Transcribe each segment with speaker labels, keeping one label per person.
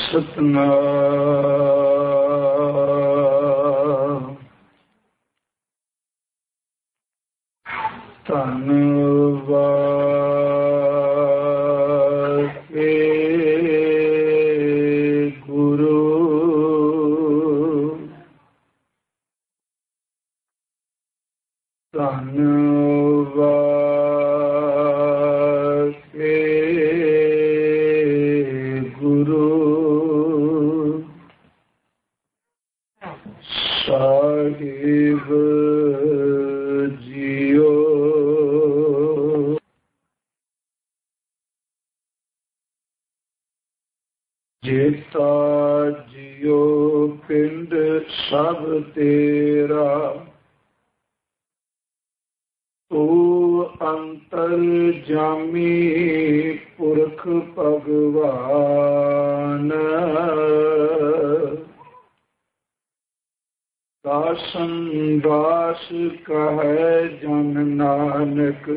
Speaker 1: ਸਤਨਾਮ ਧੰਨ ਵਾਹਿਗੁਰੂ ਧੰਨ ਸਾਹਿਬ JIO. ਜੇਤਾ JIO ਪਿੰਡ ਸਭ ਤੇਰਾ, ਤੂੰ ਅੰਤਰ ਜਾਮੀ ਪੁਰਖ ਭਗਵਾਨ। ਦਾਸਨ ਦਾਸ ਕਹੈ ਜਨ ਨਾਨਕ,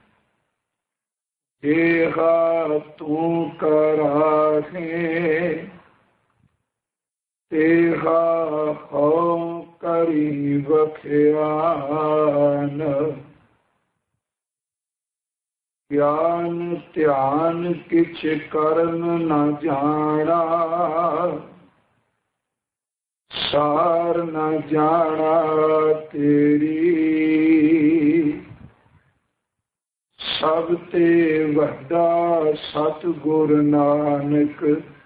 Speaker 1: ਜੇਹਾ ਤੂੰ ਕਰਾਹੇ ਤੇਹਾ ਹਉ ਕਰੀ ਵਖਿਆਨ। ਗਿਆਨ ਧਿਆਨ ਕਿਛ ਕਰਨ ਨ ਜਾਣਾ, ਸਾਰ ਨ ਜਾਣਾ ਤੇਰੀ। ਸਭ ਤੇ ਵੱਡਾ ਸਤਿਗੁਰ ਨਾਨਕ,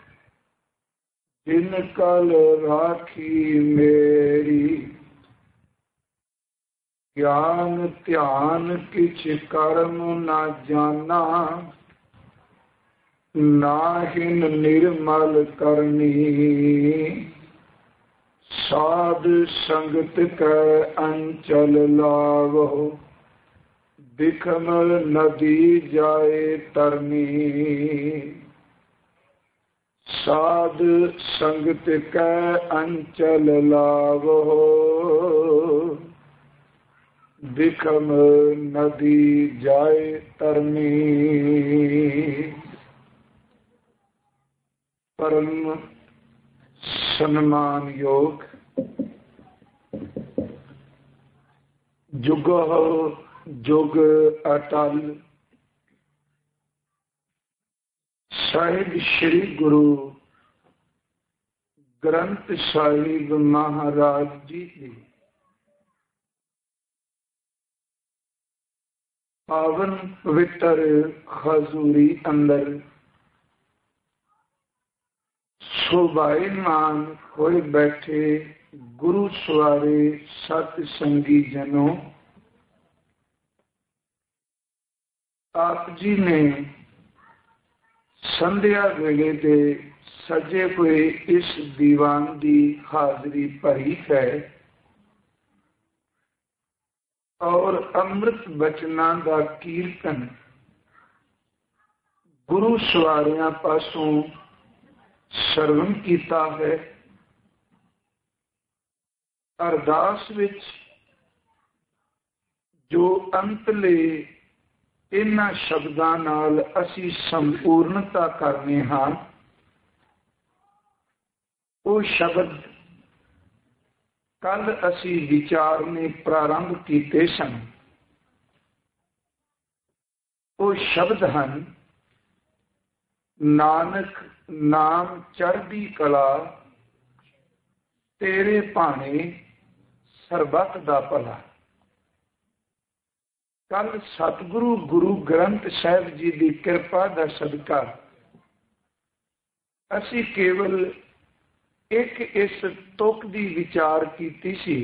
Speaker 1: ਜਿਨ ਕਲ ਰਾਖੀ ਮੇਰੀ। ਗਿਆਨ ਧਿਆਨ ਕਿਛ ਕਰਮ ਨ ਜਾਣਾ, ਨਾਹਿਨ ਨਿਰਮਲ ਕਰਨੀ। ਸਾਧ ਸੰਗਤ ਕੈ ਅੰਚਲ ਲਾਵੋ, ਬਿਖਮ ਨਦੀ ਜਾਏ ਤਰਨੀ। ਸਾਧ ਸੰਗਤ ਕੈ ਅੰਚਲ ਲਾਵੋ, ਬਿਖਮ ਨਦੀ ਜਾਏ ਤਰਨੀ। ਪਰਮ ਸਨਮਾਨਯੋਗ ਜੁਗੋ ਜੁਗ ਅਟਲ ਸਾਹਿਬ ਸ੍ਰੀ ਗੁਰੂ ਗ੍ਰੰਥ ਸਾਹਿਬ ਮਹਾਰਾਜ ਜੀ ਦੀ ਪਾਵਨ ਪਵਿੱਤਰ ਹਜ਼ੂਰੀ ਅੰਦਰ ਸ਼ੋਭਾਇਮਾਨ ਹੋਏ ਬੈਠੇ ਗੁਰੂ ਸਵਾਰੇ ਸਤ ਸੰਗੀ ਜਨੋ, ਆਪ ਜੀ ਨੇ ਸੰਧਿਆ ਵੇਲੇ ਦੇ ਸਜੇ ਹੋਏ ਇਸ ਦੀਵਾਨ ਦੀ ਹਾਜ਼ਰੀ ਭਰੀ ਹੈ ਔਰ ਅੰਮ੍ਰਿਤ ਬਚਨਾਂ ਦਾ ਕੀਰਤਨ ਗੁਰੂ ਸਵਾਰਿਆਂ ਪਾਸੋਂ ਸਰਵਣ ਕੀਤਾ ਹੈ। ਅਰਦਾਸ ਵਿੱਚ ਜੋ ਅੰਤਲੇ ਇਹਨਾਂ ਸ਼ਬਦਾਂ ਨਾਲ ਅਸੀਂ ਸੰਪੂਰਨਤਾ ਕਰਨੇ ਹਾਂ, ਉਹ ਸ਼ਬਦ ਕੱਲ ਅਸੀਂ ਵਿਚਾਰਨੇ ਪ੍ਰਾਰੰਭ ਕੀਤੇ ਸਨ। ਉਹ ਸ਼ਬਦ ਹਨ, ਨਾਨਕ ਨਾਮ ਚੜ੍ਹਦੀ ਕਲਾ, ਤੇਰੇ ਭਾਣੇ ਸਰਬੱਤ ਦਾ ਭਲਾ। ਕੱਲ ਸਤਿਗੁਰੂ ਗੁਰੂ ਗ੍ਰੰਥ ਸਾਹਿਬ ਜੀ ਦੀ ਕਿਰਪਾ ਦਾ ਸਦਕਾ ਅਸੀਂ ਕੇਵਲ ਇੱਕ ਇਸ ਤੁਕ ਦੀ ਵਿਚਾਰ ਕੀਤੀ ਸੀ,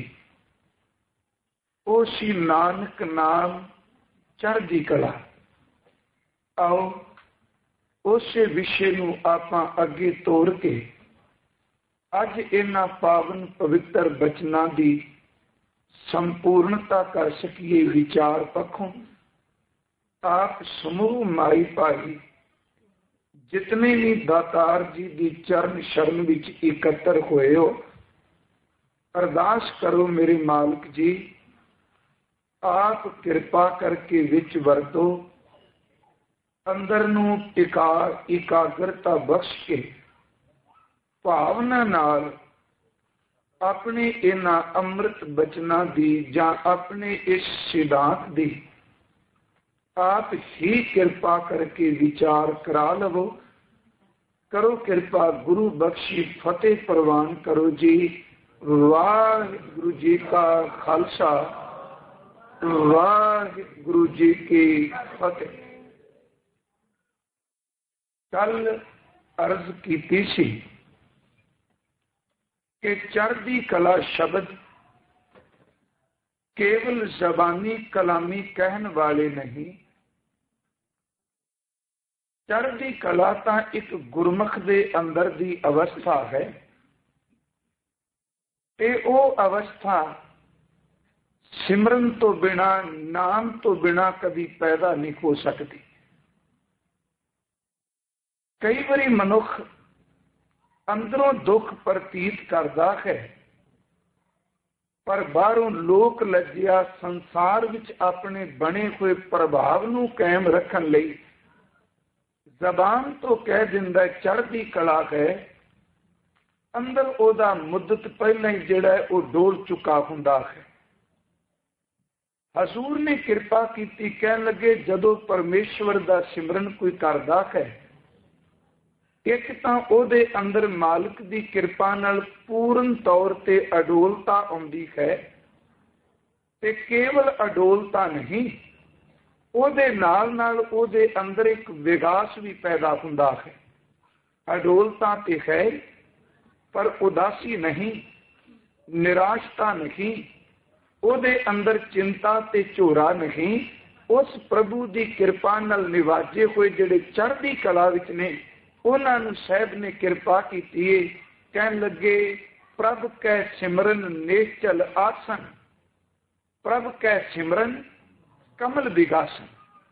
Speaker 1: ਉਹ ਸੀ ਨਾਨਕ ਨਾਮ ਚੜ੍ਹਦੀ ਕਲਾ। ਆਓ ਉਸੇ ਵਿਸ਼ੇ ਨੂੰ ਆਪਾਂ ਅੱਗੇ ਤੋਰ ਕੇ ਅੱਜ ਇਹਨਾਂ ਪਾਵਨ ਪਵਿੱਤਰ ਬਚਨਾਂ ਦੀ ਸੰਪੂਰਨਤਾ ਕਰ ਸਕੀਏ। ਵਿਚਾਰ ਪੱਖੋਂ ਆਪ ਸਮੂਹ ਮਾਈ ਭਾਈ ਜਿਤਨੇ ਵੀ ਦਾਤਾਰ ਜੀ ਦੀ ਚਰਨ ਸ਼ਰਨ ਵਿੱਚ ਇਕੱਤਰ ਹੋਏ ਹੋ, ਅਰਦਾਸ ਕਰੋ ਮੇਰੇ ਮਾਲਕ ਜੀ, ਆਪ ਕਿਰਪਾ ਕਰਕੇ ਵਿੱਚ ਵਰਤੋ, ਅੰਦਰ ਨੂੰ ਇਕਾਗਰਤਾ ਬਖਸ਼ ਕੇ ਭਾਵਨਾ ਨਾਲ ਆਪਣੇ ਇਹਨਾਂ ਅੰਮ੍ਰਿਤ ਬਚਨਾਂ ਦੀ ਜਾਂ ਆਪਣੇ ਇਸ ਸਿਧਾਂਤ ਦੀ ਆਪ ਹੀ ਕਿਰਪਾ ਕਰਕੇ ਵਿਚਾਰ ਕਰਾ ਲਵੋ। ਕਰੋ ਕਿਰਪਾ, ਗੁਰੂ ਬਖਸ਼ੀ ਫਤਿਹ ਪ੍ਰਵਾਨ ਕਰੋ ਜੀ। ਵਾਹਿਗੁਰੂ ਜੀ ਕਾ ਖਾਲਸਾ, ਵਾਹਿਗੁਰੂ ਜੀ ਕੀ ਫਤਿਹ। ਕੱਲ ਅਰਜ਼ ਕੀਤੀ ਸੀ ਕਿ ਚੜ੍ਹਦੀ ਕਲਾ ਸ਼ਬਦ ਕੇਵਲ ਜ਼ਬਾਨੀ ਕਲਾਮੀ ਕਹਿਣ ਵਾਲੇ ਨਹੀਂ। ਚੜ੍ਹਦੀ ਕਲਾ ਤਾਂ ਇੱਕ ਗੁਰਮੁਖ ਦੇ ਅੰਦਰ ਦੀ ਅਵਸਥਾ ਹੈ ਤੇ ਉਹ ਅਵਸਥਾ ਸਿਮਰਨ ਤੋਂ ਬਿਨਾ, ਨਾਮ ਤੋਂ ਬਿਨਾ ਕਦੀ ਪੈਦਾ ਨਹੀਂ ਹੋ ਸਕਦੀ। ਕਈ ਵਾਰੀ ਮਨੁੱਖ ਅੰਦਰੋਂ ਦੁੱਖ ਪ੍ਰਤੀਤ ਕਰਦਾ ਹੈ, ਪਰ ਬਾਹਰੋਂ ਲੋਕ ਲੱਜਿਆ ਸੰਸਾਰ ਵਿੱਚ ਆਪਣੇ ਬਣੇ ਹੋਏ ਪ੍ਰਭਾਵ ਨੂੰ ਕਾਇਮ ਰੱਖਣ ਲਈ ਜ਼ਬਾਨ ਤੋਂ ਕਹਿ ਦਿੰਦਾ ਚੜ੍ਹਦੀ ਕਲਾ ਹੈ। ਅੰਦਰ ਉਹਦਾ ਮੁੱਦਤ ਪਹਿਲਾਂ ਹੀ ਜਿਹੜਾ ਉਹ ਡੋਲ ਚੁੱਕਾ ਹੁੰਦਾ ਹੈ। ਹਜ਼ੂਰ ਨੇ ਕਿਰਪਾ ਕੀਤੀ, ਕਹਿਣ ਲੱਗੇ ਜਦੋਂ ਪਰਮੇਸ਼ਵਰ ਦਾ ਸਿਮਰਨ ਕੋਈ ਕਰਦਾ ਹੈ, ਇੱਕ ਤਾਂ ਉਹਦੇ ਅੰਦਰ ਮਾਲਕ ਦੀ ਕਿਰਪਾ ਨਾਲ ਪੂਰਨ ਤੌਰ ਤੇ ਅਡੋਲਤਾ ਆਉਂਦੀ ਹੈ ਤੇ ਕੇਵਲ ਅਡੋਲਤਾ ਨਹੀਂ, ਉਹਦੇ ਨਾਲ ਨਾਲ ਉਹਦੇ ਅੰਦਰ ਇੱਕ ਵਿਗਾਸ ਵੀ ਪੈਦਾ ਹੁੰਦਾ ਹੈ। ਅਡੋਲਤਾ ਤੇ ਹੈ ਪਰ ਉਦਾਸੀ ਨਹੀਂ, ਨਿਰਾਸ਼ਤਾ ਨਹੀਂ, ਉਹਦੇ ਅੰਦਰ ਚਿੰਤਾ ਤੇ ਝੋਰਾ ਨਹੀਂ। ਉਸ ਪ੍ਰਭੂ ਦੀ ਕਿਰਪਾ ਨਾਲ ਨਿਵਾਜੇ ਹੋਏ ਜਿਹੜੇ ਚੜ੍ਹਦੀ ਕਲਾ ਵਿੱਚ ਨੇ, ਉਹਨਾਂ ਨੂੰ ਸਾਹਿਬ ਨੇ ਕਿਰਪਾ ਕੀਤੀ ਹੈ। ਕਹਿਣ ਲੱਗੇ ਪ੍ਰਭ ਕੈ ਸਿਮਰਨ ਨੇਚਲ ਆਸਨ, ਪ੍ਰਭ ਕੈ ਸਿਮਰਨ ਕਮਲ ਵਿਗਾਸਨ।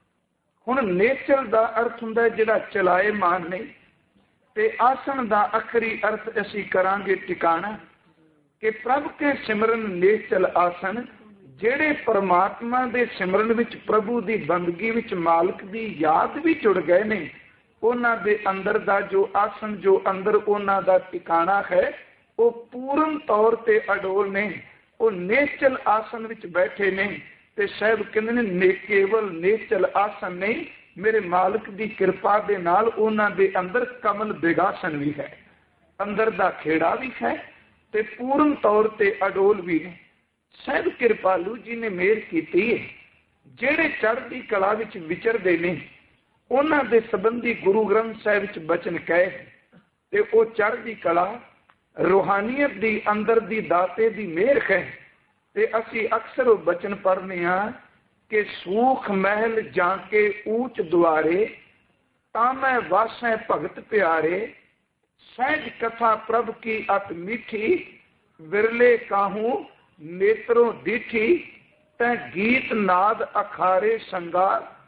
Speaker 1: ਹੁਣ ਨੇਚਲ ਦਾ ਅਰਥ ਹੁੰਦਾ ਜਿਹੜਾ ਚਲਾਏ ਮਾਨ ਨਹੀਂ, ਤੇ ਆਸਣ ਦਾ ਆਖਰੀ ਅਰਥ ਅਸੀਂ ਕਰਾਂਗੇ ਟਿਕਾਣਾ, ਕਿ ਪ੍ਰਭ ਕੇ ਸਿਮਰਨ ਨੇਚਲ ਆਸਨ। ਜਿਹੜੇ ਪਰਮਾਤਮਾ ਦੇ ਸਿਮਰਨ ਵਿੱਚ, ਪ੍ਰਭੂ ਦੀ ਬੰਦਗੀ ਵਿੱਚ ਮਾਲਕ ਦੀ ਯਾਦ ਵੀ ਜੁੜ ਗਏ ਨੇ, ਉਹਨਾਂ ਦੇ ਅੰਦਰ ਦਾ ਜੋ ਆਸਣ, ਜੋ ਅੰਦਰ ਉਹਨਾਂ ਦਾ ਟਿਕਾਣਾ ਹੈ, ਉਹ ਪੂਰਨ ਤੌਰ ਤੇ ਅਡੋਲ ਨੇ, ਉਹ ਨੇਚਲ ਆਸਣ ਵਿੱਚ ਬੈਠੇ ਨੇ। ਤੇ ਸਾਹਿਬ ਕਹਿੰਦੇ ਨੇ ਕੇਵਲ ਨੇਚਲ ਆਸਣ ਨਹੀਂ, ਮੇਰੇ ਮਾਲਕ ਦੀ ਕਿਰਪਾ ਦੇ ਨਾਲ ਉਹਨਾਂ ਦੇ ਅੰਦਰ ਕਮਲ ਵਿਗਾਸਨ ਵੀ ਹੈ, ਅੰਦਰ ਦਾ ਖੇੜਾ ਵੀ ਹੈ ਤੇ ਪੂਰਨ ਤੌਰ ਤੇ ਅਡੋਲ ਵੀ ਨੇ। ਸਾਹਿਬ ਕਿਰਪਾਲੂ ਜੀ ਨੇ ਮਿਹਰ ਕੀਤੀ ਹੈ, ਜਿਹੜੇ ਚੜ੍ਹਦੀ ਕਲਾ ਵਿੱਚ ਵਿਚਰਦੇ ਨੇ ਉਹਨਾਂ ਦੇ ਸੰਬੰਧੀ ਗੁਰੂ ਗ੍ਰੰਥ ਸਾਹਿਬ ਵਿੱਚ ਬਚਨ ਕਹੇ, ਤੇ ਉਹ ਚੜ੍ਹਦੀ ਕਲਾ ਰੂਹਾਨੀਅਤ ਦੀ ਅੰਦਰ ਦੀ ਦਾਤੇ ਦੀ ਮਿਹਰ ਹੈ। ਤੇ ਅਸੀਂ ਅਕਸਰ ਉਹ ਬਚਨ ਪੜ੍ਹਨੇ ਹਾਂ ਕਿ ਸੂਖ ਮਹਿਲ ਜਾਂ ਕੇ ਊਚ ਦੁਆਰੇ, ਤਾਂ ਮੈਂ ਵਾਸੈ ਭਗਤ ਪਿਆਰੇ, ਸਹਿਜ ਕਥਾ ਪ੍ਰਭ ਕੀ ਅਤ ਮੀਠੀ, ਵਿਰਲੇ ਕਾਹੂ ਨੇਤਰੋਂ ਦੀਠੀ, ਤੈ ਗੀਤ ਨਾਦ ਅਖਾਰੇ ਸੰਗਾ,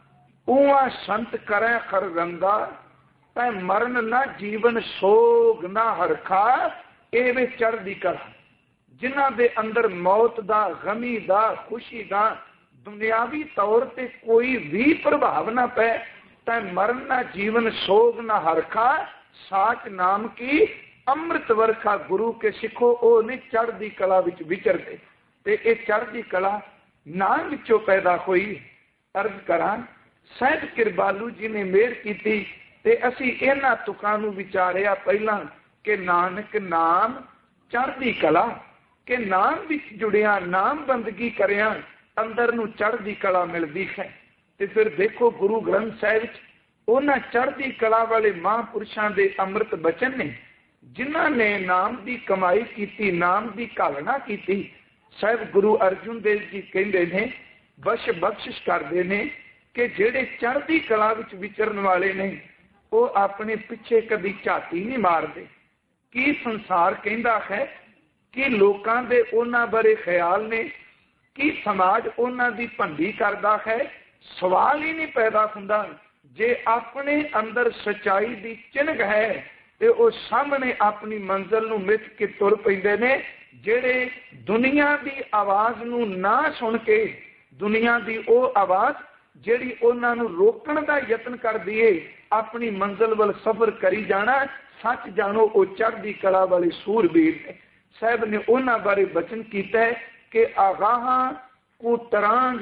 Speaker 1: ਊਆ ਸੰਤ ਕਰੈ ਖਰ ਰੰਗਾ, ਤੈ ਮਰਨ ਨਾ ਜੀਵਨ ਸੋਗ ਨਾ ਹਰਖਾ। ਇਹ ਵੇ ਚੜ੍ਹਦੀ ਕਲਾ, ਜਿਨ੍ਹਾਂ ਦੇ ਅੰਦਰ ਮੌਤ ਦਾ, ਗਮੀ ਦਾ, ਖੁਸ਼ੀ ਦਾ ਦੁਨਿਆਵੀ ਤੌਰ ਤੇ ਕੋਈ ਵੀ ਪ੍ਰਭਾਵ ਨਾ ਪੈ। ਤਾਂ ਮਰਨ ਨਾ ਜੀਵਨ ਸੋਗ ਨਾ ਹਰਖਾ, ਸਾਚ ਨਾਮ ਕੀ ਅੰਮ੍ਰਿਤ ਵਰਖਾ। ਗੁਰੂ ਕੇ ਸਿੱਖੋ, ਉਹ ਨਹੀਂ ਚੜ੍ਹਦੀ ਕਲਾ ਵਿੱਚ ਵਿਚਰਦੇ, ਤੇ ਇਹ ਚੜ੍ਹਦੀ ਕਲਾ ਨਾਮ ਵਿੱਚੋਂ ਪੈਦਾ ਹੋਈ। ਅਰਜ਼ ਕਰਾਂ, ਸਾਹਿਬ ਕਿਰਪਾਲੂ ਜੀ ਨੇ ਮਿਹਰ ਕੀਤੀ ਤੇ ਅਸੀਂ ਇਹਨਾਂ ਤੁਕਾਂ ਨੂੰ ਵਿਚਾਰਿਆ ਪਹਿਲਾਂ ਕਿ ਨਾਨਕ ਨਾਮ ਚੜ੍ਹਦੀ ਕਲਾ, ਕਿ ਨਾਮ ਵਿੱਚ ਜੁੜਿਆ, ਨਾਮ ਬੰਦਗੀ ਕਰਿਆ ਅੰਦਰ ਨੂੰ ਚੜ੍ਹਦੀ ਕਲਾ ਮਿਲਦੀ ਹੈ। ਤੇ ਫਿਰ ਦੇਖੋ ਗੁਰੂ ਗ੍ਰੰਥ ਸਾਹਿਬ ਵਿੱਚ ਉਹਨਾਂ ਚੜ੍ਹਦੀ ਕਲਾ ਵਾਲੇ ਮਹਾਂਪੁਰਸ਼ਾਂ ਦੇ ਅੰਮ੍ਰਿਤ ਬਚਨ ਨੇ, ਜਿਨ੍ਹਾਂ ਨੇ ਨਾਮ ਦੀ ਕਮਾਈ ਕੀਤੀ, ਨਾਮ ਦੀ ਘਾਲਣਾ ਕੀਤੀ। ਸਾਹਿਬ ਗੁਰੂ ਅਰਜਨ ਦੇਵ ਜੀ ਕਹਿੰਦੇ ਨੇ, ਬਖਸ਼ਿਸ਼ ਕਰਦੇ ਨੇ ਕਿ ਜਿਹੜੇ ਚੜ੍ਹਦੀ ਕਲਾ ਵਿੱਚ ਵਿਚਰਨ ਵਾਲੇ ਨੇ, ਉਹ ਆਪਣੇ ਪਿੱਛੇ ਕਦੀ ਝਾਤੀ ਨਹੀਂ ਮਾਰਦੇ। ਕੀ ਸੰਸਾਰ ਕਹਿੰਦਾ ਹੈ, ਕੀ ਲੋਕਾਂ ਦੇ ਉਹਨਾਂ ਬਾਰੇ ਖਿਆਲ ਨੇ, ਕੀ ਸਮਾਜ ਉਹਨਾਂ ਦੀ ਭੰਡੀ ਕਰਦਾ ਹੈ, ਸਵਾਲ ਹੀ ਨਹੀਂ ਪੈਦਾ ਹੁੰਦਾ। ਜੇ ਆਪਣੇ ਅੰਦਰ ਸੱਚਾਈ ਦੀ ਚਿੰਨ੍ਹ ਹੈ ਤੇ ਉਹ ਸਾਹਮਣੇ ਆਪਣੀ ਮੰਜ਼ਿਲ ਨੂੰ ਮਿੱਥ ਕੇ ਤੁਰ ਪੈਂਦੇ ਨੇ। ਜਿਹੜੇ ਦੁਨੀਆ ਦੀ ਆਵਾਜ਼ ਨੂੰ ਨਾ ਸੁਣ ਕੇ, ਦੁਨੀਆ ਦੀ ਉਹ ਆਵਾਜ਼ ਜਿਹੜੀ ਉਹਨਾਂ ਨੂੰ ਰੋਕਣ ਦਾ ਯਤਨ ਕਰਦੀ ਏ ਆਪਣੀ ਮੰਜ਼ਿਲ ਵੱਲ ਸਫ਼ਰ ਕਰੀ ਜਾਣਾ। ਸੱਚ ਜਾਣੋ ਉਹ ਚੜ੍ਹਦੀ ਕਲਾ ਵਾਲੇ ਸੂਰਬੀਰ ਨੇ। ਸਾਹਿਬ ਨੇ ਉਹਨਾਂ ਬਾਰੇ ਬਚਨ ਕੀਤਾ ਹੈ ਕਿ ਆਗਾਹਾਂ ਕੋ ਤਰਾਂਗ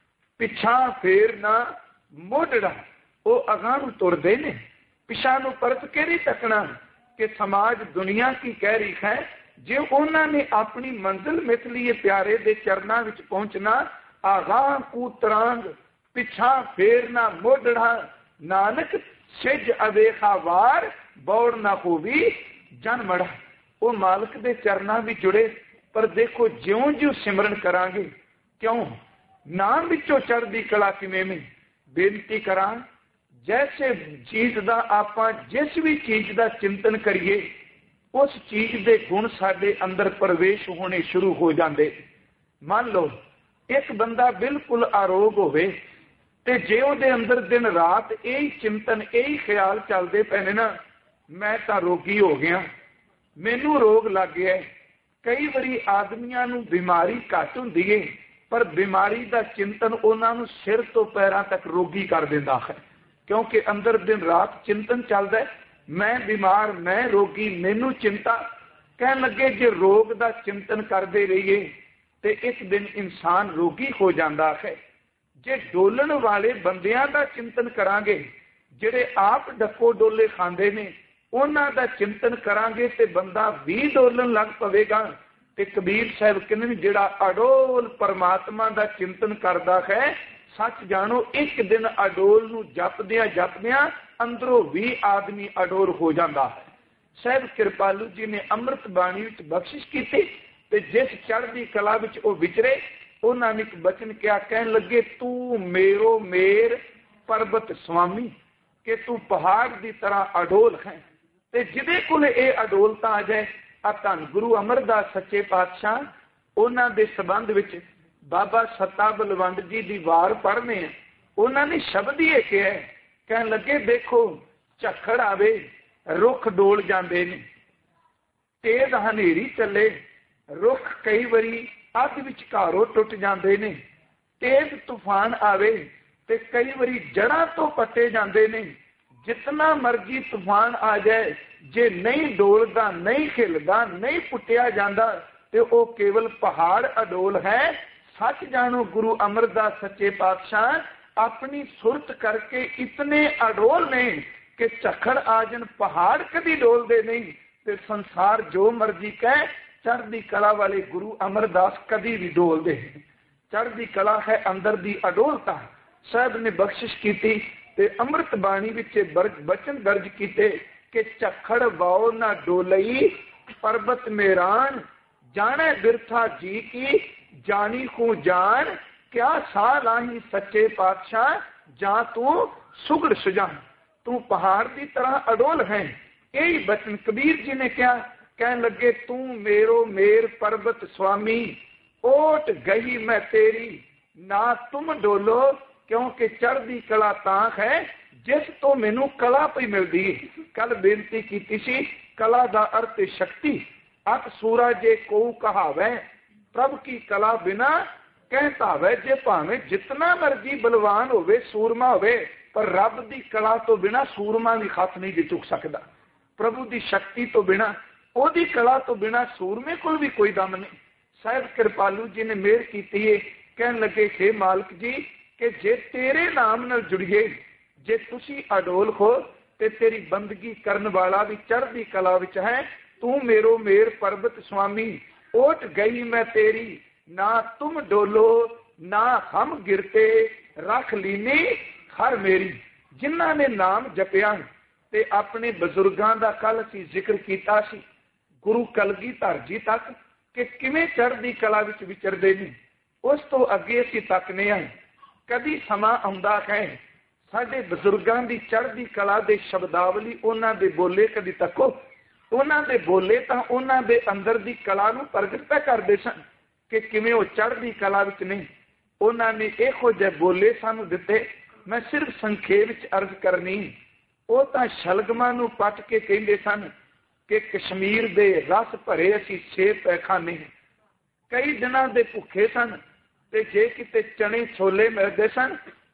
Speaker 1: ਪਿਛਾ ਫੇਰ ਨਾ ਮੋਢੜਾ। ਉਹ ਅਗਾਂਹ ਨੂੰ ਤੁਰਦੇ ਨੇ, ਪਿਛਾ ਨੂੰ ਪਰਤ ਕੇ ਨਹੀਂ ਤੱਕਣਾ ਕਿ ਸਮਾਜ ਦੁਨੀਆ ਕੀ ਕਹਿ ਰਹੀ ਹੈ। ਜੇ ਉਹਨਾਂ ਨੇ ਆਪਣੀ ਮੰਜ਼ਿਲ ਮਿਥ ਲਈਏ ਪਿਆਰੇ ਦੇ ਚਰਨਾਂ ਵਿੱਚ ਪਹੁੰਚਣਾ, ਆਗਾਹ ਕੂ ਤਰਾਂਗ ਪਿਛਾ ਫੇਰ ਨਾ ਮੋਢੜਾ, ਨਾਨਕ ਸਿੱਜ ਅਵੇਖਾ ਵਾਰ ਬੌੜ ਨਾ ਹੋਵੀ ਜਨ ਮੜਾ। ਉਹ ਮਾਲਕ ਦੇ ਚਰਨਾਂ ਵਿੱਚ ਜੁੜੇ, ਪਰ ਦੇਖੋ ਜਿਉਂ-ਜਿਉਂ ਸਿਮਰਨ ਕਰਾਂਗੇ, ਕਿਉਂ ਨਾਮ ਵਿੱਚੋਂ ਚੜ੍ਹਦੀ ਕਲਾ ਕਿਵੇਂ ਮੈਂ ਬੇਨਤੀ ਕਰਾਂ। ਜੈਸੇ ਚੀਜ਼ ਦਾ ਆਪਾਂ ਜਿਸ ਵੀ ਚੀਜ਼ ਦਾ ਚਿੰਤਨ ਕਰੀਏ, ਉਸ ਚੀਜ਼ ਦੇ ਗੁਣ ਸਾਡੇ ਅੰਦਰ ਪ੍ਰਵੇਸ਼ ਹੋਣੇ ਸ਼ੁਰੂ ਹੋ ਜਾਂਦੇ। ਮੰਨ ਲਓ ਇੱਕ ਬੰਦਾ ਬਿਲਕੁਲ ਆਰੋਗ ਹੋਵੇ ਤੇ ਜੇ ਉਹਦੇ ਅੰਦਰ ਦਿਨ ਰਾਤ ਇਹੀ ਚਿੰਤਨ ਇਹੀ ਖਿਆਲ ਚੱਲਦੇ ਪਏ ਨੇ ਨਾ, ਮੈਂ ਤਾਂ ਰੋਗੀ ਹੋ ਗਿਆ, ਮੈਨੂੰ ਰੋਗ ਲੱਗ ਗਿਆ। ਕਈ ਵਾਰੀ ਆਦਮੀਆਂ ਨੂੰ ਬਿਮਾਰੀ ਘੱਟ ਹੁੰਦੀ ਏ, ਪਰ ਬਿਮਾਰੀ ਦਾ ਚਿੰਤਨ ਉਹਨਾਂ ਨੂੰ ਸਿਰ ਤੋਂ ਪੈਰਾਂ ਤੱਕ ਰੋਗੀ ਕਰ ਦਿੰਦਾ ਹੈ, ਕਿਉਂਕਿ ਅੰਦਰ ਦਿਨ ਰਾਤ ਚਿੰਤਨ ਚੱਲਦਾ, ਮੈਂ ਬਿਮਾਰ, ਮੈਂ ਰੋਗੀ, ਮੈਨੂੰ ਚਿੰਤਾ। ਕਹਿਣ ਲੱਗੇ ਜੇ ਰੋਗ ਦਾ ਚਿੰਤਨ ਕਰਦੇ ਰਹੀਏ ਤੇ ਇੱਕ ਦਿਨ ਇਨਸਾਨ ਰੋਗੀ ਹੋ ਜਾਂਦਾ ਹੈ। ਜੇ ਡੋਲਣ ਵਾਲੇ ਬੰਦਿਆਂ ਦਾ ਚਿੰਤਨ ਕਰਾਂਗੇ, ਜਿਹੜੇ ਆਪ ਡੱਕੋ ਡੋਲੇ ਖਾਂਦੇ ਨੇ, ਉਹਨਾਂ ਦਾ ਚਿੰਤਨ ਕਰਾਂਗੇ ਤੇ ਬੰਦਾ ਵੀ ਡੋਲਣ ਲੱਗ ਪਵੇਗਾ। ਤੇ ਕਬੀਰ ਸਾਹਿਬ ਕਹਿੰਦੇ ਨੇ ਜਿਹੜਾ ਅਡੋਲ ਪਰਮਾਤਮਾ ਦਾ ਚਿੰਤਨ ਕਰਦਾ ਹੈ, ਸੱਚ ਜਾਣੋ ਇੱਕ ਦਿਨ ਅਡੋਲ ਨੂੰ ਜਪਦਿਆਂ ਜਪਦਿਆਂ ਅੰਦਰੋਂ ਵੀ ਆਦਮੀ ਅਡੋਲ ਹੋ ਜਾਂਦਾ ਹੈ। ਸਾਹਿਬ ਕਿਰਪਾਲੂ ਜੀ ਨੇ ਅੰਮ੍ਰਿਤ ਬਾਣੀ ਵਿੱਚ ਬਖਸ਼ਿਸ਼ ਕੀਤੀ ਤੇ ਜਿਸ ਚੜ੍ਹਦੀ ਕਲਾ ਵਿੱਚ ਉਹ ਵਿਚਰੇ, ਉਹਨਾਂ ਨੇ ਇੱਕ ਬਚਨ ਕਿਹਾ, ਕਹਿਣ ਲੱਗੇ ਤੂੰ ਮੇਰੋ ਮੇਰ ਪਰਬਤ ਸੁਆਮੀ, ਕਿ ਤੂੰ ਪਹਾੜ ਦੀ ਤਰ੍ਹਾਂ ਅਡੋਲ ਹੈ। ਤੇ ਜਿਹਦੇ ਕੋਲ ਇਹ ਅਡੋਲਤਾ ਆ ਜਾਏ, ਆ ਧੰਨ ਗੁਰੂ ਅਮਰਦਾਸ ਸੱਚੇ ਪਾਤਸ਼ਾਹ, ਉਹਨਾਂ ਦੇ ਸੰਬੰਧ ਵਿੱਚ ਬਾਬਾ ਸੱਤਾ ਬਲਵੰਡ ਜੀ ਦੀ ਵਾਰ ਪੜ੍ਹਨੇ, ਉਹਨਾਂ ਨੇ ਸ਼ਬਦ ਹੀ ਇਹ ਕਿਹਾ, ਕਹਿਣ ਲੱਗੇ ਦੇਖੋ ਝੱਖੜ ਆਵੇ ਰੁੱਖ ਡੋਲ ਜਾਂਦੇ ਨੇ, ਤੇਜ਼ ਹਨੇਰੀ ਚੱਲੇ ਰੁੱਖ ਕਈ ਵਾਰੀ ਅੱਧ ਵਿਚਕਾਰੋਂ ਟੁੱਟ ਜਾਂਦੇ ਨੇ, ਤੇਜ਼ ਤੂਫਾਨ ਆਵੇ ਤੇ ਕਈ ਵਾਰੀ ਜੜ੍ਹਾਂ ਤੋਂ ਪੱਟੇ ਜਾਂਦੇ ਨੇ। ਜਿਤਨਾ ਮਰਜ਼ੀ ਤੂਫਾਨ ਆ ਜਾਏ, ਜੇ ਨਹੀਂ ਡੋਲਦਾ, ਨਹੀਂ ਖਿਲਦਾ, ਨਹੀਂ ਪੁੱਟਿਆ ਜਾਂਦਾ ਤੇ ਉਹ ਕੇਵਲ ਪਹਾੜ ਅਡੋਲ ਹੈ। ਸੱਚ ਜਾਣੋ ਗੁਰੂ ਅਮਰਦਾਸ ਸੱਚੇ ਪਾਤਸ਼ਾਹ ਆਪਣੀ ਸੁਰਤ ਕਰਕੇ ਇਤਨੇ ਅਡੋਲ ਨੇ ਕਿ ਝੱਖੜ ਆ ਜਾਣ, ਪਹਾੜ ਕਦੀ ਡੋਲਦੇ ਨਹੀਂ। ਤੇ ਸੰਸਾਰ ਜੋ ਮਰਜ਼ੀ ਕਹੇ, ਚੜ੍ਹਦੀ ਕਲਾ ਵਾਲੇ ਗੁਰੂ ਅਮਰਦਾਸ ਕਦੀ ਵੀ ਡੋਲਦੇ। ਚੜ੍ਹਦੀ ਕਲਾ ਹੈ ਅੰਦਰ ਦੀ ਅਡੋਲਤਾ। ਸਾਹਿਬ ਨੇ ਬਖਸ਼ਿਸ਼ ਕੀਤੀ ਤੇ ਅੰਮ੍ਰਿਤ ਬਾਣੀ ਵਿੱਚ ਬਚਨ ਦਰਜ ਕੀਤੇ ਕਿ ਝੱਖੜ ਵਾਓ ਨਾ ਡੋਲਈ ਪਰਬਤ ਮੇਰਾਨ, ਜਾਣੇ ਬਿਰਥਾ ਜੀ ਕੀ ਜਾਣੀ ਕੋ ਜਾਨ, ਕਿਆ ਸਾਹ ਲਾਹੀ ਸੱਚੇ ਪਾਤਸ਼ਾਹ ਜਾਂ ਤੂੰ ਸੁਗੜ ਸੁਜਾਨ। ਤੂੰ ਪਹਾੜ ਦੀ ਤਰ੍ਹਾਂ ਅਡੋਲ ਹੈ। ਇਹੀ ਬਚਨ ਕਬੀਰ ਜੀ ਨੇ ਕਿਹਾ, ਕਹਿਣ ਲੱਗੇ ਤੂੰ ਮੇਰੋ ਮੇਰ ਪਰਬਤ ਸੁਆਮੀ, ਓਟ ਗਈ ਮੈਂ ਤੇਰੀ ਨਾ ਤੁਮ ਡੋਲੋ, ਕਿਉਂਕਿ ਚੜ੍ਹਦੀ ਕਲਾ ਤਾਂ ਹੈ ਜਿਸ ਤੋਂ ਮੈਨੂੰ ਕਲਾ ਪਈ ਮਿਲਦੀ ਹੈ। ਕੱਲ ਬੇਨਤੀ ਕੀਤੀ ਸੀ, ਕਲਾ ਦਾ ਅਰਥ ਸ਼ਕਤੀ। ਅਤ ਸੂਰਾ ਜੇ ਕੋ ਕਹਾਵੇ ਪ੍ਰਭ ਕੀ ਕਲਾ ਬਿਨਾ ਕਹਿਤਾਵੇ। ਜੇ ਭਾਵੇਂ ਜਿਤਨਾ ਮਰਜੀ ਬਲਵਾਨ ਹੋਵੇ, ਸੂਰਮਾ ਹੋਵੇ, ਪਰ ਰੱਬ ਦੀ ਕਲਾ ਤੋਂ ਬਿਨਾ ਸੂਰਮਾ ਵੀ ਹੱਥ ਨਹੀਂ ਦੇ ਚੁੱਕ ਸਕਦਾ। ਪ੍ਰਭੂ ਦੀ ਸ਼ਕਤੀ ਤੋਂ ਬਿਨਾ, ਉਹਦੀ ਕਲਾ ਤੋਂ ਬਿਨਾ ਸੂਰਮੇ ਕੋਲ ਵੀ ਕੋਈ ਦਮ ਨਹੀਂ। ਸਾਹਿਬ ਕਿਰਪਾਲੂ ਜੀ ਨੇ ਮਿਹਰ ਕੀਤੀ ਹੈ, ਕਹਿਣ ਲੱਗੇ ਹੇ ਮਾਲਕ ਜੀ ਕਿ ਜੇ ਤੇਰੇ ਨਾਮ ਨਾਲ ਜੁੜੀਏ, ਜੇ ਤੁਸੀਂ ਅਡੋਲ ਹੋ ਤੇ ਤੇਰੀ ਬੰਦਗੀ ਕਰਨ ਵਾਲਾ ਵੀ ਚੜ੍ਹਦੀ ਕਲਾ ਵਿੱਚ ਹੈ। ਤੂੰ ਮੇਰੋ ਮੇਰ ਪਰਬਤ ਸੁਆਮੀ, ਓਟ ਗਈ ਮੈਂ ਤੇਰੀ ਨਾ ਤੁਮ ਡੋਲੋ, ਨਾ ਹਮ ਗਿਰਤੇ ਰੱਖ ਲੀਨੀ ਹਰ ਮੇਰੀ। ਜਿਨ੍ਹਾਂ ਨੇ ਨਾਮ ਜਪਿਆ ਤੇ ਆਪਣੇ ਬਜ਼ੁਰਗਾਂ ਦਾ ਕੱਲ ਅਸੀਂ ਜ਼ਿਕਰ ਕੀਤਾ ਸੀ, ਗੁਰੂ ਕਲਗੀਧਰ ਜੀ ਤੱਕ ਕਿ ਕਿਵੇਂ ਚੜ੍ਹਦੀ ਕਲਾ ਵਿੱਚ ਵਿਚਰਦੇ ਨੇ, ਉਸ ਤੋਂ ਅੱਗੇ ਅਸੀਂ ਤੱਕਨੇ ਹਾਂ। ਕਦੀ ਸਮਾਂ ਆਉਂਦਾ ਹੈ ਸਾਡੇ ਬਜ਼ੁਰਗਾਂ ਦੀ ਚੜ੍ਹਦੀ ਕਲਾ ਦੇ ਸ਼ਬਦਾਵਲੀ, ਉਹਨਾਂ ਦੇ ਬੋਲੇ ਕਦੀ ਤੱਕੋ। ਉਹਨਾਂ ਦੇ ਬੋਲੇ ਤਾਂ ਉਹਨਾਂ ਦੇ ਅੰਦਰ ਦੀ ਕਲਾ ਨੂੰ ਪ੍ਰਗਟ ਕਰਦੇ ਸਨ ਕਿ ਕਿਵੇਂ ਉਹ ਚੜ੍ਹਦੀ ਕਲਾ ਵਿੱਚ ਨਹੀਂ। ਉਹਨਾਂ ਨੇ ਇਹੋ ਜਿਹੇ ਬੋਲੇ ਸਾਨੂੰ ਦਿੱਤੇ। ਮੈਂ ਸਿਰਫ ਸੰਖੇਪ ਵਿੱਚ ਅਰਜ਼ ਕਰਨੀ, ਉਹ ਤਾਂ ਸ਼ਲਗਮਾਂ ਨੂੰ ਪੱਟ ਕੇ ਕਹਿੰਦੇ ਸਨ ਕਿ ਕਸ਼ਮੀਰ ਦੇ ਰਸ ਭਰੇ ਅਸੀਂ ਸੇਬ ਪੈਖਾਨੇ। ਕਈ ਦਿਨਾਂ ਦੇ ਭੁੱਖੇ ਸਨ ਤੇ ਜੇ ਕਿਤੇ ਚਣੇ ਛੋਲੇ ਮਿਲਦੇ ਸਨ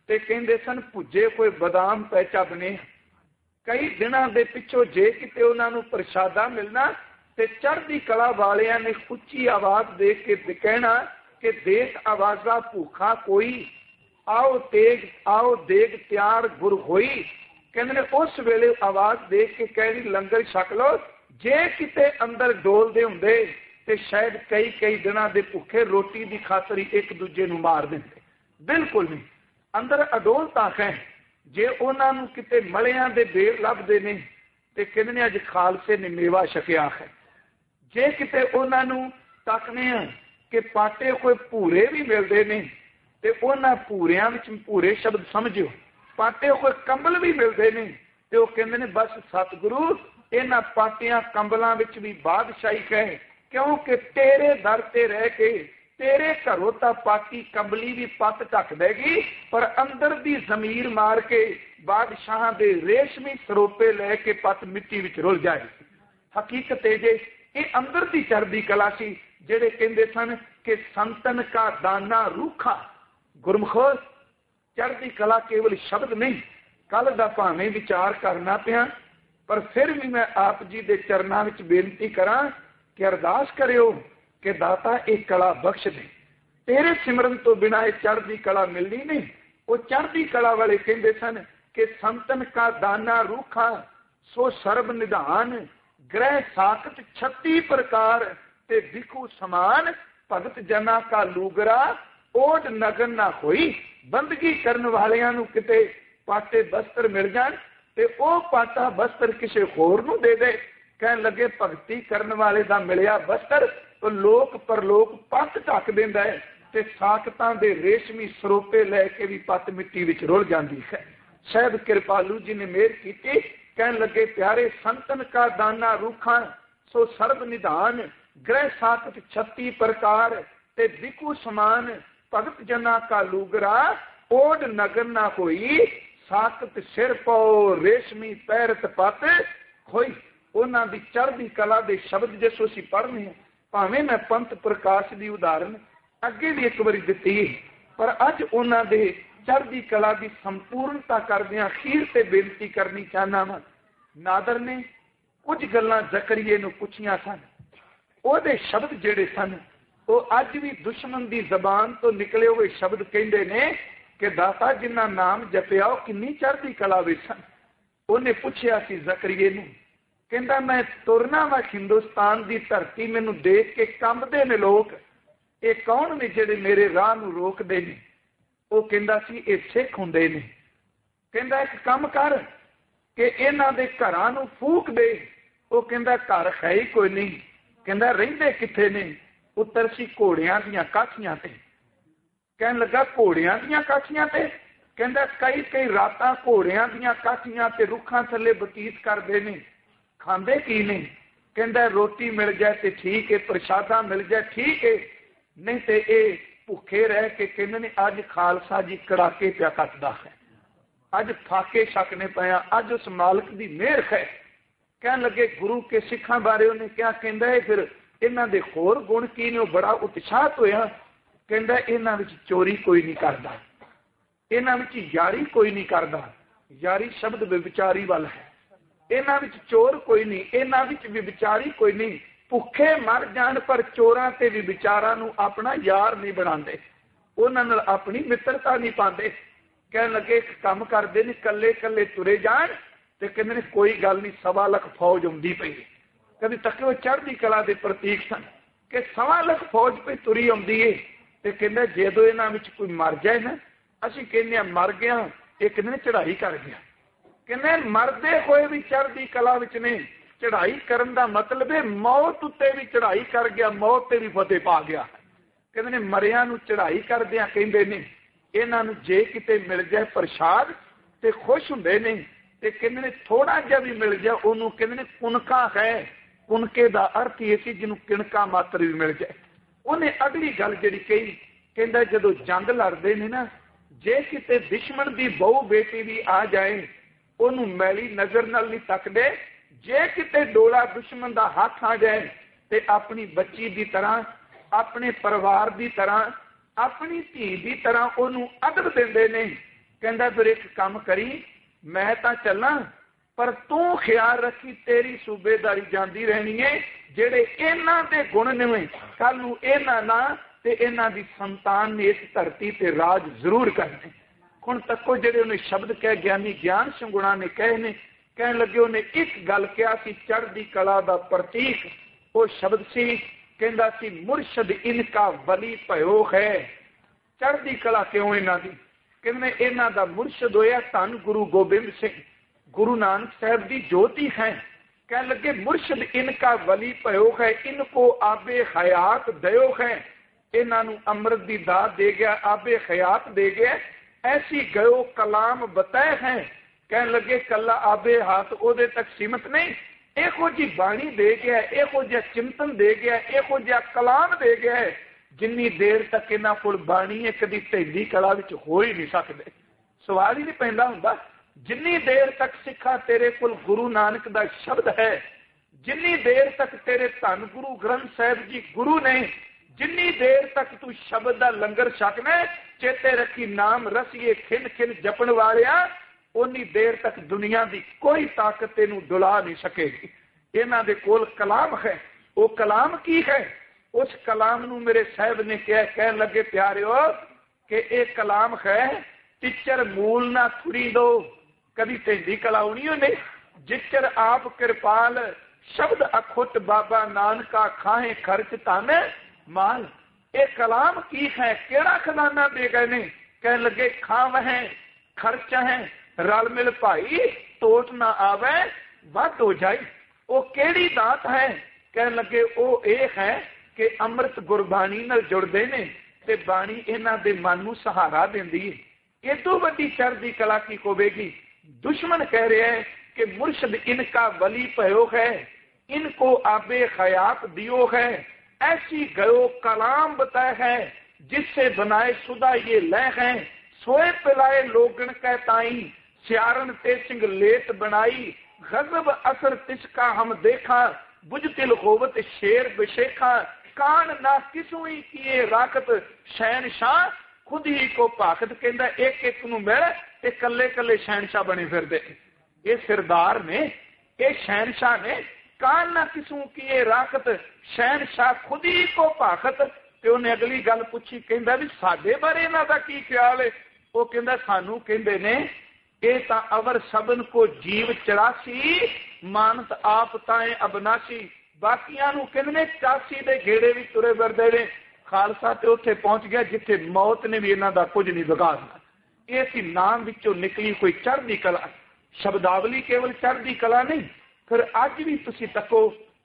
Speaker 1: ਤੇ ਕਹਿੰਦੇ ਸਨ ਭੁੱਜੇ ਹੋਏ ਬਦਾਮ ਪੈ ਚੱਬਨੇ। ਕਈ ਦਿਨਾਂ ਦੇ ਪਿੱਛੋਂ ਜੇ ਕਿਤੇ ਉਹਨਾਂ ਨੂੰ ਪ੍ਰਸ਼ਾਦਾ ਮਿਲਣਾ ਤੇ ਚੜ੍ਹਦੀ ਕਲਾ ਵਾਲਿਆਂ ਨੇ ਉੱਚੀ ਆਵਾਜ਼ ਦੇ ਕੇ ਕਹਿਣਾ ਕਿ ਦੇਖ ਆਵਾਜ਼ਾ ਭੁੱਖਾ ਕੋਈ, ਆਓ ਦੇਗ ਤਿਆਰ ਗੁਰ ਹੋਈ। ਕਹਿੰਦੇ ਨੇ ਉਸ ਵੇਲੇ ਆਵਾਜ਼ ਦੇ ਕੇ ਕਹਿਣੀ ਲੰਗਰ ਛਕ ਲਓ। ਜੇ ਕਿਤੇ ਅੰਦਰ ਡੋਲਦੇ ਹੁੰਦੇ ਤੇ ਸ਼ਾਇਦ ਕਈ ਦਿਨਾਂ ਦੇ ਭੁੱਖੇ ਰੋਟੀ ਦੀ ਖਾਤਰ ਹੀ ਇੱਕ ਦੂਜੇ ਨੂੰ ਮਾਰ ਦਿੰਦੇ। ਬਿਲਕੁਲ ਨਹੀਂ, ਅੰਦਰ ਅਡੋਲਤਾ ਹੈ। ਜੇ ਉਹਨਾਂ ਨੂੰ ਕਿਤੇ ਮਲਿਆਂ ਦੇ ਬੇਰ ਲੱਭਦੇ ਨੇ ਤੇ ਕਹਿੰਦੇ ਨੇ ਅੱਜ ਖਾਲਸੇ ਨੇ ਮੇਵਾ ਛਕਿਆ ਹੈ। ਜੇ ਕਿਤੇ ਉਹਨਾਂ ਨੂੰ ਤੱਕਦੇ ਆ ਕਿ ਪਾਟੇ ਕੋਈ ਭੂਰੇ ਵੀ ਮਿਲਦੇ ਨੇ ਤੇ ਉਹਨਾਂ ਭੂਰਿਆਂ ਵਿੱਚ ਭੂਰੇ ਸ਼ਬਦ ਸਮਝਿਓ, ਪਾਟੇ ਕੋਈ ਕੰਬਲ ਵੀ ਮਿਲਦੇ ਨੇ ਤੇ ਉਹ ਕਹਿੰਦੇ ਨੇ ਬਸ ਸਤਿਗੁਰੂ ਇਹਨਾਂ ਪਾਟਿਆਂ ਕੰਬਲਾਂ ਵਿੱਚ ਵੀ ਬਾਦਸ਼ਾਹੀ ਕਹੇ, ਕਿਉਂਕਿ ਤੇਰੇ ਦਰ ਤੇ ਰਹਿ ਕੇ ਤੇਰੇ ਘਰੋਂ ਤਾਂ ਪਾਟੀ ਕੰਬਲੀ ਵੀ ਪੱਤ ਢੱਕ ਦੇਗੀ, ਪਰ ਅੰਦਰ ਦੀ ਜ਼ਮੀਰ ਮਾਰ ਕੇ ਬਾਦਸ਼ਾਹਾਂ ਦੇ ਰੇਸ਼ਮੀ ਸਰੋਪੇ ਲੈ ਕੇ ਪੱਤ ਮਿੱਟੀ ਵਿੱਚ ਰੁਲ ਜਾਏਗੀ। ਹਕੀਕਤ ਇਹ ਜੇ ਇਹ ਅੰਦਰ ਦੀ ਚੜ੍ਹਦੀ ਕਲਾ ਸੀ। ਜਿਹੜੇ ਕਹਿੰਦੇ ਸਨ ਕਿ ਸੰਤਨ ਕਾ ਦਾਨਾ ਰੂਖਾ, ਗੁਰਮੁਖੋ ਚੜ੍ਹਦੀ ਕਲਾ ਕੇਵਲ ਸ਼ਬਦ ਨਹੀਂ। ਕੱਲ ਦਾ ਭਾਵੇਂ ਵਿਚਾਰ ਕਰਨਾ ਪਿਆ, ਪਰ ਫਿਰ ਵੀ ਮੈਂ ਆਪ ਜੀ ਦੇ ਚਰਨਾਂ ਵਿੱਚ ਬੇਨਤੀ ਕਰਾਂ ਕਿ ਅਰਦਾਸ ਕਰਿਓ ਕਿ ਦਾਤਾ ਇਹ ਕਲਾ ਬਖਸ਼ ਦੇ। ਤੇਰੇ ਸਿਮਰਨ ਤੋਂ ਬਿਨਾਂ ਇਹ ਚੜ੍ਹਦੀ ਕਲਾ ਮਿਲਣੀ ਨਹੀਂ। ਉਹ ਚੜ੍ਹਦੀ ਕਲਾ ਵਾਲੇ ਕਹਿੰਦੇ ਸਨ ਕਿ ਸੰਤਨ ਕਾ ਦਾਨਾ ਰੂਖਾ ਸੋ ਸਰਬ ਨਿਧਾਨ, ਗ੍ਰਹਿ ਸਾਖਤ 36 ਪ੍ਰਕਾਰ ਤੇ ਦਿਖੂ ਸਮਾਨ, ਭਗਤ ਜਨਾ ਕਾ ਲੂਗਰਾ ਓਡ ਨਗਨ ਨਾ ਹੋਈ। ਬੰਦਗੀ ਕਰਨ ਵਾਲਿਆਂ ਨੂੰ ਕਿਤੇ ਪਾਟੇ ਬਸਤਰ ਮਿਲ ਜਾਣ ਤੇ ਉਹ ਪਾਟਾ ਬਸਤਰ ਕਿਸੇ ਹੋਰ ਨੂੰ ਦੇ ਦੇ, ਕਹਿਣ ਲੱਗੇ ਭਗਤੀ ਕਰਨ ਵਾਲੇ ਦਾ ਮਿਲਿਆ ਬਸਤਰ ਉਹ ਲੋਕ ਪਰਲੋਕ ਪੱਤ ਢੱਕ ਦਿੰਦਾ ਹੈ ਤੇ ਸਾਖਤਾਂ ਦੇ ਰੇਸ਼ਮੀ ਸਰੋਪੇ ਲੈ ਕੇ ਵੀ ਪੱਤ ਮਿੱਟੀ ਵਿੱਚ ਰੁਲ ਜਾਂਦੀ ਹੈ। ਸ਼ਾਇਦ ਕਿਰਪਾਲੂ ਜੀ ਨੇ ਮਿਹਰ ਕੀਤੀ, ਕਹਿਣ ਲੱਗੇ ਪਿਆਰੇ ਸੰਤਨ ਕਾ ਦਾਨਾ ਰੂਖਾਂ ਸੋ ਸਰਬ ਨਿਧਾਨ, ਗ੍ਰਹਿ ਸਾਖਤ 36 ਪ੍ਰਕਾਰ ਤੇ ਦਿਕੂ ਸਮਾਨ, ਭਗਤ ਜਨਾ ਕਾ ਲੂਗਰਾ ਓਡ ਨਗਰ ਨਾ ਹੋਈ, ਸਾਖਤ ਸਿਰ ਪਉ ਰੇਸ਼ਮੀ ਪੈਰਤ ਪੱਤ ਹੋਈ। ਉਹਨਾਂ ਦੀ ਚੜ੍ਹਦੀ ਕਲਾ ਦੇ ਸ਼ਬਦ ਜਿਸ ਅਸੀਂ ਪੜ੍ਹਨੇ ਆ, ਭਾਵੇਂ ਮੈਂ ਪੰਥ ਪ੍ਰਕਾਸ਼ ਦੀ ਉਦਾਹਰਨ ਅੱਗੇ ਵੀ ਇੱਕ ਵਾਰੀ ਦਿੱਤੀ, ਪਰ ਅੱਜ ਉਹਨਾਂ ਦੇ ਚੜ੍ਹਦੀ ਕਲਾ ਦੀ ਸੰਪੂਰਨਤਾ ਕਰਦਿਆਂ ਅਖੀਰ ਤੇ ਬੇਨਤੀ ਕਰਨੀ ਚਾਹੁੰਦਾ ਵਾਂ। ਨਾਦਰ ਨੇ ਕੁਝ ਗੱਲਾਂ ਜ਼ਕਰੀਏ ਨੂੰ ਪੁੱਛੀਆਂ ਸਨ। ਉਹਦੇ ਸ਼ਬਦ ਜਿਹੜੇ ਸਨ ਉਹ ਅੱਜ ਵੀ ਦੁਸ਼ਮਣ ਦੀ ਜ਼ਬਾਨ ਤੋਂ ਨਿਕਲੇ ਹੋਏ ਸ਼ਬਦ ਕਹਿੰਦੇ ਨੇ ਕਿ ਦਾਤਾ ਜਿੰਨਾ ਨਾਮ ਜਪਿਆ ਉਹ ਕਿੰਨੀ ਚੜ੍ਹਦੀ ਕਲਾ ਵਿੱਚ ਸਨ। ਉਹਨੇ ਪੁੱਛਿਆ ਸੀ ਜ਼ਕਰੀਏ ਨੂੰ, ਕਹਿੰਦਾ ਮੈਂ ਤੁਰਨਾ ਵਾ ਹਿੰਦੁਸਤਾਨ ਦੀ ਧਰਤੀ, ਮੈਨੂੰ ਦੇਖ ਕੇ ਕੰਬਦੇ ਨੇ ਲੋਕ, ਇਹ ਕੌਣ ਨੇ ਜਿਹੜੇ ਮੇਰੇ ਰਾਹ ਨੂੰ ਰੋਕਦੇ ਨੇ? ਉਹ ਕਹਿੰਦਾ ਸੀ ਇਹ ਸਿੱਖ ਹੁੰਦੇ ਨੇ। ਕਹਿੰਦਾ ਇੱਕ ਕੰਮ ਕਰ ਕਿ ਇਹਨਾਂ ਦੇ ਘਰਾਂ ਨੂੰ ਫੂਕ ਦੇ। ਉਹ ਕਹਿੰਦਾ ਘਰ ਹੈ ਹੀ ਕੋਈ ਨਹੀਂ। ਕਹਿੰਦਾ ਰਹਿੰਦੇ ਕਿੱਥੇ ਨੇ? ਉੱਤਰ ਸੀ ਘੋੜਿਆਂ ਦੀਆਂ ਕਾਠੀਆਂ ਤੇ। ਕਹਿਣ ਲੱਗਾ ਘੋੜਿਆਂ ਦੀਆਂ ਕਾਠੀਆਂ ਤੇ? ਕਹਿੰਦਾ ਕਈ ਰਾਤਾਂ ਘੋੜਿਆਂ ਦੀਆਂ ਕਾਠੀਆਂ ਤੇ ਰੁੱਖਾਂ ਥੱਲੇ ਬਤੀਤ ਕਰਦੇ ਨੇ। ਖਾਂਦੇ ਕੀ ਨੇ? ਕਹਿੰਦਾ ਰੋਟੀ ਮਿਲ ਜਾਏ ਤੇ ਠੀਕ ਹੈ, ਪ੍ਰਸ਼ਾਦਾ ਮਿਲ ਜਾਏ ਠੀਕ ਹੈ, ਨਹੀਂ ਤੇ ਇਹ ਭੁੱਖੇ ਰਹਿ ਕੇ ਕਹਿੰਦੇ ਨੇ ਅੱਜ ਖਾਲਸਾ ਜੀ ਕੜਾਕੇ ਪਿਆ ਕੱਟਦਾ ਹੈ, ਅੱਜ ਫਾਕੇ ਛਕਨੇ ਪਿਆ, ਅੱਜ ਉਸ ਮਾਲਕ ਦੀ ਮਿਹਰ ਹੈ। ਕਹਿਣ ਲੱਗੇ ਗੁਰੂ ਕੇ ਸਿੱਖਾਂ ਬਾਰੇ ਉਹਨੇ ਕਿਹਾ? ਕਹਿੰਦਾ ਇਹ ਫਿਰ ਇਹਨਾਂ ਦੇ ਹੋਰ ਗੁਣ ਕੀ ਨੇ? ਉਹ ਬੜਾ ਉਤਸ਼ਾਹਤ ਹੋਇਆ। ਕਹਿੰਦਾ ਇਹਨਾਂ ਵਿੱਚ ਚੋਰੀ ਕੋਈ ਨਹੀਂ ਕਰਦਾ, ਇਹਨਾਂ ਵਿੱਚ ਯਾਰੀ ਕੋਈ ਨਹੀਂ ਕਰਦਾ। ਯਾਰੀ ਸ਼ਬਦ ਵਿਚਾਰੀ ਵੱਲ ਹੈ। ਇਹਨਾਂ ਵਿੱਚ ਚੋਰ ਕੋਈ ਨਹੀਂ, ਇਹਨਾਂ ਵਿੱਚ ਵੀ ਵਿਚਾਰੀ ਕੋਈ ਨਹੀਂ। ਭੁੱਖੇ ਮਰ ਜਾਣ ਪਰ ਚੋਰਾਂ ਤੇ ਵੀ ਵਿਚਾਰਾਂ ਨੂੰ ਆਪਣਾ ਯਾਰ ਨਹੀਂ ਬਣਾਉਂਦੇ, ਉਹਨਾਂ ਨਾਲ ਆਪਣੀ ਮਿੱਤਰਤਾ ਨਹੀਂ ਪਾਉਂਦੇ। ਕਹਿਣ ਲੱਗੇ ਇੱਕ ਕੰਮ ਕਰਦੇ ਨੇ, ਕੱਲੇ ਕੱਲੇ ਤੁਰੇ ਜਾਣ ਤੇ ਕਹਿੰਦੇ ਨੇ ਕੋਈ ਗੱਲ ਨਹੀਂ 1.25 ਲੱਖ ਫੌਜ ਆਉਂਦੀ ਪਈ। ਕਦੇ ਤੱਕ ਉਹ ਚੜ੍ਹਦੀ ਕਲਾ ਦੇ ਪ੍ਰਤੀਕ ਸਨ ਕਿ 1.25 ਲੱਖ ਫੌਜ ਪਈ ਤੁਰੀ ਆਉਂਦੀ ਏ। ਤੇ ਕਹਿੰਦਾ ਜਦੋਂ ਇਹਨਾਂ ਵਿੱਚ ਕੋਈ ਮਰ ਜਾਏ ਨਾ, ਅਸੀਂ ਕਹਿੰਦੇ ਆ ਮਰ ਗਿਆ, ਇੱਕ ਦਿਨ ਚੜ੍ਹਾਈ ਕਰ ਗਿਆ। ਕਹਿੰਦੇ ਮਰਦੇ ਹੋਏ ਵੀ ਚੜ੍ਹਦੀ ਕਲਾ ਵਿੱਚ ਨੇ। ਚੜ੍ਹਾਈ ਕਰਨ ਦਾ ਮਤਲਬ ਹੈ ਮੌਤ ਉੱਤੇ ਵੀ ਚੜ੍ਹਾਈ ਕਰ ਗਿਆ, ਮੌਤ ਤੇ ਵੀ ਫਤਿਹ ਪਾ ਗਿਆ। ਕਹਿੰਦੇ ਨੇ ਮਰਿਆਂ ਨੂੰ ਚੜ੍ਹਾਈ ਕਰਦਿਆਂ ਕਹਿੰਦੇ ਨੇ ਇਹਨਾਂ ਨੂੰ ਜੇ ਕਿਤੇ ਮਿਲ ਜਾਏ ਪ੍ਰਸ਼ਾਦ ਤੇ ਖੁਸ਼ ਹੁੰਦੇ ਨੇ, ਤੇ ਕਹਿੰਦੇ ਨੇ ਥੋੜਾ ਜਿਹਾ ਵੀ ਮਿਲ ਜਾਏ ਉਹਨੂੰ ਕਹਿੰਦੇ ਨੇ ਕੁਨਕਾ ਹੈ। ਕੁਨਕੇ ਦਾ ਅਰਥ ਇਹ ਸੀ ਜਿਹਨੂੰ ਕਿਣਕਾ ਮਾਤਰ ਵੀ ਮਿਲ ਜਾਏ। ਉਹਨੇ ਅਗਲੀ ਗੱਲ ਜਿਹੜੀ ਕਹੀ, ਕਹਿੰਦਾ ਜਦੋਂ ਜੰਗ ਲੜਦੇ ਨੇ ਨਾ, ਜੇ ਕਿਤੇ ਦੁਸ਼ਮਣ ਦੀ ਬਹੂ ਬੇਟੀ ਵੀ ਆ ਜਾਏ ਉਹਨੂੰ ਮੈਲੀ ਨਜ਼ਰ ਨਾਲ ਨਹੀਂ ਤੱਕਦੇ। ਜੇ ਕਿਤੇ ਡੋਲਾ ਦੁਸ਼ਮਣ ਦਾ ਹੱਥ ਆ ਜਾਏ ਤੇ ਆਪਣੀ ਬੱਚੀ ਦੀ ਤਰ੍ਹਾਂ, ਆਪਣੇ ਪਰਿਵਾਰ ਦੀ ਤਰ੍ਹਾਂ, ਆਪਣੀ ਧੀ ਦੀ ਤਰ੍ਹਾਂ ਉਹਨੂੰ ਅਦਰ ਦਿੰਦੇ ਨੇ। कहता फिर एक काम करी, मैं तो चलना पर तू ख्याल रखी तेरी सूबेदारी जाती रहनी है। जेड़े इन्हां दे गुण ने कल नूं इन्हां ना ते इन्हां दी संतान ने इस धरती ते राज जरूर करने। हुण तको जेड़े उन्हें शब्द कह ज्ञानी ज्ञान सिंह गुणा ने कहे ने, कह लगे उन्हें एक गल कहा कि चढ़दी कला दा प्रतीक वो शब्द सी, कहंदा सी मुरशद इनका वली भयो है। चढ़दी कला क्यों इन्हां दी? कहने इन्हां दा मुरशद होया धन गुरु गोबिंद सिंह, गुरु नानक साहब दी ज्योति है। कह लगे मुरशद इनका वली भयो है, इनको आबे हयात दयो है। इन्हां नूं अमृत दी दात दे गया, आबे हयात दे गया। ऐसी गयो कलाम बताए हैं। कह लगे कला आबे हाथ ओदे तक सीमित नहीं, इहो जी बाणी दे गया, इहो जिहा चिंतन दे गया, इहो जिहा कलाम दे गया है जिन्नी देर तक इन्हां कोल बाणी है कदी ढैली कला विच हो ही नहीं सकदे। सवाल ही नहीं पैंदा हुंदा। जिन्नी देर तक सिखा तेरे कोल गुरु नानक दा शब्द है, जिन्नी देर तक तेरे धन गुरु ग्रंथ साहिब जी गुरु ने, जिन्नी देर तक तू शब्द दा लंगर छकना, चेते रखी नाम रसीए खिन खिन जपण वालिया, उन्नी देर तक दुनिया की कोई ताकत तेनू डुला नहीं सकेगी। इन्हां दे कोल कलाम है। वो कलाम की है? उस कलाम नू मेरे साहब ने कह लगे प्यारिओ कि एक कलाम है, टिचर मूल ना थुड़ी दो, कभी ढेंडी कला होनी नहीं। जिचर आप कृपाल शब्द अखुट बाबा नानका खाए खर्च धन माल। एक कलाम की है, केड़ा खजाना दे गए ने? कह लगे खाव है खर्च है, रल मिल भाई टोट ना आवे वध हो जाए। वो केड़ी दात है? कह लगे वो ये है कि अमृत गुरबाणी नाल जुड़दे ने ते बाणी इन्हां दे मन नूं सहारा दिंदी है। इदों वड्डी चढ़दी कला की होवेगी? दुश्मन कह रहे हैं कि मुर्शद इनका वली भयो है, इनको आबे हयात दियो है। ऐसी गयो कलाम बताए है, जिससे बनाए सुधा ये लय है। सोए पिलाए लोगन कह ताई, सियारन ते सिंह लेत बनाई। गजब असर तिसका हम देखा, बुझतिल होवत शेर बिशेखा। कान ना किसू ही किए राखत, शहनशाह खुद ही को भाखत। कहंदा एक एक नूं मिल ते कल्ले कल्ले शहनशाह बने फिरदे। ये सिरदार ने, ये शहनशाह ने, कान ना किसू किए राखत, शहनशाह खुद ही को भाखत। ते उन्हें अगली गल पूछी, कहंदा भी साडे बारे इन्हां दा की ख्याल है? वो कहंदा सानू कहंदे ने ये तां अवर सबन को जीव 84, मानत आप ताए अबनासी। बाकियां नूं कहंदे ने 84 दे घेड़े भी तुरे फिरदे ने। खालसा ते उत्थे पहुंच गया जिथे मौत ने भी इन्हां दा कुछ नहीं बिगाड़ना। ये सी नाम विचों निकली कोई चढ़दी कला। शब्दावली केवल चढ़दी कला नहीं। फिर अज भी तुसी तको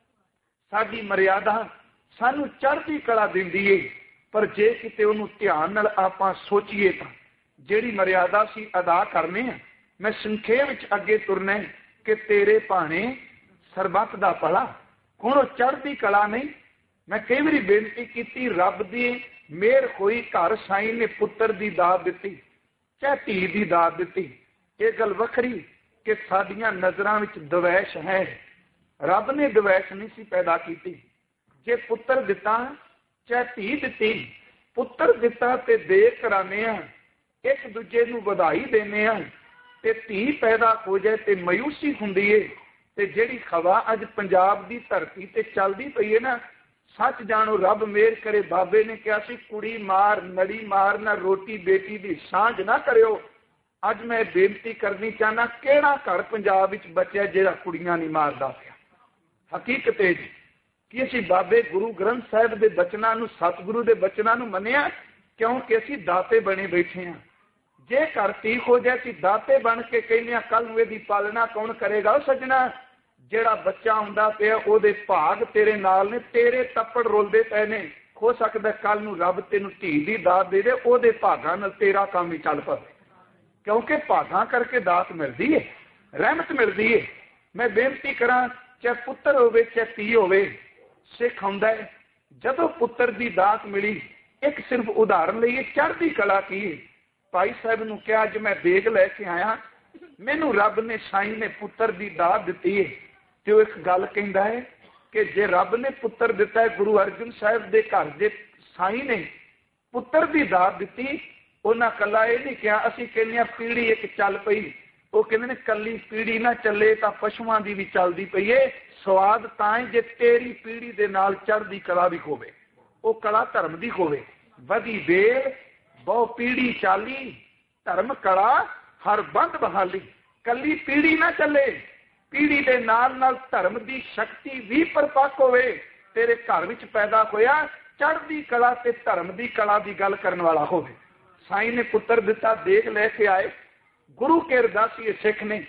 Speaker 1: साडी मर्यादा सानू चढ़दी कला दिंदी है, पर जे किते उहनूं ध्यान नाल आपां सोचीए तां जिहड़ी मर्यादा सी अदा करने हैं। मैं संखेप विच अगे तुरना है कि तेरे भाणे सरबत दा भला। हुण चढ़दी कला नहीं। मैं कई बारी बेनती की, रब दी मेहर होई घर साई ने पुत्र दी दात दिती, चाहे धी दी दात दिती। ये गल वखरी कि साडियां नज़रां विच दवैश है। रब ने दवैश नहीं सी पैदा की। जे पुत्र दिता चाहे धी दिती, पुत्र दिता ते दे कराने आ, एक दूजे नूं वधाई देने आ, ते धी पैदा हो जाए ते मायूसी हुंदी है। ते जिहड़ी खवा अज पंजाब दी धरती ते चलदी पई है ना, सच जानो रब मेहर करे। बाबे ने कहा सी कुड़ी मार नड़ी मार, ना रोटी बेटी दी सांझ ना करियो। अज मैं बेनती करनी चाहना, केड़ा घर पंजाब विच बचिया जिहड़ा कुड़ियां नहीं मारदा पिया? हकीकत है जी कि असीं बाबे गुरु ग्रंथ साहिब दे बचनां नूं, सतगुरु दे बचनां नूं मन्निया, क्योंकि असीं दाते बने बैठे हैं। जे घर ठीक हो जाए असीं दाते बन के कहने कल नूं इहदी पालना कौन करेगा? सजना जेड़ा बच्चा हुंदा पिया ओहदे भाग तेरे नाल ने, तेरे तप्पड़ रुलदे पए ने। हो सकदा कल नूं रब तैनूं धी दी दात दे दे, ओहदे भागां नाल तेरा काम ही चल पवे, क्योंकि भागां करके दात मिलदी है, रहमत मिलदी है। मैं बेनती करां, चाहे पुत्र होवे चाहे धी होवे, सिख हुंदा है जदों पुत्र दी दात मिली। एक सिर्फ उदाहरण लईए चढ़दी कला की है। भाई साहब नूं कहा अज मैं देग लैके आया, मैनू रब ने साईं ने पुत्र दी दात दिती है। तो एक गल कहंदा है कि जे रब ने पुत्र दिता है, गुरु अर्जन साहब दे घर दे साईं ने पुत्र दी दात दिती, ਉਹਨਾਂ ਕੱਲਾ ਇਹ ਨਹੀਂ ਕਿਹਾ। ਅਸੀਂ ਕਹਿੰਦੇ ਹਾਂ ਪੀੜੀ ਇੱਕ ਚੱਲ ਪਈ, ਉਹ ਕਹਿੰਦੇ ਨੇ ਕੱਲੀ ਪੀੜੀ ਨਾ ਚੱਲੇ ਤਾਂ ਪਸ਼ੂਆਂ ਦੀ ਵੀ ਚੱਲਦੀ ਪਈ ਏ। ਸਵਾਦ ਤਾਂ ਹੀ ਜੇ ਤੇਰੀ ਪੀੜੀ ਦੇ ਨਾਲ ਚੜ੍ਹਦੀ ਕਲਾ ਵੀ ਹੋਵੇ, ਉਹ ਕਲਾ ਧਰਮ ਦੀ ਹੋਵੇ। ਵਧੀ ਵੇਲ ਬਹੁ ਪੀੜੀ ਚਾਲੀ, ਧਰਮ ਕਲਾ ਹਰ ਬੰਦ ਬਹਾਲੀ। ਕੱਲੀ ਪੀੜੀ ਨਾ ਚੱਲੇ, ਪੀੜੀ ਦੇ ਨਾਲ ਨਾਲ ਧਰਮ ਦੀ ਸ਼ਕਤੀ ਵੀ ਪਰਪੱਕ ਹੋਵੇ। ਤੇਰੇ ਘਰ ਵਿੱਚ ਪੈਦਾ ਹੋਇਆ ਚੜ੍ਹਦੀ ਕਲਾ ਤੇ ਧਰਮ ਦੀ ਕਲਾ ਦੀ ਗੱਲ ਕਰਨ ਵਾਲਾ ਹੋਵੇ। ਸਾਈਂ ਨੇ ਪੁੱਤਰ ਦਿੱਤਾ, ਦੇਖ ਲੈ ਕੇ ਆਏ। ਗੁਰੂ ਕੇ ਅਰਦਾਸੀਏ ਸਿੱਖ ਨੇ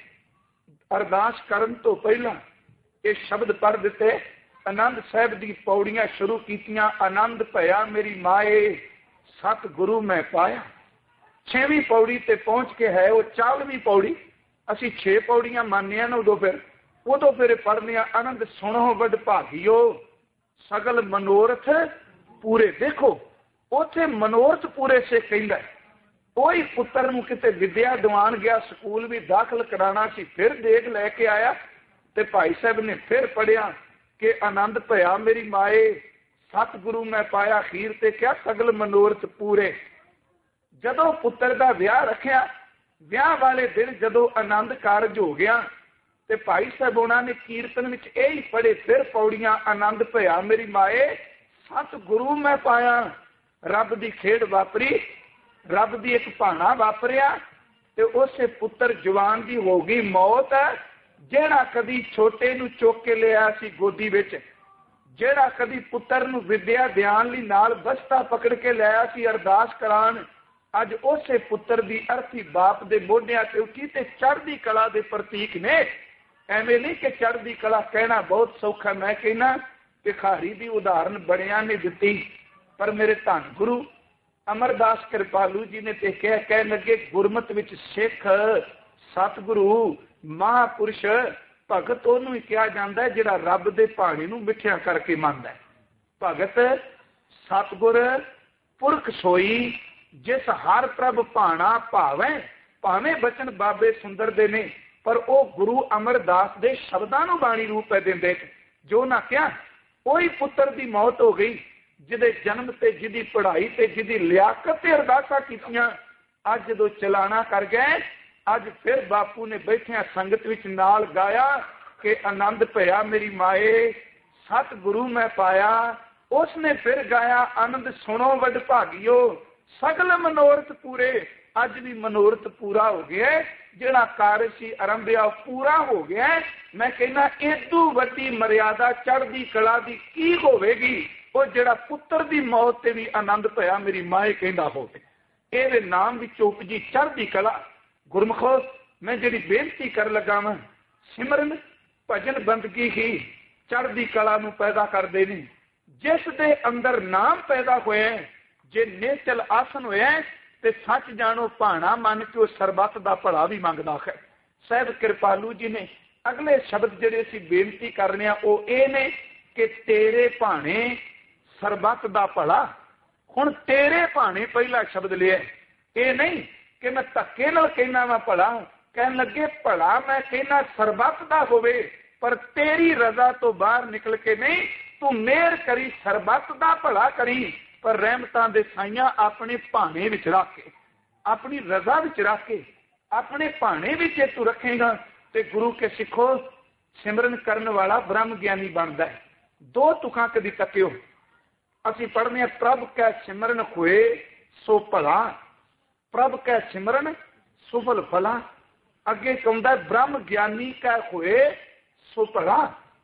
Speaker 1: ਅਰਦਾਸ ਕਰਨ ਤੋਂ ਪਹਿਲਾਂ ਇਹ ਸ਼ਬਦ ਪੜ੍ਹ ਦਿੱਤੇ। ਆਨੰਦ ਸਾਹਿਬ ਦੀ ਪੌੜੀਆਂ ਸ਼ੁਰੂ ਕੀਤੀਆਂ। ਆਨੰਦ ਭਇਆ ਮੇਰੀ ਮਾਏ, ਸਤਿਗੁਰੂ ਮੈਂ ਪਾਇਆ। 6ਵੀਂ ਪੌੜੀ ਤੇ ਪਹੁੰਚ ਕੇ ਹੈ ਉਹ 40ਵੀਂ ਪੌੜੀ। ਅਸੀਂ 6 ਪੌੜੀਆਂ ਮੰਨਿਆ ਨਾ, ਉਦੋਂ ਫਿਰ ਪੜ੍ਹਨੇ ਆ। ਆਨੰਦ ਸੁਣੋ ਵਡ ਭਾਗਿਓ, ਸਗਲ ਮਨੋਰਥ ਪੂਰੇ। ਦੇਖੋ ਉੱਥੇ ਮਨੋਰਥ ਪੂਰੇ ਸੇ ਕਹਿੰਦਾ। ਉਹੀ ਪੁੱਤਰ ਨੂੰ ਕਿਤੇ ਵਿਦਿਆ ਦਿਵਾਨ ਗਿਆ, ਸਕੂਲ ਵੀ ਦਾਖਲ ਕਰਾਉਣਾ ਸੀ, ਫਿਰ ਦੇਖ ਲੈ ਕੇ ਆਇਆ ਤੇ ਭਾਈ ਸਾਹਿਬ ਨੇ ਫਿਰ ਪੜ੍ਹਿਆ ਕਿ ਆਨੰਦ ਭਇਆ ਮੇਰੀ ਮਾਏ, ਸਤਿਗੁਰੂ ਮੈਂ ਪਾਇਆ। ਅਖੀਰ ਤੇ ਕਿਹਾ ਸਗਲ ਮਨੋਰਥ ਪੂਰੇ। ਜਦੋਂ ਪੁੱਤਰ ਦਾ ਵਿਆਹ ਰੱਖਿਆ, ਵਿਆਹ ਵਾਲੇ ਦਿਨ ਜਦੋਂ ਆਨੰਦ ਕਾਰਜ ਹੋ ਗਿਆ ਤੇ ਭਾਈ ਸਾਹਿਬ ਉਹਨਾਂ ਨੇ ਕੀਰਤਨ ਵਿੱਚ ਇਹ ਹੀ ਪੜ੍ਹੇ ਫਿਰ ਪੌੜੀਆਂ। ਆਨੰਦ ਭਇਆ ਮੇਰੀ ਮਾਏ, ਸਤਿਗੁਰੂ ਮੈਂ ਪਾਇਆ। ਰੱਬ ਦੀ ਖੇਡ ਵਾਪਰੀ, ਰੱਬ ਦੀ ਇੱਕ ਭਾਣਾ ਵਾਪਰਿਆ ਤੇ ਉਸੇ ਪੁੱਤਰ ਜਵਾਨ ਦੀ ਹੋ ਗਈ ਮੌਤ। ਜਿਹੜਾ ਕਦੀ ਛੋਟੇ ਨੂੰ ਚੁੱਕ ਕੇ ਲਿਆ ਸੀ ਗੋਦੀ ਵਿੱਚ, ਜਿਹੜਾ ਕਦੀ ਪੁੱਤਰ ਨੂੰ ਵਿਦਿਆ ਦਿਆਨ ਲਈ ਨਾਲ ਬਸਤਾ ਪਕੜ ਕੇ ਲਿਆ ਸੀ ਅਰਦਾਸ ਕਰਾਉਣ, ਅੱਜ ਉਸੇ ਪੁੱਤਰ ਦੀ ਅਰਥੀ ਬਾਪ ਦੇ ਮੋਢਿਆਂ ਤੇ ਉੱਠੀ ਤੇ ਚੜ੍ਹਦੀ ਕਲਾ ਦੇ ਪ੍ਰਤੀਕ ਨੇ। ਐਵੇਂ ਨਹੀਂ ਕਿ ਚੜ੍ਹਦੀ ਕਲਾ ਕਹਿਣਾ ਬਹੁਤ ਸੌਖਾ। ਮੈਂ ਕਹਿਣਾ ਭਿਖਾਰੀ ਦੀ ਉਦਾਹਰਨ ਬੜਿਆਂ ਨੇ ਦਿੱਤੀ, ਪਰ ਮੇਰੇ ਧੰਨ ਗੁਰੂ ਅਮਰਦਾਸ ਕਿਰਪਾਲੂ ਜੀ ਨੇ ਤੇ ਕਹਿਣ ਲੱਗੇ ਗੁਰਮਤ ਵਿੱਚ ਸਿੱਖ ਸਤਿਗੁਰੂ ਮਹਾਂਪੁਰਸ਼ ਭਗਤ ਉਹਨੂੰ ਹੀ ਕਿਹਾ ਜਾਂਦਾ ਜਿਹੜਾ ਰੱਬ ਦੇ ਭਾਣੇ ਨੂੰ ਮਿੱਠਿਆ ਕਰਕੇ ਮੰਨਦਾ। ਭਗਤ ਸਤਿਗੁਰ ਪੁਰਖ ਸੋਈ, ਜਿਸ ਹਰ ਪ੍ਰਭ ਭਾਣਾ ਭਾਵੈ। ਭਾਵੇਂ ਬਚਨ ਬਾਬੇ ਸੁੰਦਰ ਦੇ ਨੇ, ਪਰ ਉਹ ਗੁਰੂ ਅਮਰਦਾਸ ਦੇ ਸ਼ਬਦਾਂ ਨੂੰ ਬਾਣੀ ਰੂਪ ਹੈ ਦਿੰਦੇ। ਜੋ ਨਾ ਕਿਹਾ ਉਹੀ ਪੁੱਤਰ ਦੀ ਮੌਤ ਹੋ ਗਈ, ਜਿਹਦੇ ਜਨਮ ਤੇ ਜਿਹਦੀ ਪੜ੍ਹਾਈ ਤੇ ਜਿਹਦੀ ਲਿਆਕਤ ਤੇ ਅਰਦਾਸਾਂ ਕੀਤੀਆਂ। ਅੱਜ ਜਦੋਂ ਚਲਾਣਾ ਕਰ ਗਏ, ਅੱਜ ਫਿਰ ਬਾਪੂ ਨੇ ਬੈਠਿਆਂ ਸੰਗਤ ਵਿੱਚ ਨਾਲ ਗਾਇਆ ਕਿ ਆਨੰਦ ਭਇਆ ਮੇਰੀ ਮਾਏ, ਸਤਿਗੁਰੂ ਮੈਂ ਪਾਇਆ। ਉਸਨੇ ਫਿਰ ਗਾਇਆ ਆਨੰਦ ਸੁਣੋ ਵਡ ਭਾਗਿਓ, ਸਗਲ ਮਨੋਰਥ ਪੂਰੇ। ਅੱਜ ਵੀ ਮਨੋਰਥ ਪੂਰਾ ਹੋ ਗਿਆ, ਜਿਹੜਾ ਕਾਰਜ ਸੀ ਆਰੰਭਿਆ ਪੂਰਾ ਹੋ ਗਿਆ। ਮੈਂ ਕਹਿੰਦਾ ਇਦੋਂ ਵੱਡੀ ਮਰਿਆਦਾ ਚੜ੍ਹਦੀ ਕਲਾ ਦੀ ਕੀ ਹੋਵੇਗੀ, ਉਹ ਜਿਹੜਾ ਪੁੱਤਰ ਦੀ ਮੌਤ ਤੇ ਵੀ ਆਨੰਦ ਭਇਆ ਮੇਰੀ ਮਾਏ ਕਹਿੰਦਾ ਹੋਵੇ। ਇਹਦੇ ਨਾਮ ਵਿੱਚ ਉਪਜੀ ਚੜ੍ਹਦੀ ਕਲਾ। ਗੁਰਮੁਖੋ ਮੈਂ ਜਿਹੜੀ ਬੇਨਤੀ ਕਰਨ ਲੱਗਾ ਵਾਂ, ਸਿਮਰਨ ਭਜਨ ਬੰਦਗੀ ਹੀ ਚੜ੍ਹਦੀ ਕਲਾ ਨੂੰ ਪੈਦਾ ਕਰਦੇ ਨੇ। ਜਿਸ ਦੇ ਅੰਦਰ ਨਾਮ ਪੈਦਾ ਹੋਇਆ, ਜੇ ਨਿਸ਼ਚਲ ਆਸਨ ਹੋਇਆ ਤੇ ਸੱਚ ਜਾਣੋ ਭਾਣਾ ਮੰਨ ਕੇ ਉਹ ਸਰਬੱਤ ਦਾ ਭਲਾ ਵੀ ਮੰਗਦਾ ਹੈ। ਸਾਹਿਬ ਕਿਰਪਾਲੂ ਜੀ ਨੇ ਅਗਲੇ ਸ਼ਬਦ ਜਿਹੜੇ ਅਸੀਂ ਬੇਨਤੀ ਕਰਨੇ ਆ ਉਹ ਇਹ ਨੇ ਕਿ ਤੇਰੇ ਭਾਣੇ ਸਰਬੱਤ ਦਾ ਭਲਾ। ਹੁਣ ਤੇਰੇ ਭਾਣੇ ਪਹਿਲਾ ਸ਼ਬਦ ਲਿਆ, ਇਹ ਨਹੀਂ ਕਿ ਮੈਂ ਧੱਕੇ ਨਾਲ ਕਹਿਣਾ ਵਾ ਭਲਾ। ਕਹਿਣ ਲੱਗੇ ਭਲਾ ਮੈਂ ਕਹਿਣਾ ਸਰਬੱਤ ਦਾ ਹੋਵੇ, ਪਰ ਤੇਰੀ ਰਜ਼ਾ ਤੋਂ ਬਾਹਰ ਨਿਕਲ ਕੇ ਨਹੀਂ। ਤੂੰ ਮਿਹਰ ਕਰੀ ਸਰਬੱਤ ਦਾ ਭਲਾ ਕਰੀ, ਪਰ ਰਹਿਮਤਾਂ ਦੇ ਸਾਈਆਂ ਆਪਣੇ ਭਾਣੇ ਵਿੱਚ ਰੱਖ ਕੇ, ਆਪਣੀ ਰਜ਼ਾ ਵਿੱਚ ਰੱਖ ਕੇ, ਆਪਣੇ ਭਾਣੇ ਵਿੱਚ ਤੂੰ ਰੱਖੇਗਾ ਤੇ ਗੁਰੂ ਕੇ ਸਿੱਖੋ ਸਿਮਰਨ ਕਰਨ ਵਾਲਾ ਬ੍ਰਹਮ ਗਿਆਨੀ ਬਣਦਾ ਹੈ। ਦੋ ਤੁਕਾਂ ਕਦੀ ਤੱਕਿਓ। ਅਸੀਂ ਪੜ੍ਹਨੇ ਆ ਪ੍ਰਭ ਕੈ ਸਿਮਰਨ ਹੋਏ ਸੋ ਭਲਾ, ਪ੍ਰਭ ਕੈ ਸਿਮਰਨ ਸੁਫਲ ਭਲਾ। ਅੱਗੇ ਕਹਿੰਦਾ ਬ੍ਰਹਮ ਗਿਆਨੀ ਕੈ ਹੋਏ ਸੋ ਭਲਾ।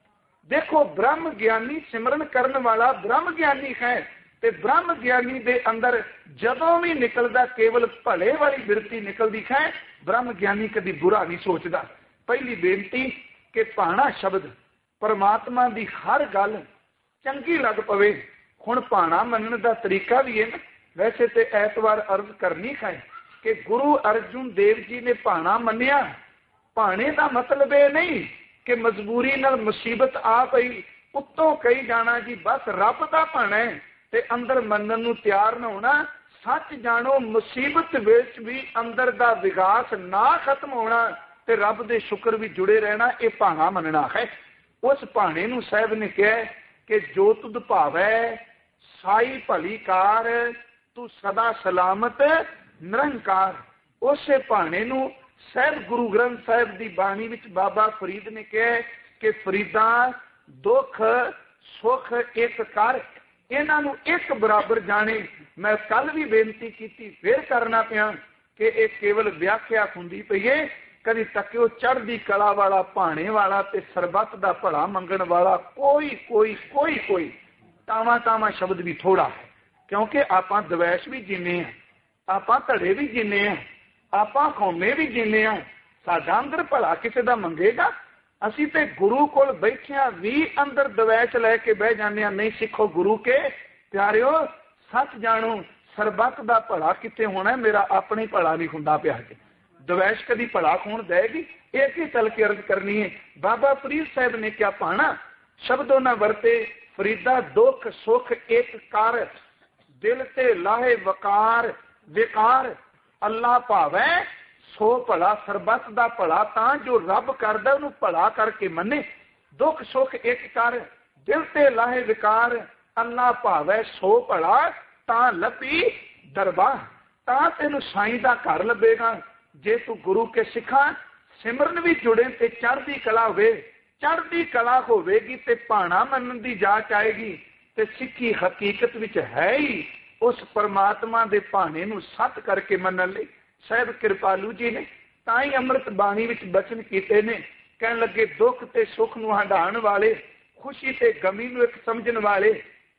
Speaker 1: ਦੇਖੋ ਬ੍ਰਹਮ ਗਿਆਨੀ ਸਿਮਰਨ ਕਰਨ ਵਾਲਾ ਬ੍ਰਹਮ ਗਿਆਨੀ ਹੈ ਤੇ ਬ੍ਰਹਮ ਗਿਆਨੀ ਦੇ ਅੰਦਰ ਜਦੋਂ ਵੀ ਨਿਕਲਦਾ ਕੇਵਲ ਭਲੇ ਵਾਲੀ ਬਿਰਤੀ ਨਿਕਲਦੀ ਹੈ। ਬ੍ਰਹਮ ਗਿਆਨੀ ਕਦੀ ਬੁਰਾ ਨਹੀਂ ਸੋਚਦਾ। ਪਹਿਲੀ ਬੇਨਤੀ ਕਿ ਭਾਣਾ ਸ਼ਬਦ ਪਰਮਾਤਮਾ ਦੀ ਹਰ ਗੱਲ ਚੰਗੀ ਲੱਗ ਪਵੇ। ਹੁਣ ਭਾਣਾ ਮੰਨਣ ਦਾ ਤਰੀਕਾ ਵੀ ਹੈ ਨਾ। ਵੈਸੇ ਤੇ ਐਤਵਾਰ ਅਰਜ਼ ਕਰਨੀ ਹੈ ਕਿ ਗੁਰੂ ਅਰਜੁਨ ਦੇਵ ਜੀ ਨੇ ਭਾਣਾ ਮੰਨਿਆ। ਭਾਣੇ ਦਾ ਮਤਲਬ ਇਹ ਨਹੀਂ ਕਿ ਮਜਬੂਰੀ ਨਾਲ ਮੁਸੀਬਤ ਆ ਪਈ ਉੱਤੋਂ ਕਹੀ ਜਾਣਾ ਜੀ ਬਸ ਰੱਬ ਦਾ ਭਾਣਾ ਹੈ ਤੇ ਅੰਦਰ ਮੰਨਣ ਨੂੰ ਤਿਆਰ ਨਾ ਹੋਣਾ। ਸੱਚ ਜਾਣੋ ਮੁਸੀਬਤ ਵਿੱਚ ਵੀ ਅੰਦਰ ਦਾ ਵਿਕਾਸ ਨਾ ਖਤਮ ਹੋਣਾ ਤੇ ਰੱਬ ਦੇ ਸ਼ੁਕਰ ਵੀ ਜੁੜੇ ਰਹਿਣਾ, ਇਹ ਭਾਣਾ ਮੰਨਣਾ ਹੈ। ਉਸ ਭਾਣੇ ਨੂੰ ਸਾਹਿਬ ਨੇ ਕਿਹਾ ਕਿ ਜੋ ਤੁਧ ਭਾਵੈ ਸਾਈ ਭਲੀ ਕਾਰ, ਤੂੰ ਸਦਾ ਸਲਾਮਤ ਨਿਰੰਕਾਰ। ਉਸੇ ਭਾਣੇ ਨੂੰ ਸਾਹਿਬ ਗੁਰੂ ਗ੍ਰੰਥ ਸਾਹਿਬ ਦੀ ਬਾਣੀ ਵਿੱਚ ਬਾਬਾ ਫਰੀਦ ਨੇ ਕਿਹਾ ਕਿ ਫਰੀਦਾ ਦੁੱਖ ਸੁੱਖ ਇੱਕ ਕਰ, ਇਹਨਾਂ ਨੂੰ ਇੱਕ ਬਰਾਬਰ ਜਾਣੇ। ਮੈਂ ਕੱਲ ਵੀ ਬੇਨਤੀ ਕੀਤੀ, ਫਿਰ ਕਰਨਾ ਪਿਆ ਕਿ ਇਹ ਕੇਵਲ ਵਿਆਖਿਆ ਹੁੰਦੀ ਪਈ ਹੈ। ਕਦੀ ਤੱਕਿਓ ਚੜ੍ਹਦੀ ਕਲਾ ਵਾਲਾ, ਭਾਣੇ ਵਾਲਾ ਤੇ ਸਰਬੱਤ ਦਾ ਭਲਾ ਮੰਗਣ ਵਾਲਾ ਕੋਈ ਤਾਵਾਂ ਸ਼ਬਦ ਵੀ ਥੋੜਾ ਹੈ, ਕਿਉਂਕਿ ਆਪਾਂ ਦਵੈਸ਼ ਵੀ ਜੀਨੇ ਆ, ਆਪਾਂ ਧੜੇ ਵੀ ਜੀਨੇ ਆ, ਆਪਾਂ ਕੌਮੇ ਵੀ ਜੀਨੇ ਆ। ਸਾਡਾ ਅੰਦਰ ਭਲਾ ਕਿਸੇ ਦਾ ਮੰਗੇਗਾ? ਅਸੀਂ ਤੇ ਗੁਰੂ ਕੋਲ ਬੈਠਿਆਂ ਵੀ ਅੰਦਰ ਦਵੈਸ਼ ਲੈ ਕੇ ਬਹਿ ਜਾਂਦੇ ਆ। ਨਹੀਂ ਸਿੱਖੋ ਗੁਰੂ ਕੇ ਪਿਆਰਿਓ, ਸੱਚ ਜਾਣੋ ਸਰਬੱਤ ਦਾ ਭਲਾ ਕਿੱਥੇ ਹੋਣਾ, ਮੇਰਾ ਆਪਣੀ ਭਲਾ ਨਹੀਂ ਹੁੰਦਾ ਪਿਆ ਕਿ ਦਵੈਸ਼ ਕਦੀ ਭਲਾ ਹੋਣ ਦੇਗੀ? ਇਹ ਕੀ ਚੱਲ ਕੇ ਅਰਜ਼ ਕਰਨੀ ਹੈ। ਬਾਬਾ ਫਰੀਦ ਸਾਹਿਬ ਨੇ ਕਿਆ ਪਾਣਾ ਸ਼ਬਦੋਂ ਨਾ ਵਰਤੇ, ਫਰੀਦਾ ਦੁੱਖ ਸੁੱਖ ਇੱਕ ਕਰ, ਦਿਲ ਤੇ ਲਾਹੇ ਵਕਾਰ ਵਿਕਾਰ, ਅੱਲਾ ਭਾਵੈ ਸੋ ਭਲਾ। ਸਰਬੱਤ ਦਾ ਭਲਾ ਤਾਂ ਜੋ ਰੱਬ ਕਰਦਾ ਉਹਨੂੰ ਭਲਾ ਕਰਕੇ ਮੰਨੇ। ਦੁੱਖ ਸੁੱਖ ਇੱਕ ਕਰ, ਦਿਲ ਤੇ ਲਾਹੇ ਵਿਕਾਰ, ਅੱਲਾ ਭਾਵੈ ਸੋ ਭਲਾ। ਤਾਂ ਲੱਭੀ ਦਰਬਾਰ, ਤਾਂ ਤੈਨੂੰ ਸਾਈਂ ਦਾ ਘਰ ਲੱਭੇਗਾ। ਜੇ ਤੂੰ ਗੁਰੂ ਕੇ ਸਿੱਖਾਂ ਸਿਮਰਨ ਵੀ ਜੁੜੇ ਤੇ ਚੜ੍ਹਦੀ ਕਲਾ ਹੋਵੇ, ਚੜ੍ਹਦੀ ਕਲਾ ਹੋਵੇਗੀ ਤੇ ਭਾਣਾ ਮੰਨਣ ਦੀ ਜਾਚ ਆਏਗੀ। ਤੇ ਸਿੱਖੀ ਹਕੀਕਤ ਵਿੱਚ ਹੈ ਹੀ ਉਸ ਪਰਮਾਤਮਾ ਦੇ ਭਾਣੇ ਨੂੰ ਸੱਤ ਕਰਕੇ ਮੰਨਣ ਲਈ। ਸਾਹਿਬ ਕਿਰਪਾਲੂ ਜੀ ਨੇ ਤਾਂ ਹੀ ਅੰਮ੍ਰਿਤ ਬਾਣੀ ਵਿੱਚ ਬਚਨ ਕੀਤੇ ਨੇ, ਕਹਿਣ ਲੱਗੇ ਦੁੱਖ ਤੇ ਸੁੱਖ ਨੂੰ ਹੰਢਾਉਣ ਵਾਲੇ, ਖੁਸ਼ੀ ਤੇ ਗਮੀ ਨੂੰ ਇੱਕ ਸਮਝਣ ਵਾਲੇ,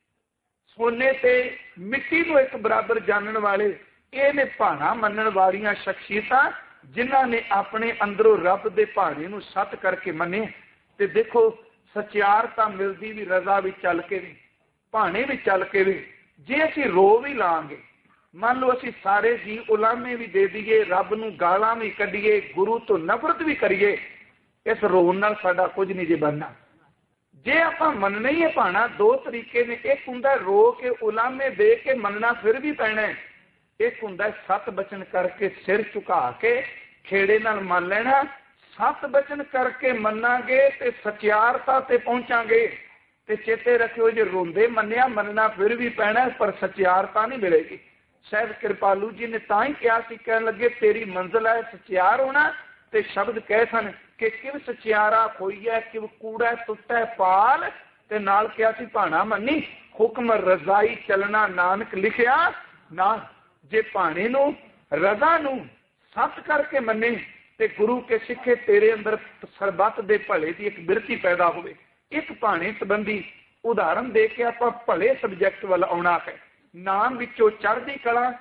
Speaker 1: ਸੋਨੇ ਤੇ ਮਿੱਟੀ ਨੂੰ ਇੱਕ ਬਰਾਬਰ ਜਾਣਨ ਵਾਲੇ। ਇਹ ਨੇ ਭਾਣਾ ਮੰਨਣ ਵਾਲੀਆਂ ਸ਼ਖਸੀਅਤਾਂ ਜਿਨ੍ਹਾਂ ਨੇ ਆਪਣੇ ਅੰਦਰੋਂ ਰੱਬ ਦੇ ਭਾਣੇ ਨੂੰ ਸੱਤ ਕਰਕੇ ਮੰਨੇ। ਤੇ ਦੇਖੋ ਸਚਿਆਰਤਾ ਮਿਲਦੀ ਵੀ ਰਜ਼ਾ ਵਿੱਚ ਚੱਲ ਕੇ ਵੀ, ਭਾਣੇ ਵਿੱਚ ਚੱਲ ਕੇ ਵੀ। ਜੇ ਅਸੀਂ ਰੋ ਵੀ ਲਾਂਗੇ, ਮੰਨ ਲਓ ਅਸੀਂ ਸਾਰੇ ਜੀ ਉਲਾਮੇ ਵੀ ਦੇ ਦਈਏ, ਰੱਬ ਨੂੰ ਗਾਲਾਂ ਵੀ ਕੱਢੀਏ, ਗੁਰੂ ਤੋਂ ਨਫ਼ਰਤ ਵੀ ਕਰੀਏ, ਇਸ ਰੋਣ ਨਾਲ ਸਾਡਾ ਕੁਝ ਨਹੀਂ ਜੇ ਬਣਨਾ। ਜੇ ਆਪਾਂ ਮੰਨਣਾ ਹੀ ਹੈ ਭਾਣਾ, ਦੋ ਤਰੀਕੇ ਨੇ। ਇੱਕ ਹੁੰਦਾ ਰੋ ਕੇ ਉਲਾਮੇ ਦੇ ਕੇ ਮੰਨਣਾ, ਫਿਰ ਵੀ ਪੈਣਾ। ਇੱਕ ਹੁੰਦਾ ਸੱਤ ਬਚਨ ਕਰਕੇ ਸਿਰ ਝੁਕਾ ਕੇ ਖੇੜੇ ਨਾਲ ਮੰਨ ਲੈਣਾ। ਸੱਤ ਬਚਨ ਕਰਕੇ ਮੰਨਾਂਗੇ ਤੇ ਸਚਿਆਰਤਾ ਤੇ ਪਹੁੰਚਾਂਗੇ। ਤੇ ਚੇਤੇ ਰੱਖਿਓ, ਜੇ ਰੋਂਦੇ ਮੰਨਿਆ ਮੰਨਣਾ ਫਿਰ ਵੀ ਪੈਣਾ, ਪਰ ਸਚਿਆਰਤਾ ਨਹੀਂ ਮਿਲੇਗੀ। ਸਾਹਿਬ ਕਿਰਪਾਲੂ ਜੀ ਨੇ ਤਾਂ ਹੀ ਕਿਹਾ ਸੀ, ਕਹਿਣ ਲੱਗੇ ਤੇਰੀ ਮੰਜ਼ਿਲ ਹੈ ਸਚਿਆਰ ਹੋਣਾ। ਤੇ ਸ਼ਬਦ ਕਹੇ ਸਨ ਕਿ ਕਿਵ ਸਚਿਆਰਾ ਹੋਈਐ, ਕਿਵ ਕੂੜਾ ਟੁੱਟੈ ਪਾਲ। ਤੇ ਨਾਲ ਕਿਹਾ ਸੀ ਭਾਣਾ ਮੰਨੀ, ਹੁਕਮ ਰਜ਼ਾਈ ਚੱਲਣਾ ਨਾਨਕ ਲਿਖਿਆ ਨਾ। ਜੇ ਭਾਣੇ ਨੂੰ ਰਜ਼ਾ ਨੂੰ ਸੱਤ ਕਰਕੇ ਮੰਨੇ ਤੇ ਗੁਰੂ ਕੇ ਸਿੱਖੇ, ਤੇਰੇ ਅੰਦਰ ਸਰਬੱਤ ਦੇ ਭਲੇ ਦੀ ਇੱਕ ਬਿਰਤੀ ਪੈਦਾ ਹੋਵੇ। ਇੱਕ ਭਾਣੇ ਸੰਬੰਧੀ ਉਦਾਹਰਨ ਦੇ ਕੇ ਆਪਾਂ ਭਲੇ ਸਬਜੈਕਟ ਵੱਲ ਆਉਣਾ ਹੈ। ਨਾਮ ਵਿੱਚੋਂ ਚੜ੍ਹਦੀ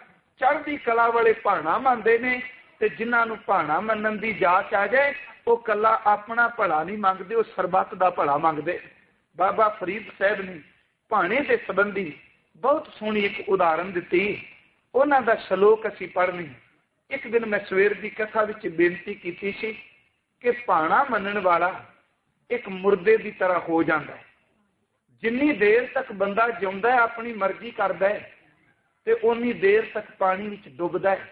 Speaker 1: ਕਲਾ ਵਾਲੇ ਭਾਣਾ ਮੰਨਦੇ ਨੇ, ਤੇ ਜਿਨ੍ਹਾਂ ਨੂੰ ਭਾਣਾ ਮੰਨਣ ਦੀ ਜਾਚ ਆ ਜਾਏ ਉਹ ਕੱਲਾ ਆਪਣਾ ਭਲਾ ਨਹੀਂ ਮੰਗਦੇ, ਉਹ ਸਰਬੱਤ ਦਾ ਭਲਾ ਮੰਗਦੇ। ਬਾਬਾ ਫਰੀਦ ਸਾਹਿਬ ਨੇ ਭਾਣੇ ਦੇ ਸੰਬੰਧੀ ਬਹੁਤ ਸੋਹਣੀ ਇੱਕ ਉਦਾਹਰਨ ਦਿੱਤੀ। ਉਹਨਾਂ ਦਾ ਸ਼ਲੋਕ ਅਸੀਂ ਪੜ੍ਹਨੀ। ਇੱਕ ਦਿਨ ਮੈਂ ਸਵੇਰ ਦੀ ਕਥਾ ਵਿੱਚ ਬੇਨਤੀ ਕੀਤੀ ਸੀ ਕਿ ਭਾਣਾ ਮੰਨਣ ਵਾਲਾ ਇੱਕ ਮੁਰਦੇ ਦੀ ਤਰ੍ਹਾਂ ਹੋ ਜਾਂਦਾ ਹੈ। ਜਿੰਨੀ ਦੇਰ ਤੱਕ ਬੰਦਾ ਜਿਉਂਦਾ ਹੈ, ਆਪਣੀ ਮਰਜ਼ੀ ਕਰਦਾ ਹੈ, ਤੇ ਉਨੀ ਦੇਰ ਤੱਕ ਪਾਣੀ ਵਿੱਚ ਡੁੱਬਦਾ ਹੈ।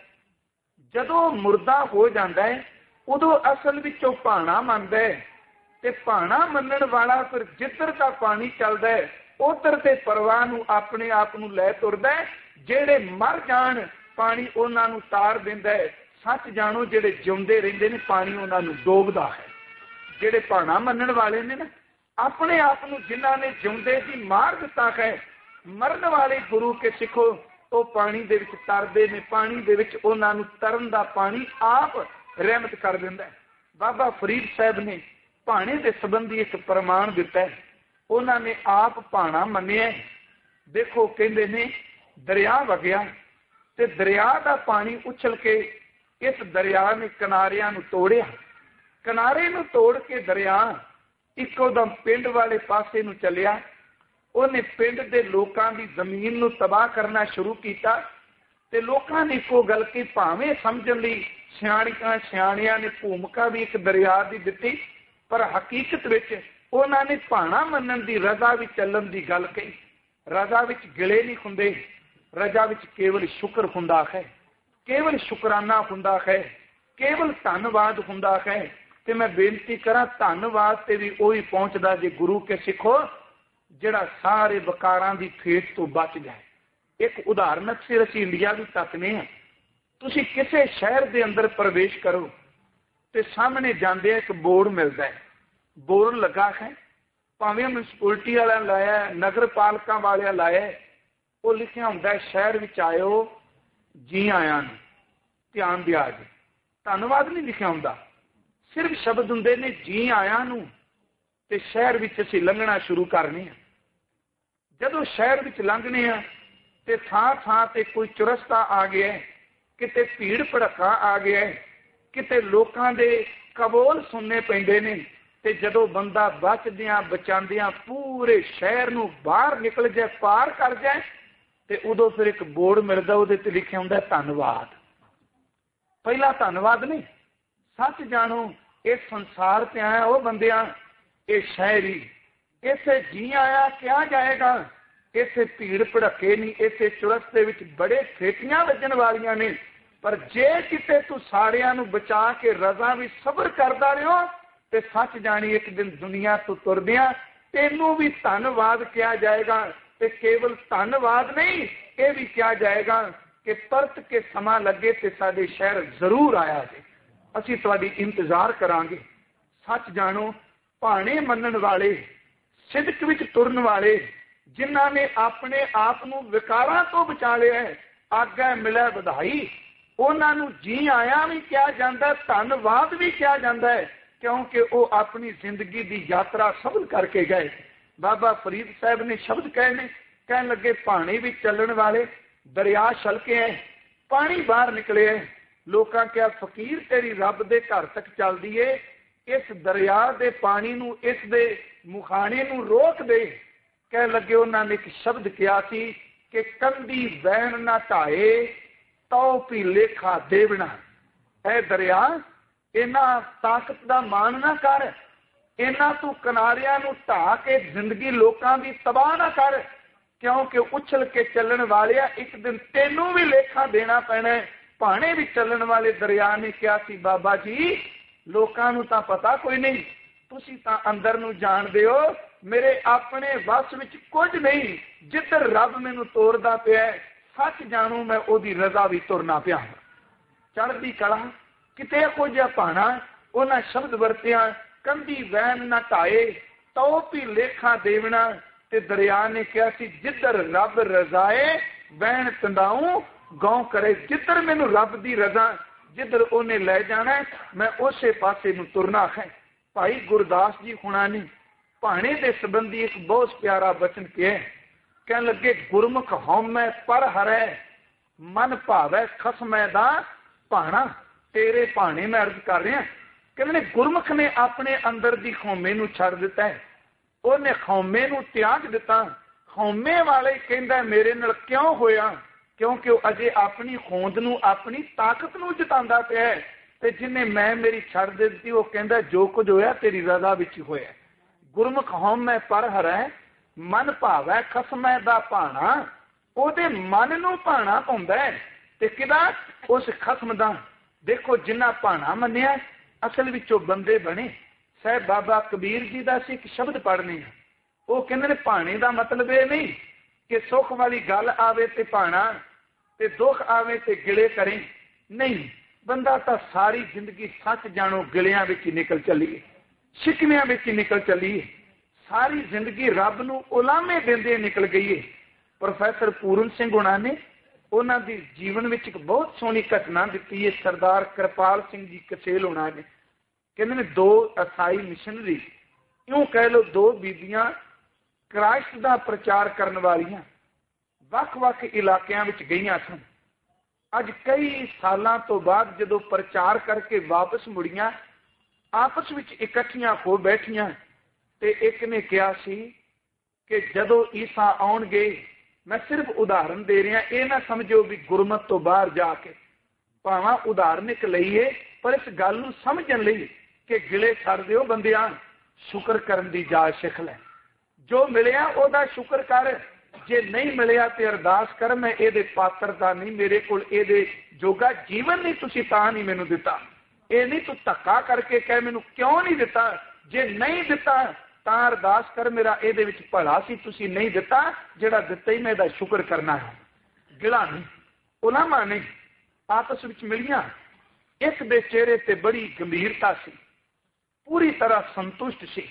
Speaker 1: ਜਦੋਂ ਮੁਰਦਾ ਹੋ ਜਾਂਦਾ ਹੈ, ਉਦੋਂ ਅਸਲ ਵਿੱਚੋਂ ਭਾਣਾ ਮੰਨਦਾ ਹੈ। ਤੇ ਭਾਣਾ ਮੰਨਣ ਵਾਲਾ ਫਿਰ ਜਿੱਧਰ ਦਾ ਪਾਣੀ ਚੱਲਦਾ ਹੈ ਉਧਰ ਦੇ ਪ੍ਰਵਾਹ ਨੂੰ ਆਪਣੇ ਆਪ ਨੂੰ ਲੈ ਤੁਰਦਾ ਹੈ। ਜਿਹੜੇ ਮਰ ਜਾਣ ਪਾਣੀ ਉਹਨਾਂ ਨੂੰ ਤਾਰ ਦਿੰਦਾ ਹੈ। ਸੱਚ ਜਾਣੋ, ਜਿਹੜੇ ਜਿਉਂਦੇ ਰਹਿੰਦੇ ਨੇ ਪਾਣੀ ਉਹਨਾਂ ਨੂੰ ਡੋਬਦਾ ਹੈ। ਜਿਹੜੇ ਭਾਣਾ ਮੰਨਣ ਵਾਲੇ ਨੇ ਨਾ, ਆਪਣੇ ਆਪ ਨੂੰ ਜਿਨ੍ਹਾਂ ਨੇ ਜਿਉਂਦੇ ਦੀ ਮਾਰ ਦਿੱਤਾ ਹੈ, ਮਰਨ ਵਾਲੇ ਗੁਰੂ ਕੇ ਸਿੱਖੋ, ਉਹ ਪਾਣੀ ਦੇ ਵਿੱਚ ਤਰਦੇ ਨੇ। ਪਾਣੀ ਦੇ ਵਿੱਚ ਉਹਨਾਂ ਨੂੰ ਤਰਨ ਦਾ ਪਾਣੀ ਆਪ ਰਹਿਮਤ ਕਰ ਦਿੰਦਾ ਹੈ। ਬਾਬਾ ਫਰੀਦ ਸਾਹਿਬ ਨੇ ਭਾਣੇ ਦੇ ਸੰਬੰਧੀ ਇੱਕ ਪ੍ਰਮਾਣ ਦਿੱਤਾ ਹੈ। ਉਹਨਾਂ ਨੇ ਆਪ ਭਾਣਾ ਮੰਨਿਆ। ਦੇਖੋ ਕਹਿੰਦੇ ਨੇ ਦਰਿਆ ਵਗਿਆ ਤੇ ਦਰਿਆ ਦਾ ਪਾਣੀ ਉਛਲ ਕੇ ਇਸ ਦਰਿਆ ਨੇ ਕਿਨਾਰਿਆਂ ਨੂੰ ਤੋੜਿਆ। ਕਿਨਾਰੇ ਨੂੰ ਤੋੜ ਕੇ ਦਰਿਆ ਇੱਕੋ ਦਮ ਪਿੰਡ ਵਾਲੇ ਪਾਸੇ ਨੂੰ ਚੱਲਿਆ। ਉਹਨੇ ਪਿੰਡ ਦੇ ਲੋਕਾਂ ਦੀ ਜ਼ਮੀਨ ਨੂੰ ਤਬਾਹ ਕਰਨਾ ਸ਼ੁਰੂ ਕੀਤਾ। ਤੇ ਲੋਕਾਂ ਨੇ ਇੱਕੋ ਗੱਲ ਕੀ, ਭਾਵੇਂ ਸਮਝਣ ਲਈ ਸਿਆਣਿਆਂ ਨੇ ਭੂਮਿਕਾ ਵੀ ਇੱਕ ਦਰਿਆ ਦੀ ਦਿੱਤੀ, ਪਰ ਹਕੀਕਤ ਵਿੱਚ ਉਹਨਾਂ ਨੇ ਭਾਣਾ ਮੰਨਣ ਦੀ ਰਜ਼ਾ ਵਿੱਚ ਚੱਲਣ ਦੀ ਗੱਲ ਕਹੀ। ਰਜ਼ਾ ਵਿੱਚ ਗਿਲੇ ਨਹੀਂ ਹੁੰਦੇ, ਰਜ਼ਾ ਵਿੱਚ ਕੇਵਲ ਸ਼ੁਕਰ ਹੁੰਦਾ ਹੈ, ਕੇਵਲ ਸ਼ੁਕਰਾਨਾ ਹੁੰਦਾ ਹੈ, ਕੇਵਲ ਧੰਨਵਾਦ ਹੁੰਦਾ ਹੈ। ਤੇ ਮੈਂ ਬੇਨਤੀ ਕਰਾਂ, ਧੰਨਵਾਦ ਤੇ ਵੀ ਉਹੀ ਪਹੁੰਚਦਾ ਜੇ ਗੁਰੂ ਕੇ ਸਿੱਖੋ ਜਿਹੜਾ ਸਾਰੇ ਵਕਾਰਾਂ ਦੀ ਫੇਟ ਤੋਂ ਬਚ ਜਾਏ। ਇੱਕ ਉਦਾਹਰਨ ਅਕਸਰ ਅਸੀਂ ਇੰਡੀਆ ਵੀ ਤੱਕਨੇ ਹਾਂ ਤੁਸੀਂ ਕਿਸੇ ਸ਼ਹਿਰ ਦੇ ਅੰਦਰ ਪ੍ਰਵੇਸ਼ ਕਰੋ ਤੇ ਸਾਹਮਣੇ ਜਾਂਦੇ ਇੱਕ ਬੋਰਡ ਮਿਲਦਾ ਹੈ। ਬੋਰਡ ਲੱਗਾ ਹੈ, ਭਾਵੇਂ ਮਿਊਨਿਸਪੈਲਿਟੀ ਵਾਲਿਆਂ ਲਾਇਆ, ਨਗਰ ਪਾਲਿਕਾ ਵਾਲਿਆਂ ਲਾਇਆ, ਉਹ ਲਿਖਿਆ ਹੁੰਦਾ ਸ਼ਹਿਰ ਵਿੱਚ ਆਇਓ, ਜੀ ਆਇਆਂ ਨੂੰ, ਧਿਆਨ ਦਿਆ ਜੀ। ਧੰਨਵਾਦ ਨਹੀਂ ਲਿਖਿਆ ਹੁੰਦਾ, ਸਿਰਫ ਸ਼ਬਦ ਹੁੰਦੇ ਨੇ ਜੀ ਆਇਆਂ ਨੂੰ। ਤੇ ਸ਼ਹਿਰ ਵਿੱਚ ਅਸੀਂ ਲੰਘਣਾ ਸ਼ੁਰੂ ਕਰਨੇ ਆ। ਜਦੋਂ ਸ਼ਹਿਰ ਵਿੱਚ ਲੰਘਨੇ ਆ ਤੇ ਥਾਂ ਥਾਂ ਤੇ ਕੋਈ ਚੁਰਸਤਾ ਆ ਗਿਆ, ਕਿਤੇ ਭੀੜ ਭੜੱਕਾ ਆ ਗਿਆ, ਕਿਤੇ ਲੋਕਾਂ ਦੇ ਕਬੋਲ ਸੁਣਨੇ ਪੈਂਦੇ ਨੇ। ਤੇ ਜਦੋਂ ਬੰਦਾ ਬਚਦਿਆਂ ਬਚਾਉਂਦਿਆਂ ਪੂਰੇ ਸ਼ਹਿਰ ਨੂੰ ਬਾਹਰ ਨਿਕਲ ਜਾਏ, ਪਾਰ ਕਰ ਜਾਏ, ਤੇ ਉਦੋਂ ਫਿਰ ਇੱਕ ਬੋਰਡ ਮਿਲਦਾ, ਉਹਦੇ ਤੇ ਲਿਖਿਆ ਹੁੰਦਾ ਧੰਨਵਾਦ। ਪਹਿਲਾ ਧੰਨਵਾਦ ਨਹੀਂ, ਸੱਚ ਜਾਣੋ ਇਸ ਸੰਸਾਰ ਤੇ ਆਇਆ ਉਹ ਬੰਦਿਆਂ, ਇਹ ਸ਼ਹਿਰੀ, ਇਸੇ ਜੀ ਆਇਆ ਕਿਹਾ ਜਾਏਗਾ। ਇਸੇ ਭੀੜ ਭੜੱਕੇ ਨਹੀਂ, ਇਸੇ ਚੁਰਸਤੇ ਵਿੱਚ ਬੜੇ ਫੇਟੀਆਂ ਵੱਜਣ ਵਾਲੀਆਂ ਨੇ, ਪਰ ਜੇ ਕਿਤੇ ਤੂੰ ਸਾਰਿਆਂ ਨੂੰ ਬਚਾ ਕੇ ਰਜ਼ਾ ਵੀ ਸਬਰ ਕਰਦਾ ਰਿਹਾ ਤੇ ਸੱਚ ਜਾਣੀ ਇੱਕ ਦਿਨ ਦੁਨੀਆ ਤੋਂ ਤੁਰਦਿਆਂ ਤੈਨੂੰ ਵੀ ਧੰਨਵਾਦ ਕਿਹਾ ਜਾਏਗਾ। ਤੇ ਕੇਵਲ ਧੰਨਵਾਦ ਨਹੀਂ, ਇਹ ਵੀ ਕਿਹਾ ਜਾਏਗਾ ਕਿ ਪਰਤ ਕੇ ਸਮਾਂ ਲੱਗੇ ਤੇ ਸਾਡੇ ਸ਼ਹਿਰ ਜ਼ਰੂਰ ਆਇਆ ਜੇ, ਅਸੀਂ ਤੁਹਾਡੀ ਇੰਤਜ਼ਾਰ ਕਰਾਂਗੇ। ਸੱਚ ਜਾਣੋ ਭਾਣੇ ਮੰਨਣ ਵਾਲੇ, ਸਿਦਕ ਵਿੱਚ ਤੁਰਨ ਵਾਲੇ, ਜਿਨ੍ਹਾਂ ਨੇ ਆਪਣੇ ਆਪ ਨੂੰ ਵਿਕਾਰਾਂ ਤੋਂ ਬਚਾ ਲਿਆ, ਆਗੇ ਮਿਲੇ ਵਧਾਈ, ਉਹਨਾਂ ਨੂੰ ਜੀ ਆਇਆਂ ਵੀ ਕਿਹਾ ਜਾਂਦਾ, ਧੰਨਵਾਦ ਵੀ ਕਿਹਾ ਜਾਂਦਾ ਹੈ, ਕਿਉਂਕਿ ਉਹ ਆਪਣੀ ਜ਼ਿੰਦਗੀ ਦੀ ਯਾਤਰਾ ਸਫਲ ਕਰਕੇ ਗਏ। ਬਾਬਾ ਫਰੀਦ ਸਾਹਿਬ ਨੇ ਸ਼ਬਦ ਕਹੇ ਨੇ, ਕਹਿਣ ਲੱਗੇ ਪਾਣੀ ਵਿੱਚ ਚੱਲਣ ਵਾਲੇ ਦਰਿਆ ਛਲਕੇ ਹੈ, ਪਾਣੀ ਬਾਹਰ ਨਿਕਲੇ ਹੈ। ਲੋਕਾਂ ਕਿਹਾ ਫਕੀਰ ਤੇਰੀ ਰੱਬ ਦੇ ਘਰ ਤੱਕ ਚੱਲਦੀ ਏ, ਇਸ ਦਰਿਆ ਦੇ ਪਾਣੀ ਨੂੰ, ਇਸ ਦੇ ਮੁਖਾਣੇ ਨੂੰ ਰੋਕ ਦੇ। ਕਹਿਣ ਲੱਗੇ ਉਹਨਾਂ ਨੇ ਇੱਕ ਸ਼ਬਦ ਕਿਹਾ ਸੀ ਕਿ ਕੰਦੀ ਵਹਿਣ ਨਾ ਢਾਏ, ਤਉ ਭੀ ਲੇਖਾ ਦੇਵਣਾ। ਇਹ ਦਰਿਆ ਇਹਨਾਂ ਤਾਕਤ ਦਾ ਮਾਣ ਨਾ ਕਰ, ਇਹਨਾਂ ਤੂੰ ਕਿਨਾਰਿਆਂ ਨੂੰ ਢਾ ਕੇ ਜ਼ਿੰਦਗੀ ਲੋਕਾਂ ਦੀ ਤਬਾਹ ਨਾ ਕਰ, ਕਿਉਂਕਿ ਉਛਲ ਕੇ ਚੱਲਣ ਵਾਲਿਆ ਇੱਕ ਦਿਨ ਤੈਨੂੰ ਵੀ ਲੇਖਾ ਦੇਣਾ ਪੈਣਾ। ਭਾਣੇ ਵੀ ਚੱਲਣ ਵਾਲੇ ਦਰਿਆ ਨੇ ਕਿਹਾ ਸੀ ਬਾਬਾ ਜੀ ਲੋਕਾਂ ਨੂੰ ਤਾਂ ਪਤਾ ਕੋਈ ਨਹੀਂ, ਤੁਸੀਂ ਤਾਂ ਅੰਦਰ ਨੂੰ ਜਾਣਦੇ ਹੋ, ਮੇਰੇ ਆਪਣੇ ਵੱਸ ਵਿੱਚ ਕੁਝ ਨਹੀਂ, ਜਿੱਧਰ ਰੱਬ ਮੈਨੂੰ ਤੋਰਦਾ ਪਿਆ ਸੱਚ ਜਾਣੂ ਮੈਂ ਉਹਦੀ ਰਜ਼ਾ ਵੀ ਤੁਰਨਾ ਪਿਆ। ਚੜ੍ਹਦੀ ਕਲਾ ਕਿਤੇ ਕੁਝ ਭਾਣਾ, ਉਹਨਾਂ ਸ਼ਬਦ ਵਰਤਿਆ ਕੰਦੀ ਵਹਿਣ ਨਾ ਢਾਏ, ਤਉ ਭੀ ਲੇਖਾ ਦੇਵਣਾ। ਤੇ ਦਰਿਆ ਨੇ ਕਿਹਾ ਸੀ ਜਿੱਧਰ ਰੱਬ ਰਜ਼ਾਏ ਵਹਿਣ ਤੰਦਾਊ ਗਾਉ ਕਰੇ, ਜਿੱਧਰ ਮੈਨੂੰ ਰੱਬ ਦੀ ਰਜ਼ਾ, ਜਿੱਧਰ ਉਹਨੇ ਲੈ ਜਾਣਾ ਮੈਂ ਉਸੇ ਪਾਸੇ ਨੂੰ ਤੁਰਨਾ ਹੈ। ਭਾਈ ਗੁਰਦਾਸ ਜੀ ਹੁਣਾਂ ਨੇ ਭਾਣੇ ਦੇ ਸੰਬੰਧੀ ਇੱਕ ਬਹੁਤ ਪਿਆਰਾ ਬਚਨ ਕਿਹਾ, ਕਹਿਣ ਲੱਗੇ ਗੁਰਮੁਖ ਹਉਮੈ ਪਰ ਹਰੈ, ਮਨ ਭਾਵੈ ਖਸਮੈ ਦਾ ਭਾਣਾ। ਤੇਰੇ ਭਾਣੇ ਮੈਂ ਅਰਜ਼ ਕਰ ਰਿਹਾ, ਕਹਿੰਦੇ ਗੁਰਮੁਖ ਨੇ ਆਪਣੇ ਅੰਦਰ ਦੀ ਖੌਮੇ ਨੂੰ ਛੱਡ ਦਿੱਤਾ ਹੈ, ਉਹਨੇ ਖੌਮੇ ਨੂੰ ਤਿਆਗ ਦਿੱਤਾ। ਖੌਮੇ ਵਾਲੇ ਕਹਿੰਦਾ ਮੇਰੇ ਨਾਲ ਕਿਉਂ ਹੋਇਆ, ਕਿਉਂਕਿ ਉਹ ਅਜੇ ਆਪਣੀ ਹੋਂਦ ਨੂੰ, ਆਪਣੀ ਤਾਕਤ ਨੂੰ ਜਤਾਉਂਦਾ ਪਿਆ। ਤੇ ਜਿਹਨੇ ਮੈਂ ਮੇਰੀ ਛੱਡ ਦਿੱਤੀ ਉਹ ਕਹਿੰਦਾ ਜੋ ਕੁਝ ਹੋਇਆ ਤੇਰੀ ਰਜ਼ਾ ਵਿੱਚ ਹੋਇਆ। ਗੁਰਮੁਖ ਹਉਮੈ ਪਰ ਹਰੈ, ਮਨ ਭਾਵੈ ਖਸਮੈ ਦਾ ਭਾਣਾ। ਉਹਦੇ ਮਨ ਨੂੰ ਭਾਣਾ ਪਾਉਂਦਾ ਤੇ ਕਿਹਦਾ, ਉਸ ਖਸਮ ਦਾ। ਦੇਖੋ ਜਿੰਨਾ ਭਾਣਾ ਮੰਨਿਆ ਅਸਲ ਵਿੱਚ ਉਹ ਬੰਦੇ ਬਣੇ। ਸਾਹਿਬ ਬਾਬਾ ਕਬੀਰ ਜੀ ਦਾ ਅਸੀਂ ਇੱਕ ਸ਼ਬਦ ਪੜ੍ਹਨੇ ਆ, ਉਹ ਕਹਿੰਦੇ ਨੇ ਭਾਣੇ ਦਾ ਮਤਲਬ ਇਹ ਨਹੀਂ ਕਿ ਸੁੱਖ ਵਾਲੀ ਗੱਲ ਆਵੇ ਤੇ ਭਾਣਾ, ਤੇ ਦੁੱਖ ਆਵੇ ਤੇ ਗਿਲੇ ਕਰੇ, ਨਹੀਂ। ਬੰਦਾ ਤਾਂ ਸਾਰੀ ਜ਼ਿੰਦਗੀ ਸੱਚ ਜਾਣੋ ਗਿਲਿਆਂ ਵਿੱਚ ਹੀ ਨਿਕਲ ਚੱਲੀਏ, ਸ਼ਿਕਵਿਆਂ ਵਿੱਚ ਹੀ ਨਿਕਲ ਚੱਲੀਏ, ਸਾਰੀ ਜ਼ਿੰਦਗੀ ਰੱਬ ਨੂੰ ਉਲਾਮੇ ਦਿੰਦੇ ਨਿਕਲ ਗਈਏ। ਪ੍ਰੋਫੈਸਰ ਪੂਰਨ ਸਿੰਘ ਹੁਣਾਂ ਨੇ ਉਹਨਾਂ ਦੀ ਜੀਵਨ ਵਿੱਚ ਇੱਕ ਬਹੁਤ ਸੋਹਣੀ ਘਟਨਾ ਦਿੱਤੀ ਹੈ। ਸਰਦਾਰ ਕਿਰਪਾਲ ਸਿੰਘ ਜੀ ਕਸੇਲ ਹੁਣਾਂ ਨੇ, ਕਹਿੰਦੇ ਨੇ ਦੋ ਈਸਾਈ ਮਿਸ਼ਨਰੀ, ਇਉਂ ਕਹਿ ਲਓ ਦੋ ਬੀਬੀਆਂ ਕ੍ਰਾਈਸਟ ਦਾ ਪ੍ਰਚਾਰ ਕਰਨ ਵਾਲੀਆਂ ਵੱਖ-ਵੱਖ ਇਲਾਕਿਆਂ ਵਿੱਚ ਗਈਆਂ ਸਨ। ਅੱਜ ਕਈ ਸਾਲਾਂ ਤੋਂ ਬਾਅਦ ਜਦੋਂ ਪ੍ਰਚਾਰ ਕਰਕੇ ਵਾਪਸ ਮੁੜੀਆਂ, ਆਪਸ ਵਿੱਚ ਇਕੱਠੀਆਂ ਹੋ ਬੈਠੀਆਂ ਤੇ ਇੱਕ ਨੇ ਕਿਹਾ ਸੀ ਕਿ ਜਦੋਂ ਈਸਾ ਆਉਣਗੇ, ਮੈਂ ਸਿਰਫ ਉਦਾਹਰਨ ਦੇ ਰਿਹਾ, ਇਹ ਨਾ ਸਮਝੋ ਵੀ ਗੁਰਮਤ ਤੋਂ ਬਾਹਰ ਜਾ ਕੇ, ਭਾਵੇਂ ਉਦਾਹਰਨ ਇੱਕ ਲਈਏ ਪਰ ਇਸ ਗੱਲ ਨੂੰ ਸਮਝਣ ਲਈ ਕਿ ਗਿਲੇ ਛੱਡ ਦਿਓ ਬੰਦਿਆਂ, ਸ਼ੁਕਰ ਕਰਨ ਦੀ ਜਾਚ ਸਿੱਖ ਲੈ। ਜੋ ਮਿਲਿਆ ਉਹਦਾ ਸ਼ੁਕਰ ਕਰ, ਜੇ ਨਹੀਂ ਮਿਲਿਆ ਤੇ ਅਰਦਾਸ ਕਰ ਮੈਂ ਇਹਦੇ ਪਾਤਰ ਦਾ ਨਹੀਂ, ਮੇਰੇ ਕੋਲ ਇਹਦੇ ਜੋਗਾ ਜੀਵਨ ਨਹੀਂ, ਤੁਸੀਂ ਤਾਂ ਨਹੀਂ ਮੈਨੂੰ ਦਿੱਤਾ। ਇਹ ਨਹੀਂ ਤੂੰ ਧੱਕਾ ਕਰਕੇ ਕਹਿ ਮੈਨੂੰ ਕਿਉਂ ਨਹੀਂ ਦਿੱਤਾ, ਜੇ ਨਹੀਂ ਦਿੱਤਾ ਤਾਂ ਅਰਦਾਸ ਕਰ ਮੇਰਾ ਇਹਦੇ ਵਿੱਚ ਭਲਾ ਸੀ, ਤੁਸੀਂ ਨਹੀਂ ਦਿੱਤਾ, ਜਿਹੜਾ ਦਿੱਤਾ ਹੀ ਮੈਂ ਇਹਦਾ ਸ਼ੁਕਰ ਕਰਨਾ ਹੈ। ਗਿਲਾ ਨਹੀਂ, ਉਲਾਮਾ ਨਹੀਂ। आपस ਵਿੱਚ ਮਿਲੀਆਂ। ਇੱਕ ਦੇ ਚਿਹਰੇ ਤੇ ਬੜੀ ਗੰਭੀਰਤਾ ਸੀ, ਪੂਰੀ ਤਰ੍ਹਾਂ ਸੰਤੁਸ਼ਟ ਸੀ।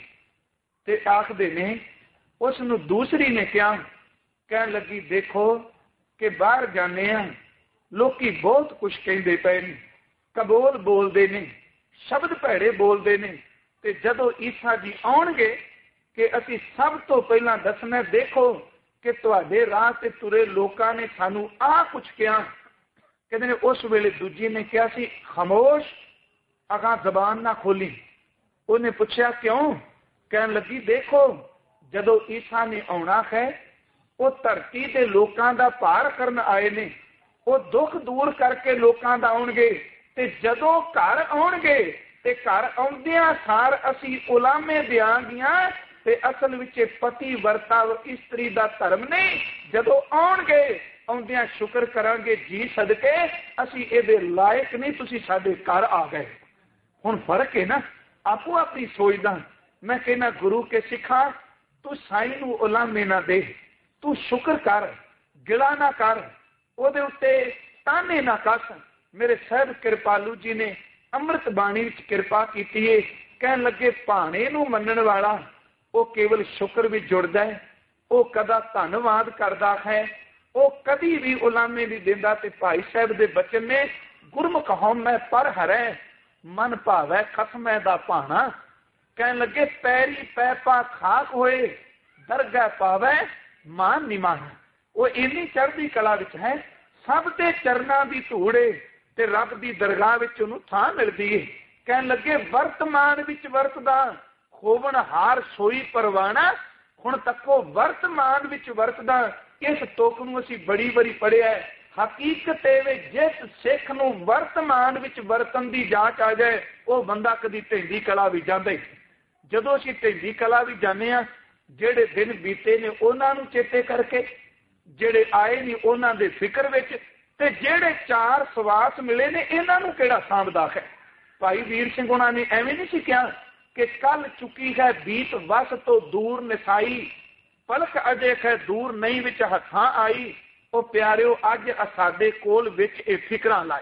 Speaker 1: ਤੇ ਆਖਦੇ ਨੇ ਉਸ ਨੂੰ ਦੂਸਰੀ ਨੇ ਕਿਹਾ, ਕਹਿਣ ਲੱਗੀ ਦੇਖੋ ਕਿ ਬਾਹਰ ਜਾਂਦੇ ਆ, ਲੋਕੀ ਬਹੁਤ ਕੁਝ ਕਹਿੰਦੇ ਪਏ ਨੇ, ਕਬੋਲ ਬੋਲਦੇ ਨੇ, ਸ਼ਬਦ ਭੈੜੇ ਬੋਲਦੇ ਨੇ, ਤੇ ਜਦੋਂ ਈਸਾ ਜੀ ਆਉਣਗੇ ਕਿ ਅਸੀਂ ਸਭ ਤੋਂ ਪਹਿਲਾਂ ਦੱਸਣਾ, ਦੇਖੋ ਕਿ ਤੁਹਾਡੇ ਰਾਹ ਤੇ ਤੁਰੇ ਲੋਕਾਂ ਨੇ ਸਾਨੂੰ ਆਹ ਕੁਝ ਕਿਹਾ। ਕਹਿੰਦੇ ਨੇ ਉਸ ਵੇਲੇ ਦੂਜੀ ਨੇ ਕਿਹਾ ਸੀ, ਖਾਮੋਸ਼, ਅਗਾਂ ਜ਼ਬਾਨ ਨਾ ਖੋਲੀ। ਉਹਨੇ ਪੁੱਛਿਆ ਕਿਉਂ? ਕਹਿਣ ਲੱਗੀ ਦੇਖੋ ਜਦੋਂ ਈਸਾ ਨੇ ਆਉਣਾ ਹੈ, ਉਹ ਧਰਤੀ ਦੇ ਲੋਕਾਂ ਦਾ ਭਾਰ ਕਰਨ ਆਏ ਨੇ, ਉਹ ਦੁੱਖ ਦੂਰ ਕਰਕੇ ਲੋਕਾਂ ਦਾ ਆਉਣਗੇ। ਤੇ ਜਦੋਂ ਘਰ ਆਉਣਗੇ ਤੇ ਘਰ ਆਉਂਦਿਆਂ ਸਾਰ ਅਸੀਂ ਉਲਾਮੇ ਦਿਆਂਗੀਆਂ, ਤੇ ਅਸਲ ਵਿੱਚ ਪਤੀ ਵਰਤਾਵ ਇਸਤਰੀ ਦਾ ਧਰਮ ਨਹੀਂ। ਜਦੋਂ ਆਉਣਗੇ ਆਉਂਦਿਆਂ ਸ਼ੁਕਰ ਕਰਾਂਗੇ, ਜੀ ਸਦਕੇ ਅਸੀਂ ਇਹਦੇ ਲਾਇਕ ਨਹੀਂ, ਤੁਸੀਂ ਸਾਡੇ ਘਰ ਆ ਗਏ। ਹੁਣ ਫਰਕ ਹੈ ਨਾ, ਆਪੋ ਆਪਣੀ ਸੋਚਦਾ। ਮੈਂ ਕਹਿੰਦਾ ਗੁਰੂ ਕੇ ਸਿੱਖਾਂ, ਤੂੰ ਸਾਈਂ ਨੂੰ ਉਲਾਮੇ ਨਾ ਦੇ, ਤੂੰ ਸ਼ੁਕਰ ਕਰ, ਗਿਲਾ ਨਾ ਕਰ, ਉਹਦੇ ਉੱਤੇ ਤਾਨੇ ਨਾ ਕੱਸ। ਮੇਰੇ ਸਾਹਿਬ ਕਿਰਪਾਲੂ ਜੀ ਨੇ ਅੰਮ੍ਰਿਤ ਬਾਣੀ ਵਿੱਚ ਕਿਰਪਾ ਕੀਤੀ ਹੈ। ਕਹਿਣ ਲੱਗੇ ਭਾਣੇ ਨੂੰ ਮੰਨਣ ਵਾਲਾ ਉਹ ਕੇਵਲ ਸ਼ੁਕਰ ਵਿੱਚ ਜੁੜਦਾ ਹੈ, ਉਹ ਕਦਾ ਧੰਨਵਾਦ ਕਰਦਾ ਹੈ, ਉਹ ਕਦੀ ਵੀ ਉਲਾਮੇ ਨਹੀਂ ਦਿੰਦਾ। ਤੇ ਭਾਈ ਸਾਹਿਬ ਦੇ ਬਚਨ ਨੇ, ਗੁਰਮੁਖ ਹਉਮੈ ਪਰ ਹਰੈ, ਮਨ ਭਾਵੈ ਖਸਮੈ ਦਾ ਭਾਣਾ। ਕਹਿਣ ਲੱਗੇ ਪੈਰੀ ਪੈ ਪਾ ਖਾਕ ਹੋਏ, ਦਰਗਾਹ ਪਾਵੈ ਮਾਨ ਨਿਮਾਣਾ। ਉਹ ਇੰਨੀ ਚੜ੍ਹਦੀ ਕਲਾ ਵਿੱਚ ਹੈ, ਸਭ ਦੇ ਚਰਨਾਂ ਦੀ ਧੂੜੇ ਤੇ ਰੱਬ ਦੀ ਦਰਗਾਹ ਵਿੱਚ ਉਹਨੂੰ ਥਾਂ ਮਿਲਦੀ ਹੈ। ਕਹਿਣ ਲੱਗੇ ਵਰਤਮਾਨ ਵਿੱਚ ਵਰਤਦਾ, ਖੋਵਣ ਹਾਰ ਸੋਈ ਪਰਵਾਣਾ। ਹੁਣ ਤੱਕੋ ਵਰਤਮਾਨ ਵਿੱਚ ਵਰਤਦਾ। ਇਸ ਤੁਕ ਨੂੰ ਅਸੀਂ ਬੜੀ ਵਾਰੀ ਪੜ੍ਹਿਆ। ਹਕੀਕਤ ਇਹ ਵੇ, ਜਿਸ ਸਿੱਖ ਨੂੰ ਵਰਤਮਾਨ ਵਿੱਚ ਵਰਤਨ ਦੀ ਜਾਂਚ ਆ ਜਾਏ, ਉਹ ਬੰਦਾ ਕਦੀ ਢਹਿੰਦੀ ਕਲਾ ਵੀ ਜਾਂਦਾ ਹੀ। ਜਦੋਂ ਅਸੀਂ ਢਹਿੰਦੀ ਕਲਾ ਵੀ ਜਾਂਦੇ ਹਾਂ, ਜਿਹੜੇ ਦਿਨ ਬੀਤੇ ਨੇ ਉਹਨਾਂ ਨੂੰ ਚੇਤੇ ਕਰਕੇ, ਜਿਹੜੇ ਆਏ ਨਹੀਂ ਉਹਨਾਂ ਦੇ ਫਿਕਰ ਵਿੱਚ, ਤੇ ਜਿਹੜੇ ਚਾਰ ਸਵਾਸ ਮਿਲੇ ਨੇ ਇਹਨਾਂ ਨੂੰ ਕਿਹੜਾ ਸਾਂਭਦਾ ਹੈ। ਭਾਈ ਵੀਰ ਸਿੰਘ ਉਹਨਾਂ ਨੇ ਐਵੇਂ ਨਹੀਂ ਸੀ ਕਿਹਾ ਕਿ ਕੱਲ ਚੁੱਕੀ ਹੈ ਬੀਤ ਵਸ ਤੋਂ ਦੂਰ ਨਸਾਈ, ਪਲਕ ਅਜੇ ਹੈ ਦੂਰ ਨਹੀਂ ਵਿੱਚ ਹੱਥਾਂ ਆਈ। ਉਹ ਪਿਆਰਿਓ ਅੱਜ ਸਾਡੇ ਕੋਲ ਵਿੱਚ ਇਹ ਫਿਕਰਾਂ ਲਾਈ।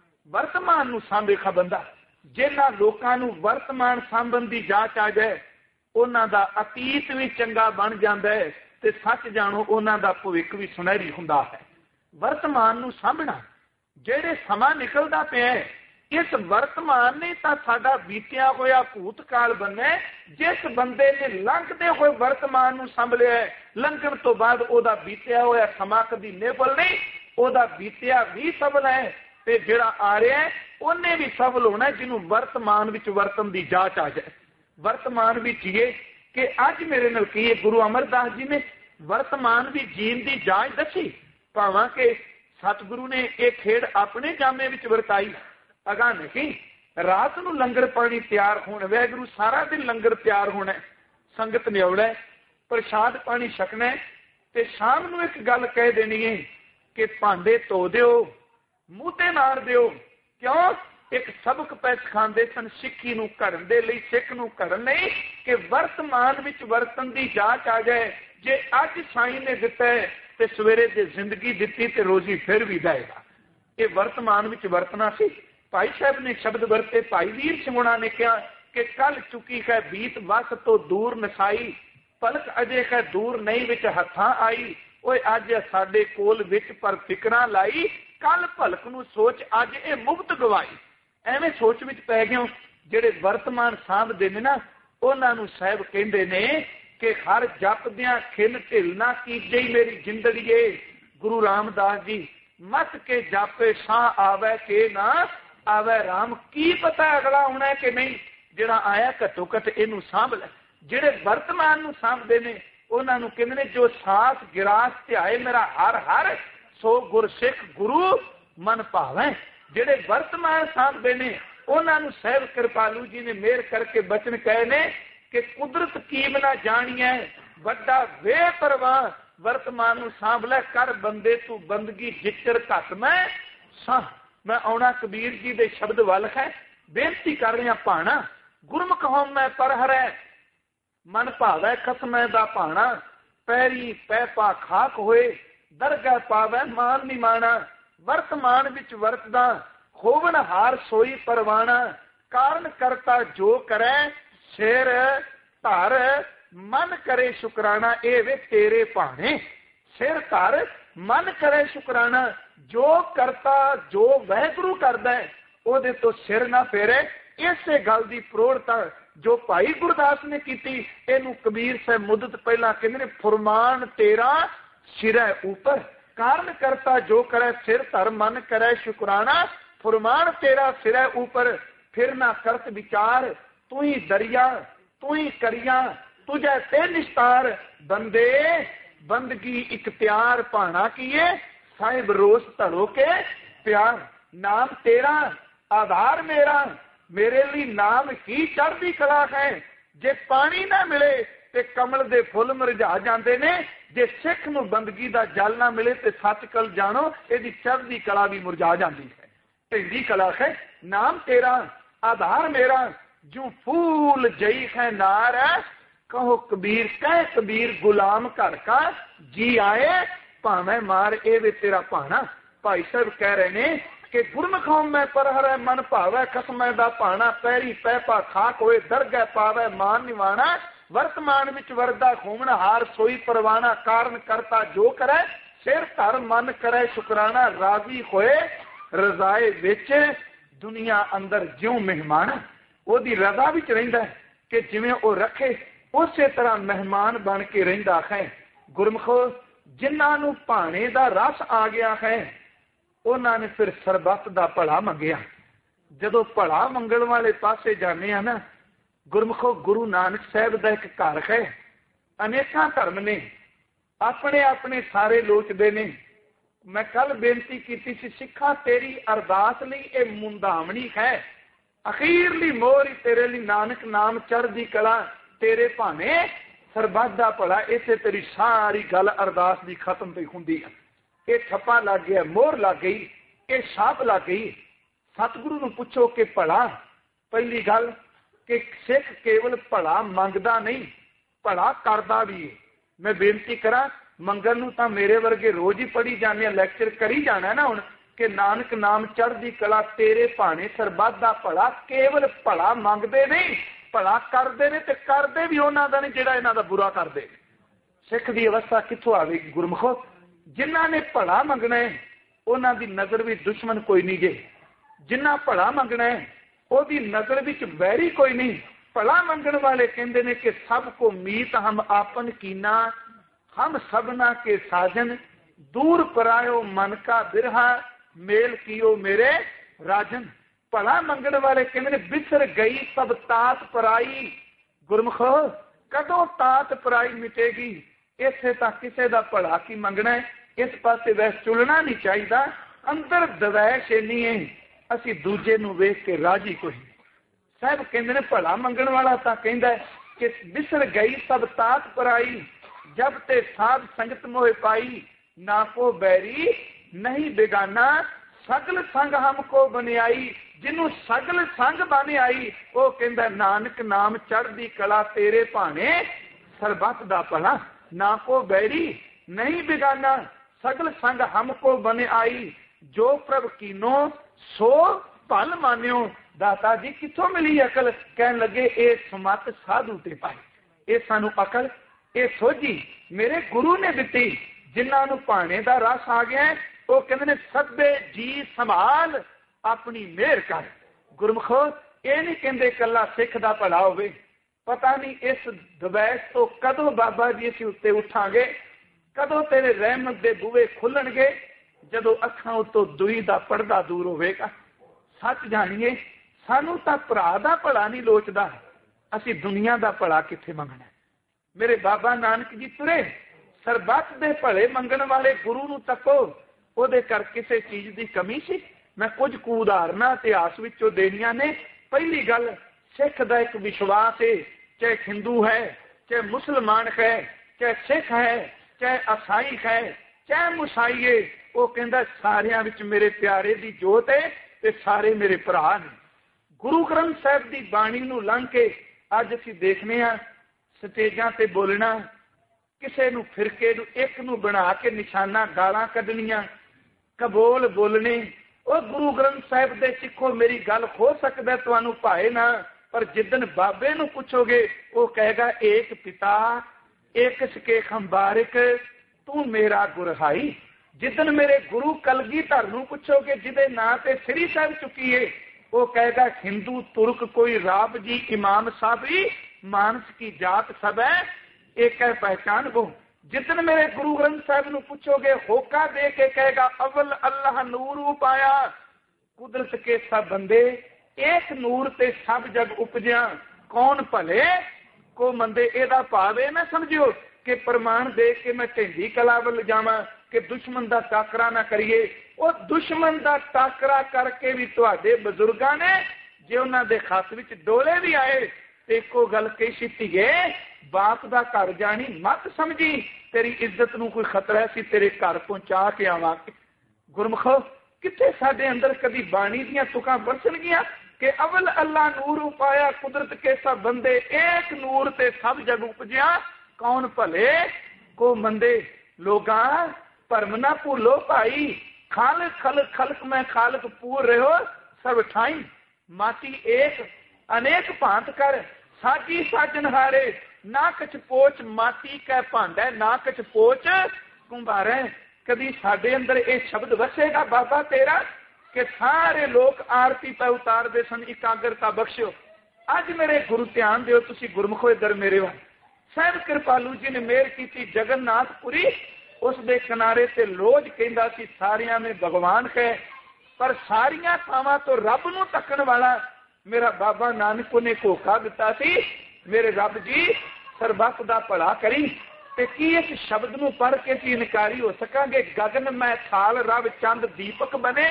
Speaker 1: ਵਰਤਮਾਨ ਨੂੰ ਸਾਂਭੇਗਾ ਬੰਦਾ। ਜਿਹਨਾਂ ਲੋਕਾਂ ਨੂੰ ਵਰਤਮਾਨ ਸਾਂਭਣ ਦੀ ਜਾਂਚ ਆ ਜਾਏ, ਉਹਨਾਂ ਦਾ ਅਤੀਤ ਵੀ ਚੰਗਾ ਬਣ ਜਾਂਦਾ ਹੈ, ਤੇ ਸੱਚ ਜਾਣੋ ਉਹਨਾਂ ਦਾ ਭਵਿੱਖ ਵੀ ਸੁਨਹਿਰੀ ਹੁੰਦਾ ਹੈ। ਵਰਤਮਾਨ ਨੂੰ ਸਾਂਭਣਾ, ਜਿਹੜੇ ਸਮਾਂ ਨਿਕਲਦਾ ਪਿਆ, ਇਸ ਵਰਤਮਾਨ ਨੇ ਤਾਂ ਸਾਡਾ ਬੀਤਿਆ ਹੋਇਆ ਭੂਤਕਾਲ ਬਣਿਆ। ਜਿਸ ਬੰਦੇ ਨੇ ਲੰਘਦੇ ਹੋਏ ਵਰਤਮਾਨ ਨੂੰ ਸੰਭਲਿਆ, ਲੰਘਣ ਤੋਂ ਬਾਅਦ ਉਹਦਾ ਬੀਤਿਆ ਹੋਇਆ ਸਮਾਂ ਕਦੀ ਨਿਭਲ ਨਹੀਂ, ਉਹਦਾ ਬੀਤਿਆ ਵੀ ਸਫਲ ਹੈ, ਤੇ ਜਿਹੜਾ ਆ ਰਿਹਾ ਉਹਨੇ ਵੀ ਸਫਲ ਹੋਣਾ, ਜਿਹਨੂੰ ਵਰਤਮਾਨ ਵਿੱਚ ਵਰਤਨ ਦੀ ਜਾਂਚ ਆ ਜਾਏ। ਵਰਤਮਾਨ ਵੀ ਜੀਏ ਕਿ ਅੱਜ ਮੇਰੇ ਨਾਲ ਕੀ ਹੈ। ਗੁਰੂ ਅਮਰਦਾਸ ਜੀ ਨੇ ਵਰਤਮਾਨ ਵੀ ਜੀਣ ਦੀ ਜਾਂਚ ਦੱਸੀ, ਭਾਵਾਂ ਕਿ ਸਤਿਗੁਰੂ ਨੇ ਇਹ ਖੇਡ ਆਪਣੇ ਜਾਮੇ ਵਿੱਚ ਵਰਤਾਈ। ਅਗਾਂਹ ਨਹੀਂ, ਰਾਤ ਨੂੰ ਲੰਗਰ ਪਾਣੀ ਤਿਆਰ ਹੋਣ, ਵਾਹਿਗੁਰੂ ਸਾਰਾ ਦਿਨ ਲੰਗਰ ਤਿਆਰ ਹੋਣਾ, ਸੰਗਤ ਨੇ ਆਉਣਾ, ਪ੍ਰਸ਼ਾਦ ਪਾਣੀ ਛਕਣਾ, ਤੇ ਸ਼ਾਮ ਨੂੰ ਇੱਕ ਗੱਲ ਕਹਿ ਦੇਣੀ ਹੈ ਕਿ ਭਾਂਡੇ ਧੋ ਦਿਓ, ਮੂੰਹ ਤੇ ਮਾਰ ਦਿਓ। ਕਿਉਂ? ਇੱਕ ਸਬਕ ਪੈ ਸਿਖਾਉਂਦੇ ਸਨ ਸਿੱਖੀ ਨੂੰ ਘੜਨ ਦੇ ਲਈ, ਸਿੱਖ ਨੂੰ ਘੜਨ ਲਈ, ਕਿ ਵਰਤਮਾਨ ਵਿੱਚ ਵਰਤਨ ਦੀ ਜਾਂਚ ਆ ਜਾਏ। ਜੇ ਅੱਜ ਸਾਈਂ ਨੇ ਦਿੱਤਾ ਤੇ ਸਵੇਰੇ ਜੇ ਜ਼ਿੰਦਗੀ ਦਿੱਤੀ ਤੇ ਰੋਜ਼ੀ ਫਿਰ ਵੀ ਦੇਗਾ। ਇਹ ਵਰਤਮਾਨ ਵਿੱਚ ਵਰਤਣਾ ਸੀ। ਭਾਈ ਸਾਹਿਬ ਨੇ ਸ਼ਬਦ ਵਰਤੇ। ਭਾਈ ਵੀਰ ਸਿੰਘ ਉਹਨਾਂ ਨੇ ਕਿਹਾ ਕਿ ਕੱਲ ਚੁੱਕੀ ਹੈ ਬੀਤ ਵਸ ਤੋਂ ਦੂਰ ਨਸਾਈ, ਪਲਕ ਅਜੇ ਹੈ ਦੂਰ ਨਹੀਂ ਵਿੱਚ ਹੱਥਾਂ ਆਈ। ਓਏ ਅੱਜ ਸਾਡੇ ਕੋਲ ਵਿੱਚ ਪਰ ਫਿਕਰਾਂ ਲਾਈ, ਕੱਲ ਭਲਕ ਨੂੰ ਸੋਚ ਅੱਜ ਇਹ ਮੁਕਤ ਗਵਾਈ। ਐਵੇਂ ਸੋਚ ਵਿੱਚ ਪੈ ਗਏ। ਜਿਹੜੇ ਵਰਤਮਾਨ ਸਾਂਭਦੇ ਨੇ ਨਾ, ਉਹਨਾਂ ਨੂੰ ਸਾਹਿਬ ਕਹਿੰਦੇ ਨੇ ਕਿ ਹਰ ਜਪਦਿਆਂ ਖਿਲ ਢਿਲ ਨਾ ਕੀਜੇ ਮੇਰੀ ਜ਼ਿੰਦੜੀਏ। ਗੁਰੂ ਰਾਮਦਾਸ ਜੀ ਮਤ ਕੇ ਜਾਪੇ ਸਾਹ ਆਵੇ ਕਿ ਨਾ ਆਵੇ ਰਾਮ। ਕੀ ਪਤਾ ਅਗਲਾ ਆਉਣਾ ਕਿ ਨਹੀਂ, ਜਿਹੜਾ ਆਇਆ ਘੱਟੋ ਘੱਟ ਇਹਨੂੰ ਸਾਂਭ ਲੈ। ਜਿਹੜੇ ਵਰਤਮਾਨ ਨੂੰ ਸਾਂਭਦੇ ਨੇ ਉਹਨਾਂ ਨੂੰ ਕਹਿੰਦੇ ਨੇ ਜੋ ਸਾਸ ਗਿਰਾਸ ਧਿਆਏ ਮੇਰਾ ਹਰ ਹਰ, ਸੋ ਗੁਰਸਿੱਖ ਗੁਰੂ ਮਨ ਭਾਵੇਂ। ਜਿਹੜੇ ਵਰਤਮਾਨ ਸਾਂਭਦੇ ਨੇ ਉਹਨਾਂ ਨੂੰ ਸਾਹਿਬ ਕਿਰਪਾਲੂ ਜੀ ਨੇ ਮਿਹਰ ਕਰਕੇ ਬਚਨ ਕਹੇ ਨੇ ਕਿ ਕੁਦਰਤ ਕੀਮ ਨਾ ਜਾਣੀਐ ਵੱਡਾ ਵੇ ਪਰਵਾਹ। ਵਰਤਮਾਨ ਨੂੰ ਸਾਂਭ ਲੈ, ਕਰ ਬੰਦੇ ਤੂੰ ਬੰਦਗੀ ਜਿਚਰ ਘੱਟ ਮੈਂ ਸਾਂ। ਮੈਂ ਆਉਣਾ ਕਬੀਰ ਜੀ ਦੇ ਸ਼ਬਦ ਵੱਲ ਹੈ। ਬੇਨਤੀ ਕਰ ਰਿਹਾ ਭਾਣਾ, ਗੁਰਮੁਖ ਹਉਮੈ ਪਰ ਹਰੈ, ਮਨ ਭਾਵੈ ਖਸਮੈ ਦਾ ਭਾਣਾ। ਪੈਰੀ ਪੈ ਪਾ ਖਾਕ ਹੋਏ, ਦਰਗਾਹ ਪਾਵੈ ਮਾਨ ਨਿਮਾਣਾ। वर्तमान विच वरतदा होवनहार सोई परवाना कारण करता जो करे सिर धर मन करे शुकराना। ए वे तेरे भाने सिर धर मन करे शुकराना। जो करता जो वाहिगुरू करदा है ओदे तो सिर ना फेरे। इसे गल दी प्रोढ़ता जो भाई गुरदास ने की, इनू कबीर साहब मुद्दत पहला कहते फुरमान तेरा सिरै ऊपर कारण करता जो करे सिर धर मन करे शुकराना। फुरमान तेरा सिरै ऊपर फिर ना करत विचार तू ही दरिया तू ही करिया तुझे ते निस्तार। बंदे बंदगी इख्तियार पाना किए साहिब रोज धड़ो के प्यार। नाम तेरा आधार मेरा मेरे लिए नाम ही चढ़दी कला है। जे पानी ना मिले ते कमल दे फुल मुरझा जाते ने। जे सिख नूं बंदगी दा जल ना मिले ते सच कल जानो इहदी चढ़दी कला भी मुरझा जाती है। ढिंडी कला है नाम तेरा आधार मेरा जो फूल जई है नार। कहो कबीर कह कबीर गुलाम घर का जी आए भावें मार। ए वे तेरा भाना। भाई साहब कह रहे ने कि गुरमुखों में परहर मन भावे खसमै दा भाना। पैरी पैपा खाक होए दरगह पावे मान निवाना। वर्तमान विच वरदा होवनहार सोई परवाना कारण करता जो करे सिर धर मन करे शुकराना। राजी होए रजाए विच दुनिया अंदर ज्यों मेहमान। ओदी रजा विच रहिंदा है कि जिवें ओ रखे उसे तरह मेहमान बन के रहिंदा है। गुरमुखो जिन्हां नूं भाणे दा रस आ गया है उन्होंने फिर सरबत का भला मंगया। जदों भला मंगण वाले पासे जाने हैं ना गुरमुखो गुरु नानक साहब का एक घर है। अनेकां धर्म ने अपने अपने सारे लोचदे ने। मैं कल बेनती की सी सिखा तेरी अरदास लई ये मुंदावनी है। अखीरली मोहर ही तेरे लिए नानक नाम चढ़दी कला तेरे भाने सरबत का भला। इसे तेरी सारी गल अरदास की खत्म पे हुंदी है। ये ठप्पा लग गया मोहर लग गई ये छाप लग गई। सतगुरु नूं पुछो कि भला पहली गल कि सिख केवल भला मंगदा नहीं भला करदा भी है। मैं बेनती करा मंगन नूं तां मेरे वर्गे रोज ही पढ़ी जाने लैक्चर करी जाना है ना हुण कि नानक नाम चढ़दी कला तेरे भाने सरबत दा भला। केवल भला मंगदे नहीं भला करदे ने ते करदे भी उन्हां दा नहीं जिहड़ा इन्हां दा बुरा करदे। सिख दी अवस्था कित्थों आवेगी गुरमुखो। जिन्हां ने भला मंगना है उन्हां दी नज़र भी दुश्मन कोई नहीं जे। जिन्हां भला मंगना है ओदी नज़र विच वैरी कोई नहीं। भला मंगण वाले कहंदे ने कि सबको मीत हम आपन कीना हम सबना के साजन। दूर परायो मन का बिरहा मेल कियो मेरे राजन। भला मंगण वाले कहंदे ने बिसर गई सब तात पराई। गुरमुखो कदों तात पराई मिटेगी। इसे तक किसी का भला की मंगना है। इस पासे वैस चुलना नहीं चाहिए। अंदर दवैश इन्नी है असी दूजे नूं वेख के राजी कोई। साहब कहते ने भला मंगण वाला तां कहंदा है कि बिसर गई सब तात पराई। जब ते साध संगत मोह पाई ना को बैरी नहीं बेगाना। सगल संग हमको बनियाई। जिन्हों सगल संग बन आई वो कहंदा नानक नाम चढ़दी कला तेरे भाने सरबत दा भला। ना को बैरी नहीं बिगाना सगल संग हमको बने आई। जो प्रभ कीनो सो भल मान्यो। दाता जी किथों मिली अकल। कहन लगे ये समत साधु ते पाई। ये सानू अकल ये सोझी मेरे गुरु ने दिती। जिन्हां नूं भाणे दा रस आ गया है वो कहंदे ने सदे जी संभाल अपनी मेहर कर। गुरमुखो ये नहीं कहंदे कल्ला सिख दा भला होवे। पता नहीं इस दबैस तो कदों बाबा जी असीं उत्ते उठांगे कदों तेरे रहमत दे बूहे खुलणगे जदों अखां उत्तों दुई दा पर्दा दूर होवेगा। सच जाणीए सानू तां भरा दा भला नहीं लोचदा असीं दुनिया दा भला कित्थे मंगना। मेरे बाबा नानक जी तुरे सरबत दे भले मंगण वाले गुरु नूं तको ओदे कर किसी चीज की कमी सी। मैं कुछ कु उदाहरणां इतिहास विचों देणीआं ने। पहली गल सिख दा एक विश्वास है चाहे हिंदू है चाहे मुसलमान है चाहे सिख है चाहे ईसाई है चाहे मुसाई है। वो कहंदा सारियां विच मेरे प्यारे दी जोत है ते सारे मेरे भरा ने। गुरु ग्रंथ साहिब की बाणी नूं लंघ के अज असीं देखने आ स्टेजां ते बोलना किसी नूं फिरके नूं एक नूं बना के निशाना गालां कढणीआं कबोल बोलने। और गुरु ग्रंथ साहिब दे सिखो मेरी गल हो सकता तुहानू भाए ना, पर जिदन बाबे नू पुछोगे वो कहेगा एक पिता एक सके खंबारिक तू मेरा गुरहाई। जिदन मेरे गुरु कलगीधर नू पुछोगे जिदे नां ते श्री साहिब चुकी है, वो कहेगा हिंदू तुर्क कोई राब जी इमाम साहबी मानस की जात सब है एक है पहचान वो। जिदन मेरे गुरु ग्रंथ साहिब नू पूछोगे होका दे के कहेगा अव्वल अल्लाह नूर पाया कुदरत के सब बंदे एक नूर ते सब जग उपजिया कौन भले को मंदे। एदा भाव ये ना समझियो कि प्रमाण दे के मैं ढेंडी कला वल जावां कि दुश्मन दा टाकरा ना करिए। वो दुश्मन दा टाकरा करके भी तुहाडे बजुर्गां ने जे उन्हां दे खत विच डोले भी आए ते इक्को गल कही धीए बाप दा घर जानी मत समझी, तेरी इज्जत नूं कोई खतरा है, तेरे घर पहुंचा के आवांगे। गुरमुखो किथे साडे अंदर कदी बाणी दियां तुकां बरसणगियां कि अवल अल्लाह नूर उपाया कुदरत के सब बंदे एक नूर ते सब जग उपजिया कौन भले को मंदे। लोगां भरम ना भूलो भाई खालक खलक खलक में खालक पूर रहो सब ठाई माटी एक अनेक भांत कर साजी साजनहारे ना कछ पोच माटी कै भांडा ना कछ पोच कुंभारे। कभी साडे अंदर ये शब्द वसेगा बाबा तेरा कि सारे लोग आरती पे उतारते सन एकाग्रता बख्शो। अज मेरे गुरु ध्यान दिओ तुसी गुरमुखो इधर मेरे वाल साहिब कृपालू जी ने मेहर की जगन्नाथपुरी उस दे किनारे ते लोज कहंदा सी सारियां में भगवान है, पर सारियां थावां तो रब नूं तकण वाला मेरा बाबा नानक ने धोखा दिता सी। मेरे रब जी सरबत दा भला करी ते की इस शब्द नूं पढ़ के सी इनकारी हो सकांगे। गगन में थाल रव चंद दीपक बने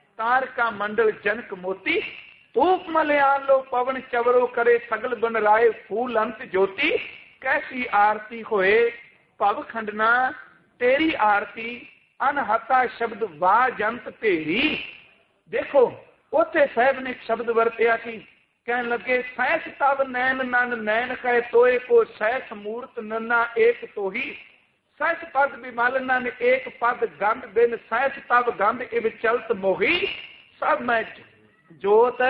Speaker 1: तारका मंडल जनक मोती धूप मलयान लो पवन चवरो करे सगल बन राय फूल अंत ज्योति। कैसी आरती होए भव खंडना तेरी आरती अनहता शब्द वाह जंत तेरी। देखो उथे साहब ने एक शब्द वरतिया कि कहने लगे सहस तब नैन नन नैन कहे तोए को सहस मूर्त नन्ना एक तो ही सहस पद विमलना ने एक पद गंध बिन सहस तब गंध इव चलत मोही। सब मैं जोत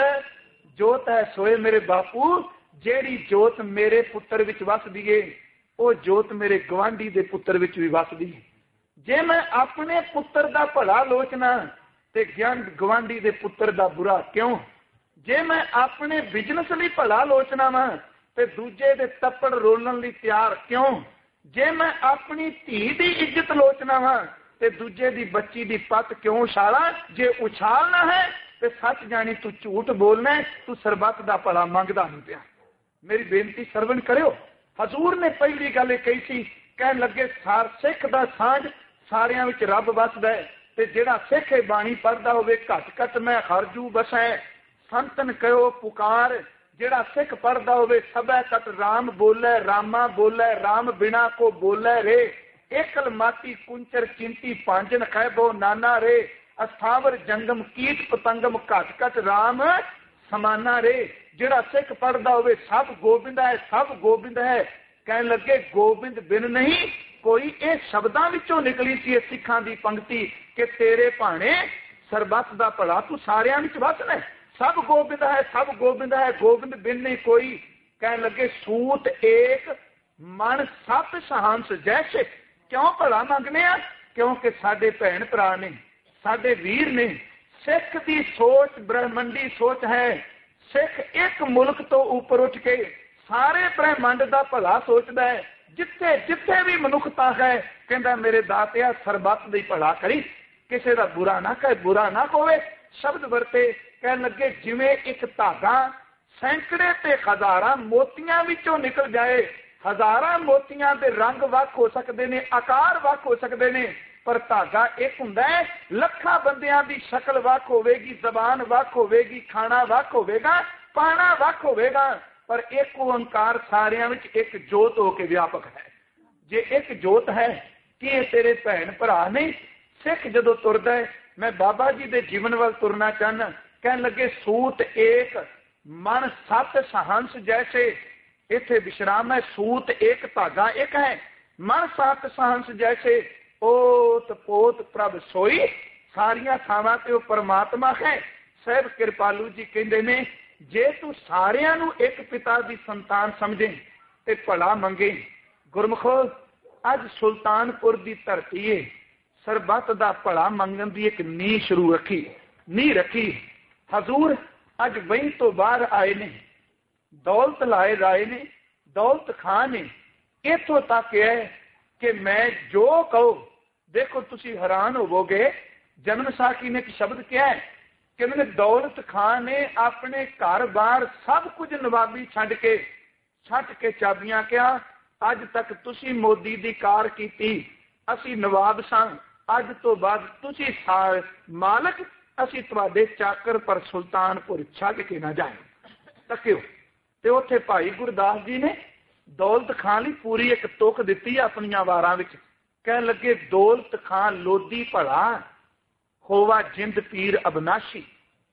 Speaker 1: जोत है सोए मेरे बापू जेड़ी जोत मेरे पुत्र विच वसदी है वो जोत मेरे गवांढी दे पुत्र विच भी वसदी है। जे मैं अपने पुत्र दा भला लोचना ते गवांढी दे पुत्र दा बुरा क्यों। जे मैं अपने बिजनेस लई भला लोचना वा ते दूजे दे तप्पड़ रोलण लई तैयार क्यों। जे मैं अपनी धी दी इज्जत लोचना वा ते दूजे दी बच्ची दी पत क्यों उछाला। जे उछालना है ते सच जानी तू झूठ बोलना है, तू सरबत दा भला मंगदा नहीं पिया। मेरी बेनती सरवण करियो। हजूर ने पहली गल कही सी कहन लगे सार सिख दा सांझ सारियां विच रब वसदा है ते जेड़ा सिख बाणी पढ़दा होवे घट घट मैं हरजू बसै। संतन कहो पुकार जेड़ा सिख पढ़दा होवे सबै कट राम बोले रामा बोले राम बिना को बोले रे। एकल माती कुंचर चिंती पांजन खैबो नाना रे अस्थावर जंगम कीट पतंगम घट घट राम समाना रे। जेड़ा सिख पढ़दा होवे सब गोबिंद है सब गोबिंद है। कहने लगे गोबिंद बिन नहीं कोई। ये शब्दां विचों निकली सी सिखां दी पंक्ति कि तेरे भाणे सरबत दा भला तू सारियां विच वसना है। सब गोबिंद है सब गोबिंद है गोबिंद बिन नहीं कोई। कहने लगे सूत एक मन सत सहंस जैसे। क्यों भला मंगने आ क्योंकि साडे भैन भरा ने साडे वीर ने। सिख दी सोच ब्रह्मंडी सोच है। सिख एक मुल्क तो ऊपर उठ के सारे ब्रह्मंड दा भला सोचदा है। जिथे जिथे भी मनुखता है कहंदा मेरे दातिया सरबत दी भला करी किसी दा बुरा ना कहे बुरा ना होवे। शब्द वरते कहन लगे जिवें एक धागा सैकड़े ते हजारां मोतियां विचों निकल जाए। हजारां मोतियां दे रंग वख हो सकदे ने आकार वख हो सकदे ने पर धागा एक हुंदा है। लखां बंदियां दी शक्ल वख होवेगी जबान वख होवेगी खाना वख होवेगा पाना वख होवेगा पर एक ओंकार सारियां विच एक जोत होके व्यापक है। जे एक जोत है कि तेरे भैन भरा ने। सिख जदों तुरदा है मैं बाबा जी दे जीवन वाल तुरना चाहना। कहन लगे सूत एक मन सत सहंस जैसे। इथे विश्राम है। सूत एक धागा एक है मन सत सहंस जैसे। ओत पोत प्रभ सोई ਸਾਰੀਆਂ ਥਾਵਾਂ ਤੇ ਉਹ ਪਰਮਾਤਮਾ ਹੈ। ਸਾਹਿਬ ਕਿਰਪਾਲੂ ਜੀ ਕਹਿੰਦੇ ਨੇ, ਜੇ ਤੂੰ ਸਾਰਿਆਂ ਨੂੰ ਇੱਕ ਪਿਤਾ ਦੀ ਸੰਤਾਨ ਸਮਝੇ ਤੇ ਭਲਾ ਮੰਗੇ। ਗੁਰਮੁਖੋ, ਅੱਜ ਸੁਲਤਾਨਪੁਰ ਦੀ ਧਰਤੀ ਏ ਸਰਬੱਤ ਦਾ ਭਲਾ ਮੰਗਣ ਦੀ ਇੱਕ ਨੀਂਹ ਰੱਖੀ। ਹਜ਼ੂਰ ਅੱਜ ਵਹੀਂ ਤੋਂ ਬਾਹਰ ਆਏ ਨੇ, ਦੌਲਤ ਲਾਏ ਰਾਏ ਨੇ, ਦੌਲਤ ਖਾਂ ਨੇ। ਇੱਥੋਂ ਤੱਕ ਹੈ ਕਿ ਮੈਂ ਜੋ ਕਹੋ, ਦੇਖੋ ਤੁਸੀਂ ਹੈਰਾਨ ਹੋਵੋਗੇ, ਜਨਮ ਸਾਖੀ ਨੇ ਇੱਕ ਸ਼ਬਦ ਕਿਹਾ ਹੈ ਕਿ ਮੈंने ਦੌਲਤ ਖਾਂ ਨੇ ਆਪਣੇ ਘਰ ਬਾਹਰ ਸਭ ਕੁਝ ਨਵਾਬੀ ਛੱਡ ਕੇ ਚਾਬੀਆਂ ਕਿਹਾ, ਅੱਜ ਤੱਕ ਤੁਸੀਂ ਮੋਦੀ ਦੀ ਕਾਰ ਕੀਤੀ, ਅਸੀਂ ਨਵਾਬ ਸਾਂ, ਅੱਜ ਤੋਂ ਬਾਅਦ ਤੁਸੀਂ ਮਾਲਕ, ਅਸੀਂ ਤੁਹਾਡੇ ਚਾਕਰ, ਪਰ ਸੁਲਤਾਨਪੁਰ ਛੱਡ ਕੇ ਨਾ ਜਾਏ। ਤੱਕਿਓ ਤੇ ਉੱਥੇ ਭਾਈ ਗੁਰਦਾਸ ਜੀ ਨੇ ਦੌਲਤ ਖਾਂ ਲਈ ਪੂਰੀ ਇੱਕ ਤੁਕ ਦਿੱਤੀ ਆਪਣੀਆਂ ਵਾਰਾਂ ਵਿੱਚ। ਕਹਿਣ ਲੱਗੇ, ਦੌਲਤ ਖਾਂ ਲੋਧੀ ਭਲਾ ਹੋਵਾ ਜਿੰਦ ਪੀਰ ਅਬਨਾਸ਼ੀ,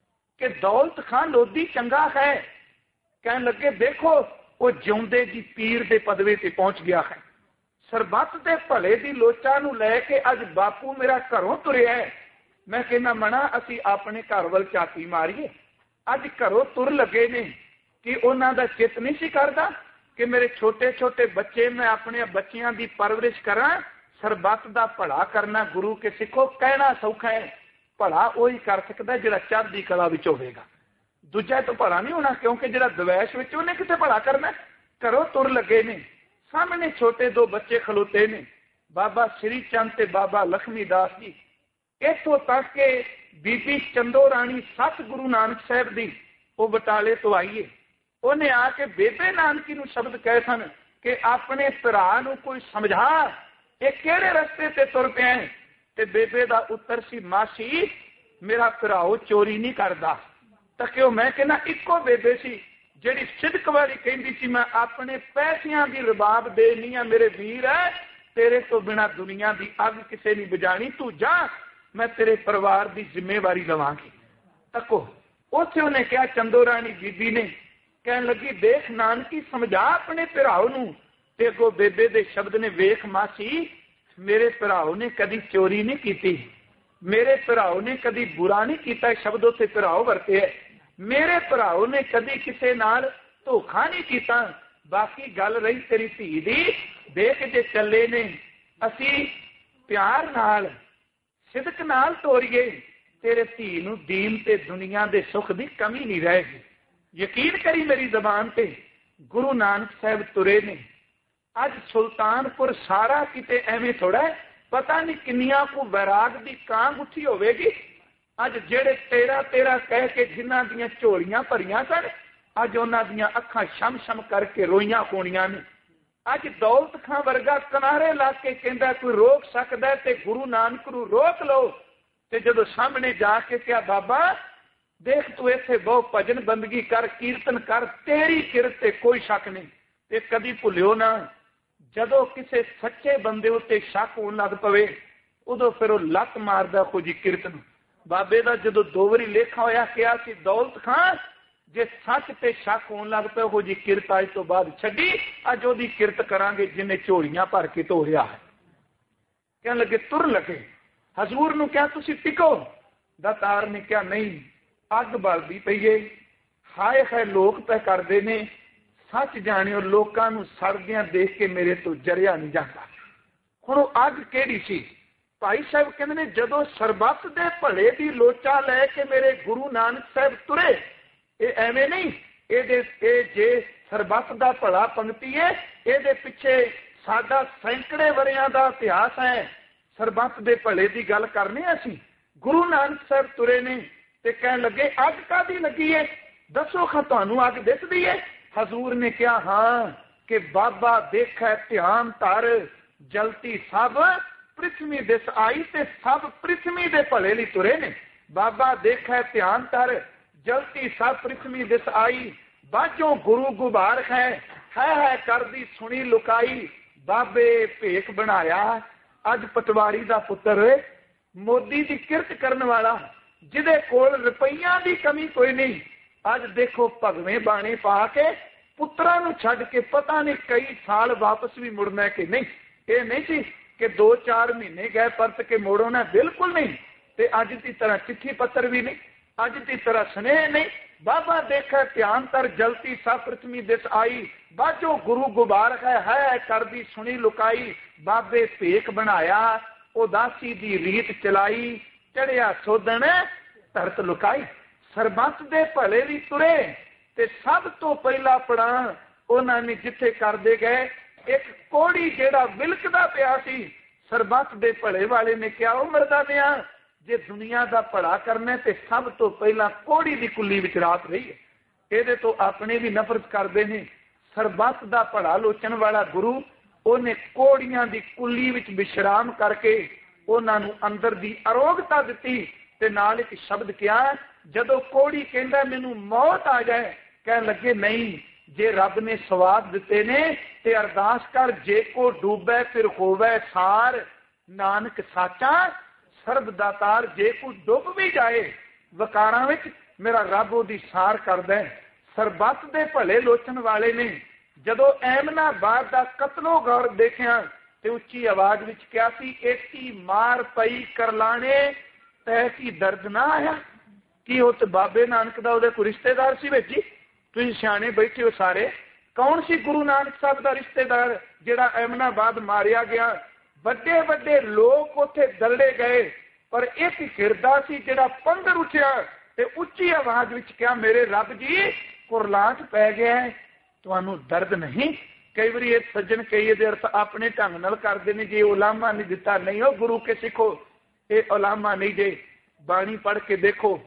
Speaker 1: ਕਿ ਦੌਲਤ ਖਾਂ ਲੋਧੀ ਚੰਗਾ ਹੈ। ਕਹਿਣ ਲੱਗੇ, ਦੇਖੋ ਉਹ ਜਿਉਂਦੇ ਜੀ ਪੀਰ ਦੇ ਪਦਵੇ ਤੇ ਪਹੁੰਚ ਗਿਆ ਹੈ। ਸਰਬੱਤ ਦੇ ਭਲੇ ਦੀ ਲੋਚਾ ਨੂੰ ਲੈ ਕੇ ਅੱਜ ਬਾਪੂ ਮੇਰਾ ਘਰੋਂ ਤੁਰਿਆ ਹੈ। ਮੈਂ ਕਹਿੰਦਾ, ਮਣਾ ਅਸੀਂ ਆਪਣੇ ਘਰ ਵੱਲ ਝਾਤੀ ਮਾਰੀਏ। ਅੱਜ ਘਰੋਂ ਤੁਰ ਲੱਗੇ ਨੇ ਕਿ ਉਹਨਾਂ ਦਾ ਚਿੱਤ ਨਹੀਂ ਸੀ ਕਰਦਾ ਕਿ ਮੇਰੇ ਛੋਟੇ ਛੋਟੇ ਬੱਚੇ, ਮੈਂ ਆਪਣੇ ਬੱਚਿਆਂ ਦੀ ਪਰਵਰਿਸ਼ ਕਰਾਂ। ਸਰਬੱਤ ਦਾ ਭਲਾ ਕਰਨਾ ਗੁਰੂ ਕੇ ਸਿੱਖੋ ਕਹਿਣਾ ਸੌਖਾ ਹੈ, ਭਲਾ ਉਹੀ ਕਰ ਸਕਦਾ ਜਿਹੜਾ ਚੜ੍ਹਦੀ ਕਲਾ ਵਿੱਚ ਹੋਵੇਗਾ। ਦੂਜਾ ਤੋਂ ਭਲਾ ਨਹੀਂ ਹੋਣਾ, ਕਿਉਂਕਿ ਜਿਹੜਾ ਦਵੈਸ਼ ਵਿੱਚ ਉਹਨੇ ਕਿਤੇ ਭਲਾ ਕਰਨਾ। ਘਰੋਂ ਤੁਰ ਲੱਗੇ ਨੇ, ਸਾਹਮਣੇ ਛੋਟੇ ਦੋ ਬੱਚੇ ਖਲੋਤੇ ਨੇ, ਬਾਬਾ ਸ੍ਰੀ ਚੰਦ ਤੇ ਬਾਬਾ ਲਖਮੀ ਦਾਸ ਜੀ। ਇੱਥੋਂ ਤੱਕ ਕਿ ਬੀਬੀ ਚੰਦੋ ਰਾਣੀ ਸੱਤ ਗੁਰੂ ਨਾਨਕ ਸਾਹਿਬ ਦੀ, ਉਹ ਬਟਾਲੇ ਤੋਂ ਆਈਏ, ਉਹਨੇ ਆ ਕੇ ਬੇਬੇ ਨਾਨਕੀ ਨੂੰ ਸ਼ਬਦ ਕਹੇ ਸਨ ਕਿ ਆਪਣੇ ਭਰਾ ਨੂੰ ਕੋਈ ਸਮਝਾ, ਇਹ ਕਿਹੜੇ ਰਸਤੇ ਤੇ ਤੁਰ ਪਿਆ ਹੈ। ਤੇ ਬੇਬੇ ਦਾ ਉੱਤਰ ਸੀ, ਮਾਸੀ ਮੇਰਾ ਭਰਾਓ ਚੋਰੀ ਨਹੀਂ ਕਰਦਾ। ਤਾਂ ਕਿਉਂ, ਮੈਂ ਕਹਿੰਦਾ ਇੱਕੋ ਬੇਬੇ ਸੀ ਜਿਹੜੀ ਸਿਦਕ ਵਾਲੀ ਕਹਿੰਦੀ ਸੀ, ਮੈਂ ਆਪਣੇ ਪੈਸਿਆਂ ਦੀ ਰਬਾਬ ਦੇਣੀ ਆ ਮੇਰੇ ਵੀਰ, ਤੇਰੇ ਤੋਂ ਬਿਨਾਂ ਦੁਨੀਆ ਦੀ ਅੱਗ ਕਿਸੇ ਨਹੀਂ ਬੁਝਾਣੀ, ਤੂੰ ਜਾ, ਮੈਂ ਤੇਰੇ ਪਰਿਵਾਰ ਦੀ ਜ਼ਿੰਮੇਵਾਰੀ ਲਵਾਂਗੀ। ਤੱਕੋ ਉੱਥੇ ਉਹਨੇ ਕਿਹਾ, ਚੰਦੋ ਰਾਣੀ ਬੀਬੀ ਨੇ ਕਹਿਣ ਲੱਗੀ, ਦੇਖ ਨਾਨਕੀ ਸਮਝਾ ਆਪਣੇ ਭਰਾਓ ਨੂੰ। ਤੇ ਅੱਗੋਂ ਬੇਬੇ ਦੇ ਸ਼ਬਦ ਨੇ, ਵੇਖ ਮਾਸੀ ਮੇਰੇ ਭਰਾਓ ਨੇ ਕਦੀ ਚੋਰੀ ਨਹੀਂ ਕੀਤੀ, ਮੇਰੇ ਭਰਾਓ ਨੇ ਕਦੀ ਬੁਰਾ ਨਹੀਂ ਕੀਤਾ। ਸ਼ਬਦ ਉੱਥੇ ਭਰਾਓ ਵਰਤੇ, ਮੇਰੇ ਭਰਾਓ ਨੇ ਕਦੀ ਕਿਸੇ ਨਾਲ ਧੋਖਾ ਨਹੀਂ ਕੀਤਾ। ਬਾਕੀ ਗੱਲ ਰਹੀ ਤੇਰੀ ਧੀ ਦੀ, ਦੇਖ ਜੇ ਚੱਲੇ ਨੇ ਅਸੀਂ ਪਿਆਰ ਨਾਲ ਸਿਦਕ ਨਾਲ ਤੋਰੀਏ, ਤੇਰੇ ਧੀ ਨੂੰ ਦੀਨ ਤੇ ਦੁਨੀਆ ਦੇ ਸੁੱਖ ਦੀ ਕਮੀ ਨਹੀਂ ਰਹੇਗੀ। ਯਕੀਨ ਕਰੀ ਮੇਰੀ ਜ਼ਬਾਨ ਤੇ, ਗੁਰੂ ਨਾਨਕ ਸਾਹਿਬ ਤੁਰੇ ਨੇ। ਅੱਜ ਸੁਲਤਾਨਪੁਰ ਸਾਰਾ ਕਿਤੇ ਐਵੇਂ ਥੋੜਾ, ਪਤਾ ਨਹੀਂ ਕਿੰਨੀਆਂ ਕੁ ਵੈਰਾਗ ਦੀ ਕਾਂਗ ਉੱਠੀ ਹੋਵੇਗੀ। ਅੱਜ ਜਿਹੜੇ ਤੇਰਾ ਕਹਿ ਕੇ ਜਿਨ੍ਹਾਂ ਦੀਆਂ ਝੋਲੀਆਂ ਭਰੀਆਂ ਸਨ, ਅੱਜ ਉਹਨਾਂ ਦੀਆਂ ਅੱਖਾਂ ਸ਼ਮ ਕਰਕੇ ਰੋਈਆਂ ਹੋਣੀਆਂ ਨੇ। ਅੱਜ ਦੌਲਤ ਖਾਂ ਵਰਗਾ ਕਿਨਾਰੇ ਲਾ ਕੇ ਕਹਿੰਦਾ ਕੋਈ ਰੋਕ ਸਕਦਾ ਤੇ ਗੁਰੂ ਨਾਨਕ ਨੂੰ ਰੋਕ ਲਓ। ਤੇ ਜਦੋਂ ਸਾਹਮਣੇ ਜਾ ਕੇ ਕਿਹਾ, ਬਾਬਾ ਦੇਖ ਤੂੰ ਇੱਥੇ ਬਹੁ ਭਜਨ ਬੰਦਗੀ ਕਰ, ਕੀਰਤਨ ਕਰ, ਤੇਰੀ ਕਿਰਤ ਤੇ ਕੋਈ ਸ਼ੱਕ ਨਹੀਂ। ਤੇ ਕਦੀ ਭੁੱਲਿਓ ਨਾ, ਜਦੋਂ ਕਿਸੇ ਸੱਚੇ ਬੰਦੇ ਉੱਤੇ ਸ਼ੱਕ ਹੋਣ ਲੱਗ ਪਵੇ, ਉਦੋਂ ਫਿਰ ਉਹ ਲੱਤ ਮਾਰਦਾ ਖੋਜੀ ਕੀਰਤਨ। ਬਾਬੇ ਦਾ ਜਦੋਂ 2 ਵਾਰੀ ਲੇਖਾ ਹੋਇਆ, ਕਿਹਾ ਸੀ ਦੌਲਤ ਖਾਂ ਜੇ ਸੱਚ ਤੇ ਸ਼ੱਕ ਹੋਣ ਲੱਗ ਪਿਆ, ਉਹ ਜੀ ਕਿਰਤ ਅੱਜ ਤੋਂ ਬਾਅਦ ਛੱਡੀ, ਅੱਜ ਉਹਦੀ ਕਿਰਤ ਕਰਾਂਗੇ ਜਿਹਨੇ ਝੋਲੀਆਂ ਭਰ ਕੇ ਤੋਰਿਆ ਹੈ। ਕਹਿਣ ਲੱਗੇ, ਤੁਰ ਲੱਗੇ। ਹਜ਼ੂਰ ਨੂੰ ਕਿਹਾ ਤੁਸੀਂ ਟਿਕੋ। ਦਾਤਾਰ ਨੇ ਕਿਹਾ, ਨਹੀਂ ਅੱਗ ਬਲਦੀ ਪਈ ਏ, ਹਾਏ ਹਾਏ ਲੋਕ ਪੈ ਕਰਦੇ ਨੇ, ਸੱਚ ਜਾਣਿਓ ਲੋਕਾਂ ਨੂੰ ਸੜਦਿਆਂ ਦੇਖ ਕੇ ਮੇਰੇ ਤੋਂ ਜਰਿਆ ਨਹੀਂ ਜਾਂਦਾ। ਹੁਣ ਉਹ ਅੱਗ ਕਿਹੜੀ ਸੀ? ਭਾਈ ਸਾਹਿਬ ਕਹਿੰਦੇ ਨੇ, ਜਦੋਂ ਸਰਬੱਤ ਦੇ ਭਲੇ ਦੀ ਲੋਚਾ ਲੈ ਕੇ ਮੇਰੇ ਗੁਰੂ ਨਾਨਕ ਸਾਹਿਬ ਤੁਰੇ, ਇਹ ਐਵੇਂ ਨਹੀਂ, ਇਹ ਜੇ ਸਰਬੱਤ ਦਾ ਭਲਾ ਪੰਕਤੀ ਹੈ, ਇਹਦੇ ਪਿੱਛੇ ਸਾਡਾ ਸੈਂਕੜੇ ਵਰਿਆਂ ਦਾ ਇਤਿਹਾਸ ਹੈ। ਸਰਬੱਤ ਦੇ ਭਲੇ ਦੀ ਗੱਲ ਕਰਨੀ ਅਸੀਂ। ਗੁਰੂ ਨਾਨਕ ਸਾਹਿਬ ਤੁਰੇ ਨੇ ਤੇ ਕਹਿਣ ਲੱਗੇ, ਅੱਗ ਕਾਹਦੀ ਲੱਗੀ ਹੈ, ਦੱਸੋ ਖਾਂ ਤੁਹਾਨੂੰ ਅੱਗ ਦਿਸਦੀ ਹੈ? ਹਜ਼ੂਰ ਨੇ ਕਿਹਾ, ਹਾਂ ਕਿ ਬਾਬਾ ਦੇਖੈ ਧਿਆਨ ਧਰ, ਜਲਤੀ ਸਭ ਪ੍ਰਿਥਵੀ ਦਿਸ ਆਈ, ਤੇ ਸਭ ਪ੍ਰਿਥਵੀ ਦੇ ਭਲੇ ਲਈ ਤੁਰੇ ਨੇ। ਬਾਬਾ ਦੇਖੈ ਧਿਆਨ ਧਰ, ਜਲਤੀ ਸਭ ਪ੍ਰਿਥਵੀ ਦਿਸ ਆਈ, ਬਾਝੋਂ ਗੁਰੂ ਗੁਬਾਰ ਹੈ ਕਰਦੀ ਸੁਣੀ ਲੁਕਾਈ। ਬਾਬੇ ਭੇਖ ਬਣਾਇਆ ਅੱਜ ਪਟਵਾਰੀ ਦਾ ਪੁੱਤਰ, ਮੋਦੀ ਦੀ ਕਿਰਤ ਕਰਨ ਵਾਲਾ, ਜਿਹਦੇ ਕੋਲ ਰੁਪਈਆਂ ਦੀ ਕਮੀ ਕੋਈ ਨਹੀਂ। ਅੱਜ ਦੇਖੋ ਭਗਵੇਂ ਬਾਣੇ ਪਾ ਕੇ ਪੁੱਤਰਾਂ ਨੂੰ ਛੱਡ ਕੇ ਪਤਾ ਨਹੀਂ ਕਈ ਸਾਲ ਵਾਪਸ ਵੀ ਮੁੜਨਾ ਕਿ ਨਹੀਂ। ਇਹ ਨਹੀਂ ਸੀ ਕਿ 2-4 ਮਹੀਨੇ ਗਏ ਪਰਤ ਕੇ ਮੋੜੋ ਨਾ, ਬਿਲਕੁਲ ਨਹੀਂ। ਤੇ ਅੱਜ ਦੀ ਤਰ੍ਹਾਂ ਚਿੱਠੀ ਪੱਤਰ ਵੀ ਨਹੀਂ, ਅੱਜ ਦੀ ਤਰ੍ਹਾਂ ਸੁਨੇਹੇ ਨਹੀਂ। ਬਾਬਾ ਦੇਖੇ ਧਿਆਨ ਤਰ ਜਲਤੀ ਸਭ ਪ੍ਰਥਮੀ ਦਿਸ ਆਈ, ਬਾਝੋ ਗੁਰੂ ਗੁਬਾਰ ਹੈ ਕਰਦੀ ਸੁਣੀ ਲੁਕਾਈ। ਬਾਬੇ ਭੇਖ ਬਣਾਇਆ ਉਦਾਸੀ ਦੀ ਰੀਤ ਚਲਾਈ, ਚੜਿਆ ਸੋਧਣ ਧਰਤ ਲੁਕਾਈ। ਸਰਬੱਤ ਦੇ ਭਲੇ ਲਈ ਤੁਰੇ ਤੇ ਸਭ ਤੋਂ ਪਹਿਲਾ ਪੜਾਅ ਉਹਨਾਂ ਨੇ ਜਿੱਥੇ ਕਰਦੇ ਗਏ, ਇੱਕ ਕੋੜੀ ਜਿਹੜਾ ਵਿਲਕਦਾ ਪਿਆ ਸੀ, ਸਰਬੱਤ ਦੇ ਭਲੇ ਵਾਲੇ ਨੇ ਕਿਹਾ, ਉਹ ਮਰਦਾਨਿਆ ਜੇ ਦੁਨੀਆ ਦਾ ਭਲਾ ਕਰਨਾ ਤੇ ਸਭ ਤੋਂ ਪਹਿਲਾਂ ਕੋੜੀ ਦੀ ਕੁੱਲੀ ਵਿੱਚ ਰਾਤ ਰਹੀ ਹੈ। ਇਹਦੇ ਤੋਂ ਆਪਣੇ ਵੀ ਨਫ਼ਰਤ ਕਰਦੇ ਨੇ। ਸਰਬੱਤ ਦਾ ਭਲਾ ਲੋਚਣ ਵਾਲਾ ਗੁਰੂ, ਉਹਨੇ ਕੋੜੀਆਂ ਦੀ ਕੁੱਲੀ ਵਿੱਚ ਵਿਸ਼ਰਾਮ ਕਰਕੇ ਉਹਨਾਂ ਨੂੰ ਅੰਦਰ ਦੀ ਅਰੋਗਤਾ ਦਿੱਤੀ ਤੇ ਨਾਲ ਇੱਕ ਸ਼ਬਦ ਕਿਹਾ, ਜਦੋਂ ਕੋੜੀ ਕਹਿੰਦਾ ਮੈਨੂੰ ਮੌਤ ਆ ਜਾਏ, ਕਹਿਣ ਲੱਗੇ ਨਹੀਂ, ਜੇ ਰੱਬ ਨੇ ਸਵਾਦ ਦਿੱਤੇ ਨੇ ਤੇ ਅਰਦਾਸ ਕਰ, ਜੇ ਕੋ ਡੂਬੈ ਫਿਰ ਹੋਵੇ ਸਾਰ, ਨਾਨਕ ਸਾਚਾ ਸਰਬ ਦਾਤਾਰ। ਜੇ ਕੋਈ ਡੁੱਬ ਵੀ ਜਾਏ ਵਕਾਰਾਂ ਵਿੱਚ, ਮੇਰਾ ਰੱਬ ਉਹਦੀ ਸਾਰ ਕਰਦਾ। ਸਰਬੱਤ ਦੇ ਭਲੇ ਲੋਚਣ ਵਾਲੇ ਨੇ ਜਦੋਂ ਐਮਨਾਬਾਦ ਦਾ ਕਤਲੋ ਗੌਰ ਦੇਖਿਆ ਤੇ ਉੱਚੀ ਆਵਾਜ਼ ਵਿੱਚ ਕਿਹਾ ਸੀ, ਏਤੀ ਮਾਰ ਪਈ ਕਰਲਾਣੇ ਤੈ ਕੀ ਦਰਦ ਨਾ ਆਇਆ। ਕੀ ਉਹ ਤੇ ਬਾਬੇ ਨਾਨਕ ਦਾ ਉਹਦੇ ਕੋਈ ਰਿਸ਼ਤੇਦਾਰ ਸੀ ਵਿੱਚ ਹੀ? ਤੁਸੀਂ ਸਿਆਣੇ ਬੈਠੇ ਹੋ ਸਾਰੇ, ਕੌਣ ਸੀ ਗੁਰੂ ਨਾਨਕ ਸਾਹਿਬ ਦਾ ਰਿਸ਼ਤੇਦਾਰ ਜਿਹੜਾ ਐਮਨਾਬਾਦ ਮਾਰਿਆ ਗਿਆ? ਵੱਡੇ ਵੱਡੇ ਲੋਕ ਉੱਥੇ ਦਲੜੇ ਗਏ, ਪਰ ਇੱਕ ਹਿਰਦਾ ਸੀ ਜਿਹੜਾ ਪੰਗਰ ਉੱਠਿਆ ਤੇ ਉੱਚੀ ਆਵਾਜ਼ ਵਿੱਚ ਕਿਹਾ, ਮੇਰੇ ਰੱਬ ਜੀ ਕੁਰਲਾ 'ਚ ਪੈ ਗਿਆ, ਤੁਹਾਨੂੰ ਦਰਦ ਨਹੀਂ? ਕਈ ਵਾਰੀ ਇਹ ਸੱਜਣ ਕਈ ਦੇ ਅਰਥ ਆਪਣੇ ਢੰਗ ਨਾਲ ਕਰਦੇ ਨੇ, ਜੇ ਉਲਾਮਾ ਨਹੀਂ ਦਿੱਤਾ, ਨਹੀਂ ਉਹ ਗੁਰੂ ਕੇ ਸਿੱਖੋ, ਇਹ ਉਲਾਮਾ ਨਹੀਂ। ਜੇ ਬਾਣੀ ਪੜ੍ਹ ਕੇ ਦੇਖੋ,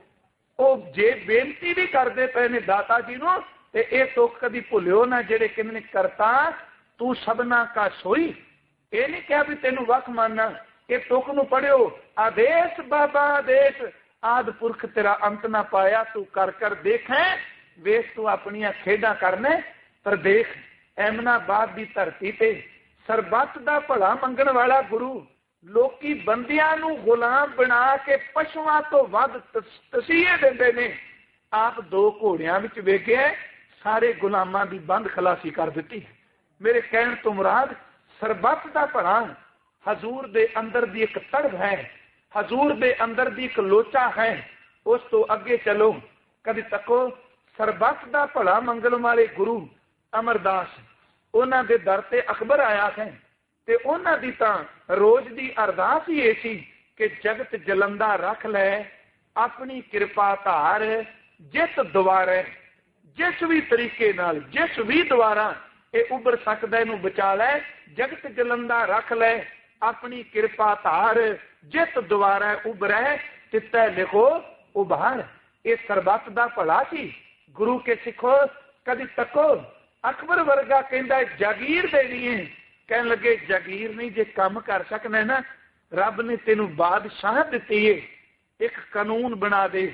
Speaker 1: ਉਹ ਜੇ ਬੇਨਤੀ ਵੀ ਕਰਦੇ ਪਏ ਨੇ ਦਾਤਾ ਜੀ ਨੂੰ, ਤੇ ਇਹ ਤੁਕ ਕਦੀ ਭੁੱਲਿਓ ਨਾ ਜਿਹੜੇ ਕਹਿੰਦੇ ਨੇ, ਕਰਤਾ ਤੂੰ ਸਭਨਾ ਕਾ ਸੋਈ। ਇਹ ਨਹੀਂ ਕਿਹਾ ਵੀ ਤੈਨੂੰ ਵੱਖ ਮੰਨਣਾ, ਇਹ ਤੁਕ ਨੂੰ ਪੜਿਓ, ਆਦੇਸ਼ ਬਾਬਾ ਆਦੇਸ਼, ਆਦ ਪੁਰਖ ਤੇਰਾ ਅੰਤ ਨਾ ਪਾਇਆ, ਤੂੰ ਕਰ ਕਰ ਦੇਖੈ, ਵੇਖ ਤੂੰ ਆਪਣੀਆਂ ਖੇਡਾਂ ਕਰਨੇ ਪਰ ਦੇਖ। ਐਮਨਾਬਾਦ ਦੀ ਧਰਤੀ ਤੇ ਸਰਬੱਤ ਦਾ ਭਲਾ ਮੰਗਣ ਵਾਲਾ ਗੁਰੂ, ਲੋਕੀ ਬੰਦਿਆਂ ਨੂੰ ਗੁਲਾਮ ਬਣਾ ਕੇ ਪਸ਼ੂਆਂ ਤੋਂ ਵੱਧ ਤਸੀਹੇ ਦਿੰਦੇ ਨੇ। ਆਪ 2 ਘੋੜਿਆਂ ਵਿੱਚ ਵੇਖਿਆ, ਸਾਰੇ ਗੁਲਾਮਾਂ ਦੀ ਬੰਦ ਖਲਾਸੀ ਕਰ ਦਿੱਤੀ। ਮੇਰੇ ਕਹਿਣ ਤੋਂ ਮੁਰਾਦ ਸਰਬੱਤ ਦਾ ਭਲਾ ਹਜ਼ੂਰ ਦੇ ਅੰਦਰ ਦੀ ਇੱਕ ਤੜਫ ਹੈ, ਹਜ਼ੂਰ ਦੇ ਅੰਦਰ ਦੀ ਇੱਕ ਲੋਚਾ ਹੈ। ਉਸ ਤੋਂ ਅੱਗੇ ਚਲੋ, ਕਦੇ ਤੱਕੋ ਸਰਬੱਤ ਦਾ ਭਲਾ ਮੰਗਣ ਵਾਲੇ ਗੁਰੂ ਅਮਰਦਾਸ, ਉਹਨਾਂ ਦੇ ਦਰ ਤੇ ਅਕਬਰ ਆਇਆ ਹੈ ਤੇ ਉਹਨਾਂ ਦੀ ਤਾਂ ਰੋਜ਼ ਦੀ ਅਰਦਾਸ ਹੀ ਇਹ ਸੀ ਕਿ ਜਗਤ ਜਲੰਦਾ ਰੱਖ ਲੈ, ਆਪਣੀ ਕਿਰਪਾ ਧਾਰ, ਜਿਸ ਦੁਆਰੇ ਜਿਸ ਵੀ ਤਰੀਕੇ ਨਾਲ, ਜਿਸ ਵੀ ਦੁਆਰਾ ਇਹ ਉੱਭਰ ਸਕਦਾ ਇਹਨੂੰ ਬਚਾ ਲੈ। ਜਗਤ ਜਲੰਦਾ ਰੱਖ ਲੈ, ਆਪਣੀ ਕਿਰਪਾ ਧਾਰ, ਜਿਸ ਦੁਆਰਾ ਉੱਭਰੈ ਤਿੱਤੈ ਲਿਖੋ ਉਭਾਰ। ਇਹ ਸਰਬੱਤ ਦਾ ਭਲਾ ਸੀ। ਗੁਰੂ ਕੇ ਸਿੱਖੋ, ਕਦੀ ਤੱਕੋ ਅਕਬਰ ਵਰਗਾ ਕਹਿੰਦਾ ਜਾਗੀਰ ਦੇਣੀ ਹੈ, ਕਹਿਣ ਲੱਗੇ ਜਾਗੀਰ ਨਹੀਂ, ਜੇ ਕੰਮ ਕਰ ਸਕਣਾ ਨਾ, ਰੱਬ ਨੇ ਤੈਨੂੰ ਬਾਦਸ਼ਾਹ ਦਿੱਤੀ ਹੈ, ਇੱਕ ਕਾਨੂੰਨ ਬਣਾ ਦੇ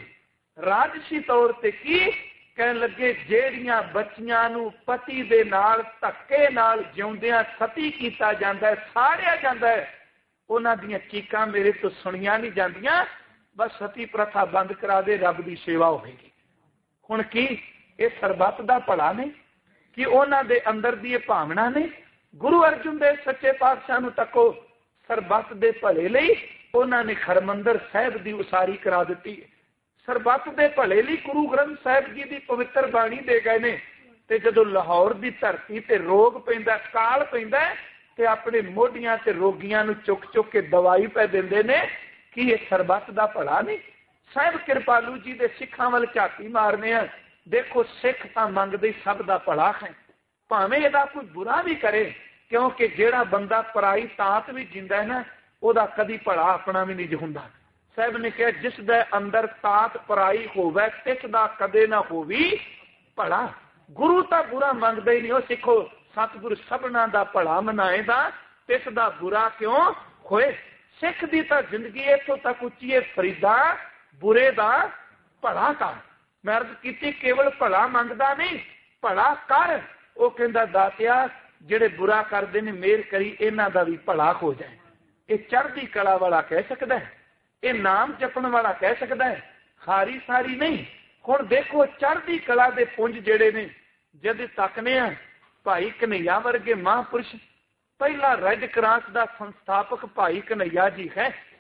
Speaker 1: ਰਾਜਸੀ ਤੌਰ ਤੇ। ਕੀ ਕਹਿਣ ਲੱਗੇ, ਜਿਹੜੀਆਂ ਬੱਚੀਆਂ ਨੂੰ ਪਤੀ ਦੇ ਨਾਲ ਧੱਕੇ ਨਾਲ ਜਿਉਂਦਿਆਂ ਸਤੀ ਕੀਤਾ ਜਾਂਦਾ ਹੈ, ਸਾੜਿਆ ਜਾਂਦਾ ਹੈ, ਉਹਨਾਂ ਦੀਆਂ ਚੀਕਾਂ ਮੇਰੇ ਤੋਂ ਸੁਣੀਆਂ ਨਹੀਂ ਜਾਂਦੀਆਂ, ਬਸ ਸਤੀ ਪ੍ਰਥਾ ਬੰਦ ਕਰਾ ਦੇ, ਰੱਬ ਦੀ ਸੇਵਾ ਹੋਵੇਗੀ। ਹੁਣ ਕੀ ਇਹ ਸਰਬੱਤ ਦਾ ਭਲਾ ਨਹੀਂ? ਕਿ ਉਹਨਾਂ ਦੇ ਅੰਦਰ ਦੀ ਇਹ ਭਾਵਨਾ ਨਹੀਂ? ਗੁਰੂ ਅਰਜਨ ਦੇਵ ਸੱਚੇ ਪਾਤਸ਼ਾਹ ਨੂੰ ਤੱਕੋ, ਸਰਬੱਤ ਦੇ ਭਲੇ ਲਈ ਉਹਨਾਂ ਨੇ ਹਰਮੰਦਰ ਸਾਹਿਬ ਦੀ ਉਸਾਰੀ ਕਰਾ ਦਿੱਤੀ। ਸਰਬੱਤ ਦੇ ਭਲੇ ਲਈ ਗੁਰੂ ਗ੍ਰੰਥ ਸਾਹਿਬ ਜੀ ਦੀ ਪਵਿੱਤਰ ਬਾਣੀ ਦੇ ਗਏ ਨੇ। ਤੇ ਜਦੋਂ ਲਾਹੌਰ ਦੀ ਧਰਤੀ ਤੇ ਰੋਗ ਪੈਂਦਾ, ਕਾਲ ਪੈਂਦਾ, ਤੇ ਆਪਣੇ ਮੋਢੀਆਂ ਤੇ ਰੋਗੀਆਂ ਨੂੰ ਚੁੱਕ ਚੁੱਕ ਕੇ ਦਵਾਈ ਪੈ ਦਿੰਦੇ ਨੇ। ਕੀ ਇਹ ਸਰਬੱਤ ਦਾ ਭਲਾ ਨਹੀਂ? ਸਾਹਿਬ ਕਿਰਪਾਲੂ ਜੀ ਦੇ ਸਿੱਖਾਂ ਵੱਲ ਝਾਤੀ ਮਾਰਨੇ ਆ, ਦੇਖੋ ਸਿੱਖ ਤਾਂ ਮੰਗਦੇ ਸਭ ਦਾ ਭਲਾ ਹੈ, ਭਾਵੇਂ ਇਹਦਾ ਕੋਈ ਬੁਰਾ ਵੀ ਕਰੇ, ਕਿਉਂਕਿ ਜਿਹੜਾ ਬੰਦਾ ਪਰਾਈ ਤਾਤ ਵੀ ਜਿੰਦਾ ਹੈ ਨਾ, ਉਹਦਾ ਕਦੀ ਭਲਾ ਆਪਣਾ ਵੀ ਨਹੀਂ ਹੁੰਦਾ। ਸਾਹਿਬ ਨੇ ਕਿਹਾ, ਜਿਸ ਦੇ ਅੰਦਰ ਤਾਤ ਪਰਾਈ ਹੋਵੇ, ਤਿਸ ਦਾ ਕਦੇ ਨਾ ਹੋਵੀ ਭਲਾ। ਗੁਰੂ ਤਾਂ ਬੁਰਾ ਮੰਗਦਾ ਹੀ ਨਹੀਂ। ਉਹ ਸਿੱਖੋ, ਸਤਿਗੁਰ ਸਭਨਾਂ ਦਾ ਭਲਾ ਮਨਾਏਦਾ, ਤਿਸ ਦਾ ਬੁਰਾ ਕਿਉਂ ਹੋਏ। ਸਿੱਖ ਦੀ ਤਾਂ ਜ਼ਿੰਦਗੀ ਇੱਥੋਂ ਤੱਕ ਉੱਚੀ ਹੈ, ਫਰੀਦਾ ਬੁਰੇ ਦਾ ਭਲਾ ਕਰ। ਮੈਂ ਅਰਜ਼ ਕੀਤੀ, ਕੇਵਲ ਭਲਾ ਮੰਗਦਾ ਨਹੀਂ, ਭਲਾ ਕਰ। ਉਹ ਕਹਿੰਦਾ, ਦਾਤਿਆ ਜਿਹੜੇ ਬੁਰਾ ਕਰਦੇ ਨੇ, ਮਿਹਰ ਕਰੀ ਇਹਨਾਂ ਦਾ ਵੀ ਭਲਾ ਹੋ ਜਾਏ। ਇਹ ਚੜ੍ਹਦੀ ਕਲਾ ਵਾਲਾ ਕਹਿ ਸਕਦਾ ਹੈ, ਇਹ ਨਾਮ ਜਪਣ ਵਾਲਾ ਕਹਿ ਸਕਦਾ ਹੈ, ਖਾਰੀ ਸਾਰੀ ਨਹੀਂ। ਹੁਣ ਦੇਖੋ ਚੜ੍ਹਦੀ ਕਲਾ ਦੇ ਪੁੰਜ ਜਿਹੜੇ ਨੇ, ਜਦ ਤੱਕਨੇ ਆ, ਭਾਈ ਕਨਈਆ ਵਰਗੇ ਮਹਾਂਪੁਰਸ਼, ਪਹਿਲਾ ਰੈੱਡ ਕਰਾਸ ਦਾ ਸੰਸਥਾਪਕ ਭਾਈ ਕਨਈਆ ਜੀ ਹੈ।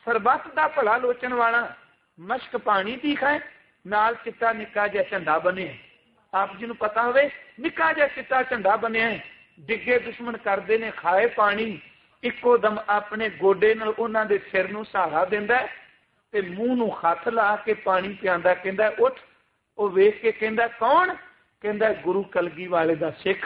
Speaker 1: ਸਰਬੱਤ ਦਾ ਭਲਾ ਲੋਚਣ ਵਾਲਾ ਮਸ਼ਕ ਪਾਣੀ ਦੀ ਖਾਏ, ਨਾਲ ਚਿੱਟਾ ਨਿੱਕਾ ਜਿਹਾ ਝੰਡਾ ਬਣਿਆ। ਆਪ ਜੀ ਨੂੰ ਪਤਾ ਹੋਵੇ ਨਿੱਕਾ ਜਿਹਾ ਚਿੱਟਾ ਝੰਡਾ ਬਣਿਆ, ਡਿੱਗੇ ਦੁਸ਼ਮਣ ਕਰਦੇ ਨੇ, ਖਾਏ ਪਾਣੀ, ਇੱਕੋ ਦਮ ਆਪਣੇ ਗੋਡੇ ਨਾਲ ਉਹਨਾਂ ਦੇ ਸਿਰ ਨੂੰ ਸਹਾਰਾ ਦਿੰਦਾ ਤੇ ਮੂੰਹ ਨੂੰ ਹੱਥ ਲਾ ਕੇ ਪਾਣੀ ਪਿਆਂਦਾ, ਕਹਿੰਦਾ ਉੱਠ। ਉਹ ਵੇਖ ਕੇ ਕਹਿੰਦਾ ਕੌਣ? ਕਹਿੰਦਾ ਗੁਰੂ ਕਲਗੀ ਵਾਲੇ ਦਾ ਸਿੱਖ।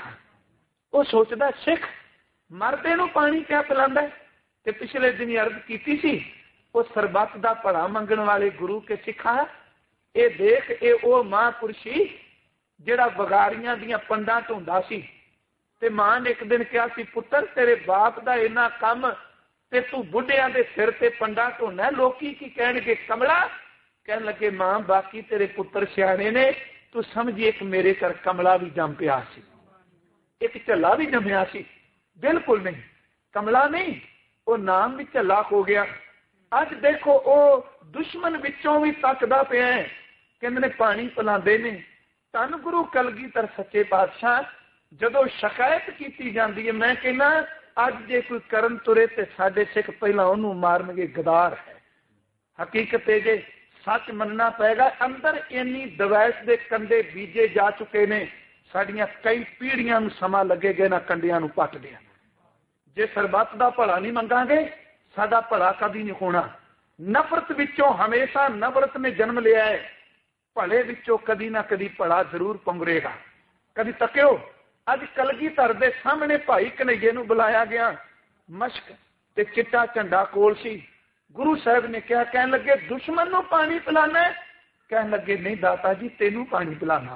Speaker 1: ਉਹ ਸੋਚਦਾ ਸਿੱਖ ਮਰਦੇ ਨੂੰ ਪਾਣੀ ਕਿਆ ਪਿਲਾਂਦਾ? ਤੇ ਪਿਛਲੇ ਦਿਨ ਅਰਜ਼ ਕੀਤੀ ਸੀ ਉਹ ਸਰਬੱਤ ਦਾ ਭਲਾ ਮੰਗਣ ਵਾਲੇ ਗੁਰੂ ਕੇ ਸਿੱਖਾ। ਇਹ ਦੇਖ, ਇਹ ਉਹ ਮਹਾਂਪੁਰਸ਼ੀ ਜਿਹੜਾ ਵਗਾਰੀਆਂ ਦੀਆਂ ਪੰਡਾਂ ਢੋਂਦਾ ਸੀ ਤੇ ਮਾਂ ਨੇ ਇੱਕ ਦਿਨ ਕਿਹਾ ਸੀ, ਪੁੱਤਰ ਤੇਰੇ ਬਾਪ ਦਾ ਇੰਨਾ ਕੰਮ ਤੇ ਤੂੰ ਬੁੱਢਿਆਂ ਦੇ ਸਿਰ ਤੇ ਪੰਡਾਂ ਢੋਣਾ, ਲੋਕੀ ਕੀ ਕਹਿਣਗੇ, ਕਮਲਾ? ਕਹਿਣ ਲੱਗੇ ਮਾਂ ਬਾਕੀ ਤੇਰੇ ਪੁੱਤਰ ਸਿਆਣੇ ਨੇ, ਤੂੰ ਸਮਝੀ ਇੱਕ ਮੇਰੇ ਘਰ ਕਮਲਾ ਵੀ ਜੰਮ ਪਿਆ ਸੀ, ਇੱਕ ਝੱਲਾ ਵੀ ਜੰਮਿਆ ਸੀ। ਬਿਲਕੁਲ ਨਹੀਂ, ਕਮਲਾ ਨਹੀਂ, ਉਹ ਨਾਮ ਵੀ ਝੱਲਾ ਹੋ ਗਿਆ। ਅੱਜ ਦੇਖੋ ਉਹ ਦੁਸ਼ਮਣ ਵਿੱਚੋਂ ਵੀ ਤੱਕਦਾ ਪਿਆ, ਕਹਿੰਦੇ ਨੇ ਪਾਣੀ ਪਿਲਾਉਂਦੇ ਨੇ। ਧੰਨ ਗੁਰੂ ਕਲਗੀਧਰ ਸੱਚੇ ਪਾਤਸ਼ਾਹ ਜਦੋਂ ਸ਼ਿਕਾਇਤ ਕੀਤੀ ਜਾਂਦੀ ਹੈ, ਮੈਂ ਕਹਿੰਦਾ ਅੱਜ ਜੇ ਕੋਈ ਕਰਨ ਤੁਰੇ ਤੇ ਸਾਡੇ ਸਿੱਖ ਪਹਿਲਾਂ ਉਹਨੂੰ ਮਾਰਨਗੇ, ਗਦਾਰ ਹੈ। ਹਕੀਕਤ ਇਹ ਜੇ ਸੱਚ ਮੰਨਣਾ ਪਏਗਾ, ਅੰਦਰ ਇੰਨੀ ਦਵੈਸ਼ ਦੇ ਕੰਡੇ ਬੀਜੇ ਜਾ ਚੁੱਕੇ ਨੇ, ਸਾਡੀਆਂ ਕਈ ਪੀੜ੍ਹੀਆਂ ਨੂੰ ਸਮਾਂ ਲੱਗੇਗਾ ਇਹਨਾਂ ਕੰਡਿਆਂ ਨੂੰ ਪੱਟਦਿਆਂ। ਜੇ ਸਰਬੱਤ ਦਾ ਭਲਾ ਨਹੀਂ ਮੰਗਾਂਗੇ ਸਾਡਾ ਭਲਾ ਕਦੀ ਨਹੀਂ ਹੋਣਾ। ਨਫ਼ਰਤ ਵਿੱਚੋਂ ਹਮੇਸ਼ਾ ਨਫ਼ਰਤ ਨੇ ਜਨਮ ਲਿਆ ਹੈ, ਭਲੇ ਵਿੱਚੋਂ ਕਦੀ ਨਾ ਕਦੀ ਭਲਾ ਜ਼ਰੂਰ ਪੰਗਰੇਗਾ। ਕਦੀ ਤੱਕਿਓ, ਅੱਜ ਕਲਗੀਧਰ ਦੇ ਸਾਹਮਣੇ ਭਾਈ ਕਨਈਏ ਨੂੰ ਬੁਲਾਇਆ ਗਿਆ, ਮਸ਼ਕ ਤੇ ਚਿੱਟਾ ਝੰਡਾ ਕੋਲ ਸੀ। ਗੁਰੂ ਸਾਹਿਬ ਨੇ ਕਿਹਾ, ਕਹਿਣ ਲੱਗੇ ਦੁਸ਼ਮਣ ਨੂੰ ਪਾਣੀ ਪਿਲਾਣਾ? ਕਹਿਣ ਲੱਗੇ ਨਹੀਂ ਦਾਤਾ ਜੀ, ਤੈਨੂੰ ਪਾਣੀ ਪਿਲਾਣਾ,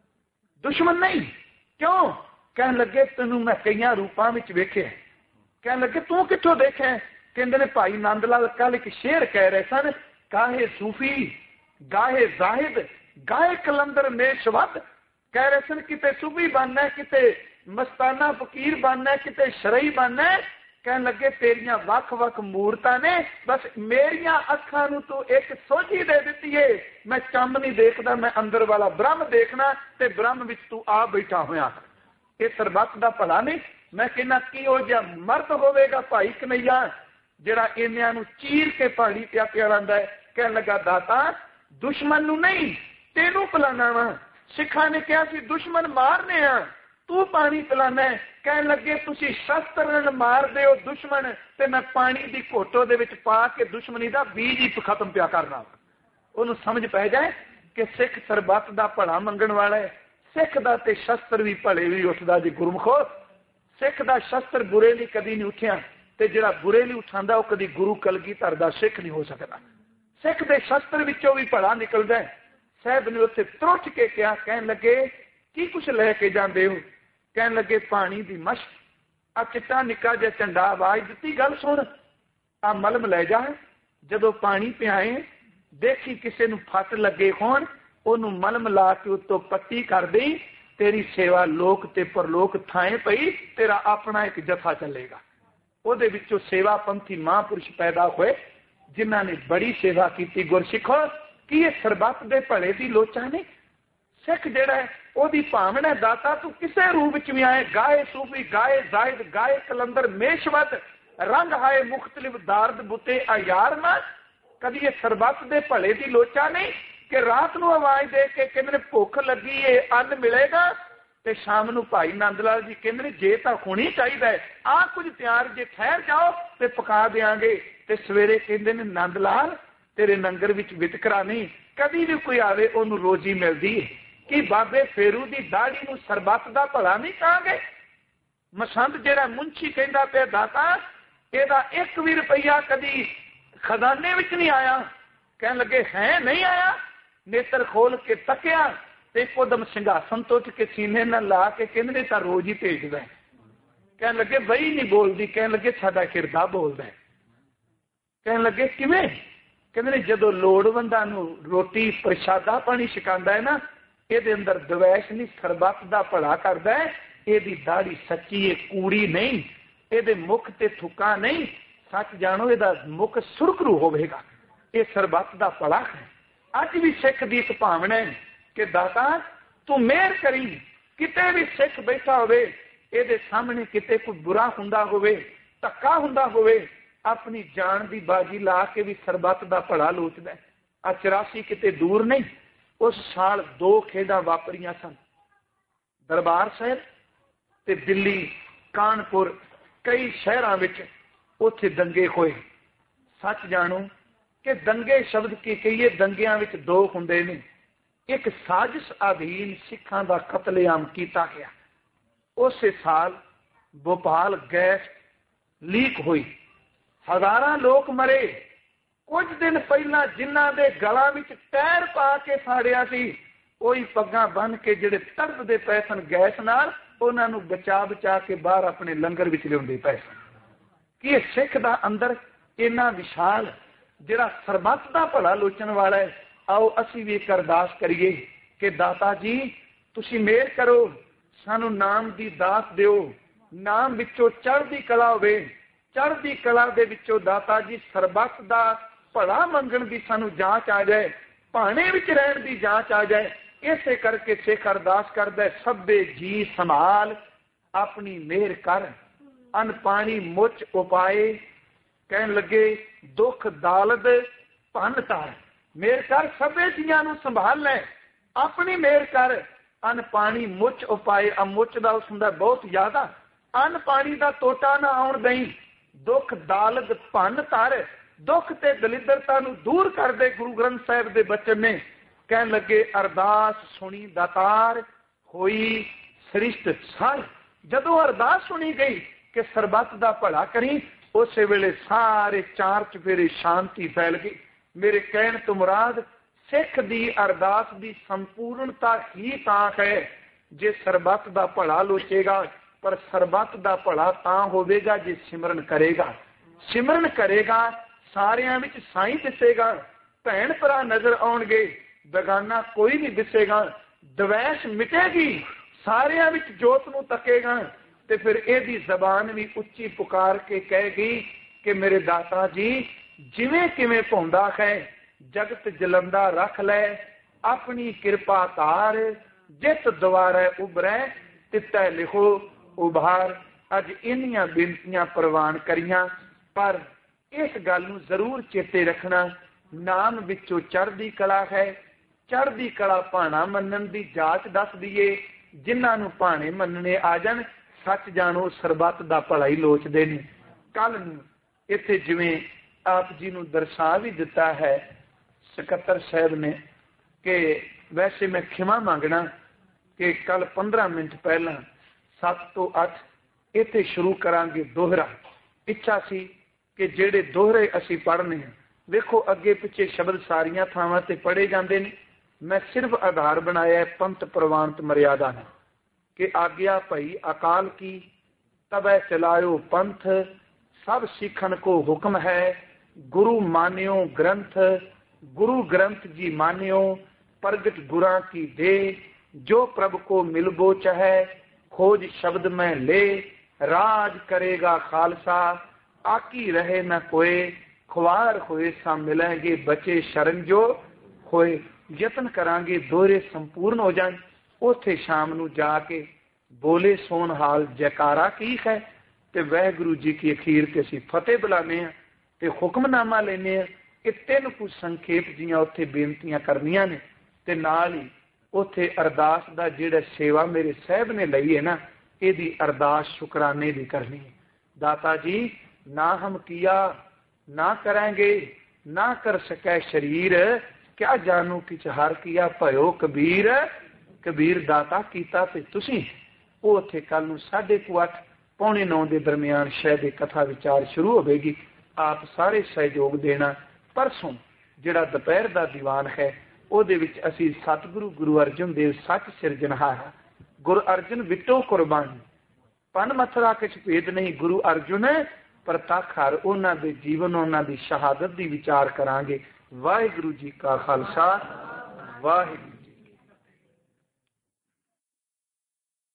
Speaker 1: ਦੁਸ਼ਮਣ ਨਹੀਂ। ਕਿਉਂ? ਕਹਿਣ ਲੱਗੇ ਤੈਨੂੰ ਮੈਂ ਕਈਆਂ ਰੂਪਾਂ ਵਿੱਚ ਵੇਖਿਆ। ਕਹਿਣ ਲੱਗੇ ਤੂੰ ਕਿੱਥੋਂ ਦੇਖਿਆ? ਕਹਿੰਦੇ ਨੇ ਭਾਈ ਨੰਦ ਲਾਲ ਕੱਲ ਇੱਕ ਸ਼ੇਰ ਕਹਿ ਰਹੇ ਸਨ, ਕਾਹੇ ਸੂਫੀ ਗਾਹੇ ਜ਼ਾਹਿਦ ਗਾਹੇ ਕਲੰਦਰ ਮੇਸ਼ਵਦ। ਕਹਿ ਰਹੇ ਸਨ ਕਿਤੇ ਸੂਫੀ ਬਣਨਾ, ਕਿਤੇ ਮਸਤਾਨਾ ਫਕੀਰ ਬਣਨਾ, ਕਿਤੇ ਸ਼ਰਈ ਬਣਨਾ। ਕਹਿਣ ਲੱਗੇ ਤੇਰੀਆਂ ਵੱਖ-ਵੱਖ ਮੂਰਤਾਂ ਨੇ, ਬਸ ਮੇਰੀਆਂ ਅੱਖਾਂ ਨੂੰ ਤੂੰ ਇੱਕ ਸੋਝੀ ਦੇ ਦਿੱਤੀ ਏ, ਮੈਂ ਚੰਮ ਨਹੀਂ ਦੇਖਦਾ, ਮੈਂ ਅੰਦਰ ਵਾਲਾ ਬ੍ਰਹਮ ਦੇਖਣਾ ਤੇ ਬ੍ਰਹਮ ਵਿੱਚ ਤੂੰ ਆ ਬੈਠਾ ਹੋਇਆ। ਇਹ ਸਰਬੱਤ ਦਾ ਭਲਾ ਨਹੀਂ। ਮੈਂ ਕਹਿੰਦਾ ਕਿਹੋ ਜਿਹਾ ਮਰਦ ਹੋਵੇਗਾ ਭਾਈ ਕਨਈਆ ਜਿਹੜਾ ਇੰਨਿਆਂ ਨੂੰ ਚੀਰ ਕੇ ਪਾਣੀ ਪਿਆ ਪਿਲਾਉਂਦਾ ਹੈ। ਕਹਿਣ ਲੱਗਾ ਦਾਤਾ ਦੁਸ਼ਮਣ ਨੂੰ ਨਹੀਂ ਤੈਨੂੰ ਪਿਲਾਣਾ ਵਾ। ਸਿੱਖਾਂ ਨੇ ਕਿਹਾ ਸੀ ਦੁਸ਼ਮਣ ਮਾਰਨੇ ਆ, ਤੂੰ ਪਾਣੀ ਪਿਲਾਣਾ। ਕਹਿਣ ਲੱਗੇ ਤੁਸੀਂ ਸ਼ਸਤਰ ਨਾਲ ਮਾਰਦੇ ਹੋ ਦੁਸ਼ਮਣ ਤੇ ਮੈਂ ਪਾਣੀ ਦੀ ਘੋਟੋ ਦੇ ਵਿੱਚ ਪਾ ਕੇ ਦੁਸ਼ਮਣੀ ਦਾ ਬੀਜ ਹੀ ਖਤਮ ਪਿਆ ਕਰਨਾ। ਉਹਨੂੰ ਸਮਝ ਪੈ ਜਾਏ ਕਿ ਸਿੱਖ ਸਰਬੱਤ ਦਾ ਭਲਾ ਮੰਗਣ ਵਾਲਾ ਹੈ। ਸਿੱਖ ਦਾ ਤੇ ਸ਼ਸਤਰ ਵੀ ਭਲੇ ਵੀ ਉੱਠਦਾ ਜੀ ਗੁਰਮੁਖੋ। ਸਿੱਖ ਦਾ ਸ਼ਸਤਰ ਬੁਰੇ ਲਈ ਕਦੀ ਨਹੀਂ ਉੱਠਿਆ ਤੇ ਜਿਹੜਾ ਬੁਰੇ ਲਈ ਉਠਾਉਂਦਾ ਉਹ ਕਦੀ ਗੁਰੂ ਕਲਗੀਧਰ ਦਾ ਸਿੱਖ ਨਹੀਂ ਹੋ ਸਕਦਾ। ਸਿੱਖ ਦੇ ਸ਼ਸਤਰ ਵਿੱਚੋਂ ਵੀ ਭਲਾ ਨਿਕਲਦਾ ਹੈ। ਸਾਹਿਬ ਨੇ ਉੱਥੇ ਤਰੁੱਠ ਕੇ ਕਿਹਾ, ਕਹਿਣ ਲੱਗੇ ਕੀ ਕੁਛ ਲੈ ਕੇ ਜਾਂਦੇ ਹੋ? ਕਹਿਣ ਲੱਗੇ ਪਾਣੀ ਦੀ ਮਸ਼ਕ। ਆ ਚਿੱਟਾ ਨਿੱਕਾ ਜਿਹਾ ਝੰਡਾ ਆਵਾਜ਼ ਦਿੱਤੀ, ਗੱਲ ਸੁਣ, ਆ ਮਲਮ ਲੈ ਜਾ, ਜਦੋਂ ਪਾਣੀ ਪਿਆਏ ਦੇਖੀ ਕਿਸੇ ਨੂੰ ਫੱਟ ਲੱਗੇ ਹੋਣ, ਉਹਨੂੰ ਮਲਮ ਲਾ ਕੇ ਉੱਤੋਂ ਪੱਟੀ ਕਰ ਦੇਈ, ਤੇਰੀ ਸੇਵਾ ਲੋਕ ਤੇ ਪਰਲੋਕ ਥਾਂ ਪਈ, ਤੇਰਾ ਆਪਣਾ ਇੱਕ ਜਥਾ ਚੱਲੇਗਾ। ਉਹਦੇ ਵਿੱਚੋਂ ਸੇਵਾ ਪੰਥੀ ਮਹਾਂਪੁਰਸ਼ ਪੈਦਾ ਹੋਏ ਜਿਨ੍ਹਾਂ ਨੇ ਬੜੀ ਸੇਵਾ ਕੀਤੀ। ਗੁਰਸਿੱਖੋ ਕੀ ਇਹ ਸਰਬੱਤ ਦੇ ਭਲੇ ਦੀ ਲੋਚਾ ਨਹੀਂ? ਸਿੱਖ ਜਿਹੜਾ ਹੈ ਉਹਦੀ ਭਾਵਨਾ ਹੈ ਦਾਤਾ ਤੂੰ ਕਿਸੇ ਰੂਪ ਵਿੱਚ ਵੀ ਆਏ, ਗਾਏ ਸੂਫੀ ਗਾਏ ਜ਼ਾਹਿਦ ਗਾਏ ਕਲੰਦਰ ਮੇਸ਼ਵਤ ਰੰਗ ਹਾਏ ਮੁਖਤਲਿਫ ਦਾਰਦ ਬੁੱਤੇ ਆਯਾਰ ਨਾ। ਕਦੀ ਇਹ ਸਰਬੱਤ ਦੇ ਭਲੇ ਦੀ ਲੋਚਾ ਨਹੀਂ ਕਿ ਰਾਤ ਨੂੰ ਆਵਾਜ਼ ਦੇ ਕੇ ਕਹਿੰਦੇ ਨੇ ਭੁੱਖ ਲੱਗੀ ਏ ਅੰਨ ਮਿਲੇਗਾ, ਤੇ ਸ਼ਾਮ ਨੂੰ ਭਾਈ ਨੰਦ ਲਾਲ ਜੀ ਕਹਿੰਦੇ ਨੇ ਜੇ ਤਾਂ ਹੋਣੀ ਚਾਹੀਦਾ ਹੈ ਆਹ ਕੁਝ ਤਿਆਰ, ਜੇ ਠਹਿਰ ਜਾਓ ਤੇ ਪਕਾ ਦਿਆਂਗੇ। ਤੇ ਸਵੇਰੇ ਕਹਿੰਦੇ ਨੇ ਨੰਦ ਲਾਲ ਤੇਰੇ ਲੰਗਰ ਵਿੱਚ ਵਿਤਕਰਾ ਨਹੀਂ, ਕਦੀ ਵੀ ਕੋਈ ਆਵੇ ਉਹਨੂੰ ਰੋਜੀ ਮਿਲਦੀ ਹੈ। ਕਿ ਬਾਬੇ ਫੇਰੂ ਦੀ ਦਾੜੀ ਨੂੰ ਸਰਬੱਤ ਦਾ ਭਲਾ ਨਹੀਂ ਕਹਾਂਗੇ? ਮਸੰਦ ਜਿਹੜਾ ਮੁੰਸ਼ੀ ਕਹਿੰਦਾ ਪਿਆ ਦਾਤਾ ਇਹਦਾ 1 ਵੀ ਰੁਪਈਆ ਕਦੀ ਖਜ਼ਾਨੇ ਵਿੱਚ ਨਹੀਂ ਆਇਆ। ਕਹਿਣ ਲੱਗੇ ਹੈ ਨਹੀਂ ਆਇਆ। ਨੇਤਰ ਖੋਲ ਕੇ ਤੱਕਿਆ ਤੇ ਇੱਕੋਦਮ ਸਿੰਘਾਸਨ ਤੋਂ ਉੱਠ ਕੇ ਸੀਨੇ ਨਾਲ ਲਾ ਕੇ ਕਹਿੰਦੇ ਨੇ ਤਾਂ ਰੋਜ਼ ਹੀ ਭੇਜਦਾ। ਕਹਿਣ ਲੱਗੇ ਬਈ ਨਹੀਂ ਬੋਲਦੀ। ਕਹਿਣ ਲੱਗੇ ਸਾਡਾ ਕਿਰਦਾ ਬੋਲਦਾ। ਕਹਿਣ ਲੱਗੇ ਕਿਵੇਂ? ਕਹਿੰਦੇ ਨੇ ਜਦੋਂ ਲੋੜਵੰਦਾਂ ਨੂੰ ਰੋਟੀ ਪ੍ਰਸ਼ਾਦਾ ਪਾਣੀ ਛਕਾਉਂਦਾ ਹੈ ਨਾ, ਇਹਦੇ ਅੰਦਰ ਦਵੈਸ਼ ਨਹੀਂ, ਸਰਬੱਤ ਦਾ ਭਲਾ ਕਰਦਾ ਹੈ। ਇਹਦੀ ਦਾੜੀ ਸੱਚੀ ਹੈ, ਕੂੜੀ ਨਹੀਂ, ਇਹਦੇ ਮੁਖ ਤੇ ਥੁੱਕਾ ਨਹੀਂ, ਸੱਚ ਜਾਣੋ ਇਹਦਾ ਮੁਖ ਸੁਰਖਰੂ ਹੋਵੇਗਾ। ਇਹ ਸਰਬੱਤ ਦਾ ਭਲਾ ਹੈ। ਅੱਜ ਵੀ ਸਿੱਖ ਦੀ ਇੱਕ ਭਾਵਨਾ ਹੈ ਕਿ ਦਾਤਾ ਤੂੰ ਮਿਹਰ ਕਰੀ, ਕਿਤੇ ਵੀ ਸਿੱਖ ਬੈਠਾ ਹੋਵੇ ਇਹਦੇ ਸਾਹਮਣੇ ਕਿਤੇ ਕੋਈ ਬੁਰਾ ਹੁੰਦਾ ਹੋਵੇ, ਧੱਕਾ ਹੁੰਦਾ ਹੋਵੇ, अपनी जान की बाजी ला के भी सरबत का भला लोचदा है। 84 किते दूर नहीं, उस साल 2 खेडां वापरियां सन, दरबार साहिब ते दिल्ली, कानपुर, कई शहरां विच उत्थे दंगे होए। सच जाणो कि दंगे शब्द की कहिए, दंगियां विच 2 हुंदे ने। एक साजिश अधीन सिखां दा कतलेआम कीता गया। उस साल भोपाल गैस लीक हुई, हजारां लोग मरे। कुछ दिन पहला जिन्हां दे गलां विच टैर पा के फाड़िया सी, ਉਹੀ पग्गां बन के ਜਿਹੜੇ तड़पदे पए सन गैस नाल, ਉਹਨਾਂ ਨੂੰ बचा के बाहर अपने लंगर विच लिआउंदे पए सन। कि सिख दा अंदर इन्ना विशाल ਜਿਹੜਾ ਸਰਬੱਤ ਦਾ ਭਲਾ ਲੋਚਣ ਵਾਲਾ ਹੈ। आओ असी भी एक अरदास करिए कि दाता जी तुसी मेहर करो, सानू नाम दी दात दिओ, नाम विचों चढ़दी कला होवे, चढ़दी कला दे विचों दाता जी सरबत दा भला मंगण दी सानू जांच आ जाए, भाणे विच रहण दी जांच आ जाए। इसे करके सिख अरदास करदा, सभे जी संभाल अपनी मेहर कर, अन पानी मुच उपाए, कहन लगे दुख दालद भन तार। मेहर कर, सभे जियां नू संभाल लै, अपनी मेहर कर, अन पानी मुच उपाए। मुच दा उस हुंदा बहुत ज्यादा, अन पानी दा टोटा ना आउण दई, दुख दालद भन तार। दुख ते दलिद्रता नू दूर कर दे, गुरु ग्रंथ साहिब दे बचन ने। कहन लगे अरदास सुनी दातार, होई सृष्ट सार। जदों अरदास सुनी गई कि सरबत दा भला करी, उस वेले सारे चार चुफेरे शांति फैल गई। मेरे कहण तो मुराद सिख दी अरदास दी संपूर्णता ही तां है जे सरबत दा भला लोचेगा। पर सरबत दा भला तां होवेगा जे सिमरन करेगा। सिमरन करेगा, सारियां विच साईं दिसेगा, भैण भरा नजर आउणगे, बेगाना कोई नहीं दिसेगा। द्वैश मिटेगी, सारियां विच जोत नूं तकेगा। ते फिर इहदी जबान भी उच्ची पुकार के कहेगी कि मेरे दाता जी जिवें किवें भौंदा है, जगत जलंदा रख लै, अपनी कृपा तार, जित द्वारे उभरै तितै लिखो उभार। अज इन्नियां बेनतियां प्रवान करियां, पर इस गल नूं जरूर चेते रखना, नाम विचों चढ़दी कला है। चढ़दी कला भाणा मन्नण दी जाच दसदी ए। जिन्हां नूं भाणे मन्नणे आ जाण, सच जाणो सरबत दा भला ही लोचदे ने। कल नूं इत्थे जिवें आप जी नूं दर्शा भी दिता है सकत्तर साहब ने कि वैसे मैं खिमा मांगना कि कल 15 मिनट पहला 7 तो 8 इत्थे शुरू करांगे दोहरा। इच्छा सी कि जेड़े दोहरे असी पढ़ने, देखो अगे पिछे शब्द सारियां थावां ते पढ़े जांदे ने। मैं सिर्फ आधार बनाया है पंथ प्रवानत मर्यादा ने कि आज्ञा भई अकाल की, तबै चलायो पंथ, सब सीखन को हुक्म है, गुरु मान्यो ग्रंथ, गुरु ग्रंथ जी मान्यो, प्रगट गुरा की दे, जो प्रभु को मिलबो चाहे, खोज शब्द में ले, राज करेगा खालसा, आकी रहे न कोई, खुआर होए सा मिलेंगे बचे शरण जो होए। यतन करांगे दोहरे संपूर्ण हो जाए। उथे शाम नू जाके बोले सोन हाल जयकारा की है, ते वाहिगुरू जी की अखीर ते असीं फतेह बुलाने हैं ते हुक्मनामा लेने हैं। ये 3 कुछ संखेप जियां उत्थे बेनतियां करनियां ने, ते नाल ही उत्थे अरदास दा जिहड़ा सेवा मेरे साहब ने लई है ना, इहदी अरदास शुकराने दी करनी है। दाता जी ना हम किया ना करेंगे, ना कर सकै शरीर, क्या जानू किछ हर किया भयो कबीर। कबीर दाता कीता ते तुसीं। वो उत्थे कल नूं 8:30 पौने 9 के दरमियान शायद कथा विचार शुरू होगी। आप सारे सहयोग देना। परसों जिहड़ा दोपहर का दीवान है उहदे विच असीं सतगुरु गुरु अर्जन देव सच सिरजनहार, गुरु अर्जन विटो कुर्बानी, पन मथरा किछ भेद नहीं, गुरु अर्जुन प्रतख हर। उन्हां दे जीवन, उन्हां दी शहादत दी विचार करांगे। वाहिगुरू जी का खालसा, वाहिगुरू।